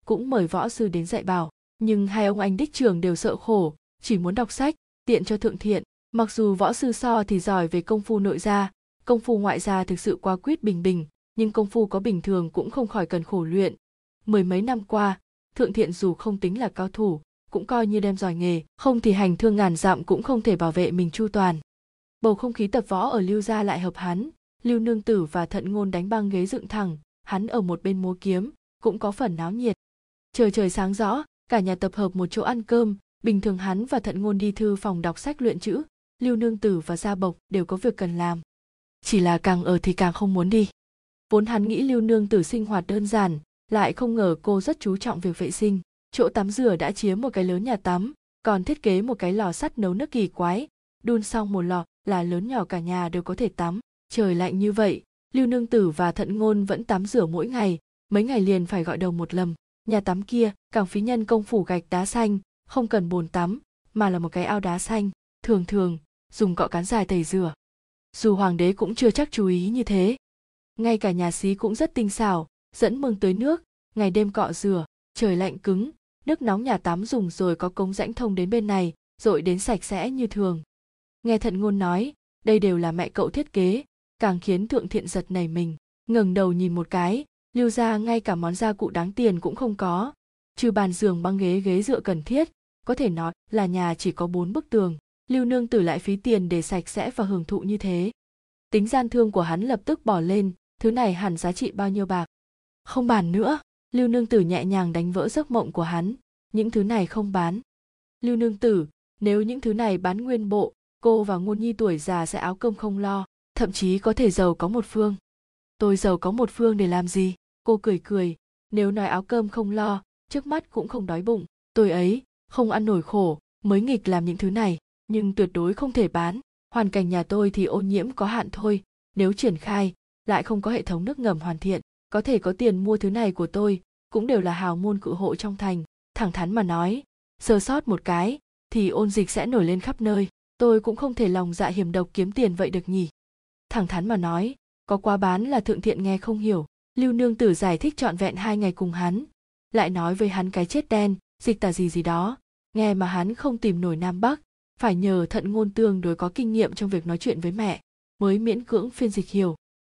cũng mời võ sư đến dạy bảo, nhưng hai ông anh đích trưởng đều sợ khổ, chỉ muốn đọc sách, tiện cho Thượng Thiện. Mặc dù võ sư So thì giỏi về công phu nội gia, công phu ngoại gia thực sự quá quýt bình bình, nhưng công phu có bình thường cũng không khỏi cần khổ luyện. Mười mấy năm qua, Thượng Thiện dù không tính là cao thủ, cũng coi như đem giỏi nghề, không thì hành thương ngàn dặm cũng không thể bảo vệ mình chu toàn. Bầu không khí tập võ ở Lưu gia lại hợp hắn, Lưu Nương Tử và Thận Ngôn đánh băng ghế dựng thẳng, hắn ở một bên múa kiếm, cũng có phần náo nhiệt. Trời trời sáng rõ, cả nhà tập hợp một chỗ ăn cơm, bình thường hắn và Thận Ngôn đi thư phòng đọc sách luyện chữ, Lưu Nương Tử và Gia Bộc đều có việc cần làm. Chỉ là càng ở thì càng không muốn đi. Vốn hắn nghĩ Lưu Nương Tử sinh hoạt đơn giản, lại không ngờ cô rất chú trọng việc vệ sinh. Chỗ tắm rửa đã chiếm một cái lớn nhà tắm, còn thiết kế một cái lò sắt nấu nước kỳ quái, đun xong một lò là lớn nhỏ cả nhà đều có thể tắm. Trời lạnh như vậy, Lưu Nương Tử và Thận Ngôn vẫn tắm rửa mỗi ngày, mấy ngày liền phải gọi đầu một lần. Nhà tắm kia càng phí nhân công phủ gạch đá xanh, không cần bồn tắm, mà là một cái ao đá xanh, thường thường dùng cọ cán dài tẩy rửa. Dù hoàng đế cũng chưa chắc chú ý như thế. Ngay cả nhà xí cũng rất tinh xảo, dẫn mương tới nước, ngày đêm cọ rửa, trời lạnh cứng, nước nóng nhà tắm dùng rồi có cống rãnh thông đến bên này, dội đến sạch sẽ như thường. Nghe Thận Ngôn nói, đây đều là mẹ cậu thiết kế, càng khiến Thượng Thiện giật nảy mình, ngẩng đầu nhìn một cái, Lưu gia ngay cả món gia cụ đáng tiền cũng không có, trừ bàn giường băng ghế ghế dựa cần thiết, có thể nói là nhà chỉ có bốn bức tường. Lưu Nương Tử lại phí tiền để sạch sẽ và hưởng thụ như thế. Tính gian thương của hắn lập tức bỏ lên, thứ này hẳn giá trị bao nhiêu bạc. Không bàn nữa, Lưu Nương Tử nhẹ nhàng đánh vỡ giấc mộng của hắn, những thứ này không bán. Lưu Nương Tử, nếu những thứ này bán nguyên bộ, cô và Ngôn Nhi tuổi già sẽ áo cơm không lo, thậm chí có thể giàu có một phương. Tôi giàu có một phương để làm gì? Cô cười cười, nếu nói áo cơm không lo, trước mắt cũng không đói bụng, tôi ấy không ăn nổi khổ, mới nghịch làm những thứ này, nhưng tuyệt đối không thể bán. Hoàn cảnh nhà tôi thì ô nhiễm có hạn thôi, nếu triển khai, lại không có hệ thống nước ngầm hoàn thiện, có thể có tiền mua thứ này của tôi, cũng đều là hào môn cự hộ trong thành. Thẳng thắn mà nói, sơ sót một cái, thì ôn dịch sẽ nổi lên khắp nơi, tôi cũng không thể lòng dạ hiểm độc kiếm tiền vậy được nhỉ. Thẳng thắn mà nói, có quá bán là Thượng Thiện nghe không hiểu. Lưu Nương Tử giải thích trọn vẹn hai ngày cùng hắn, lại nói với hắn cái chết đen, dịch tả gì gì đó, nghe mà hắn không tìm nổi Nam Bắc, phải nhờ Thận Ngôn tương đối có kinh nghiệm trong việc nói chuyện với mẹ, mới miễn cưỡng phiên dịch hiểu.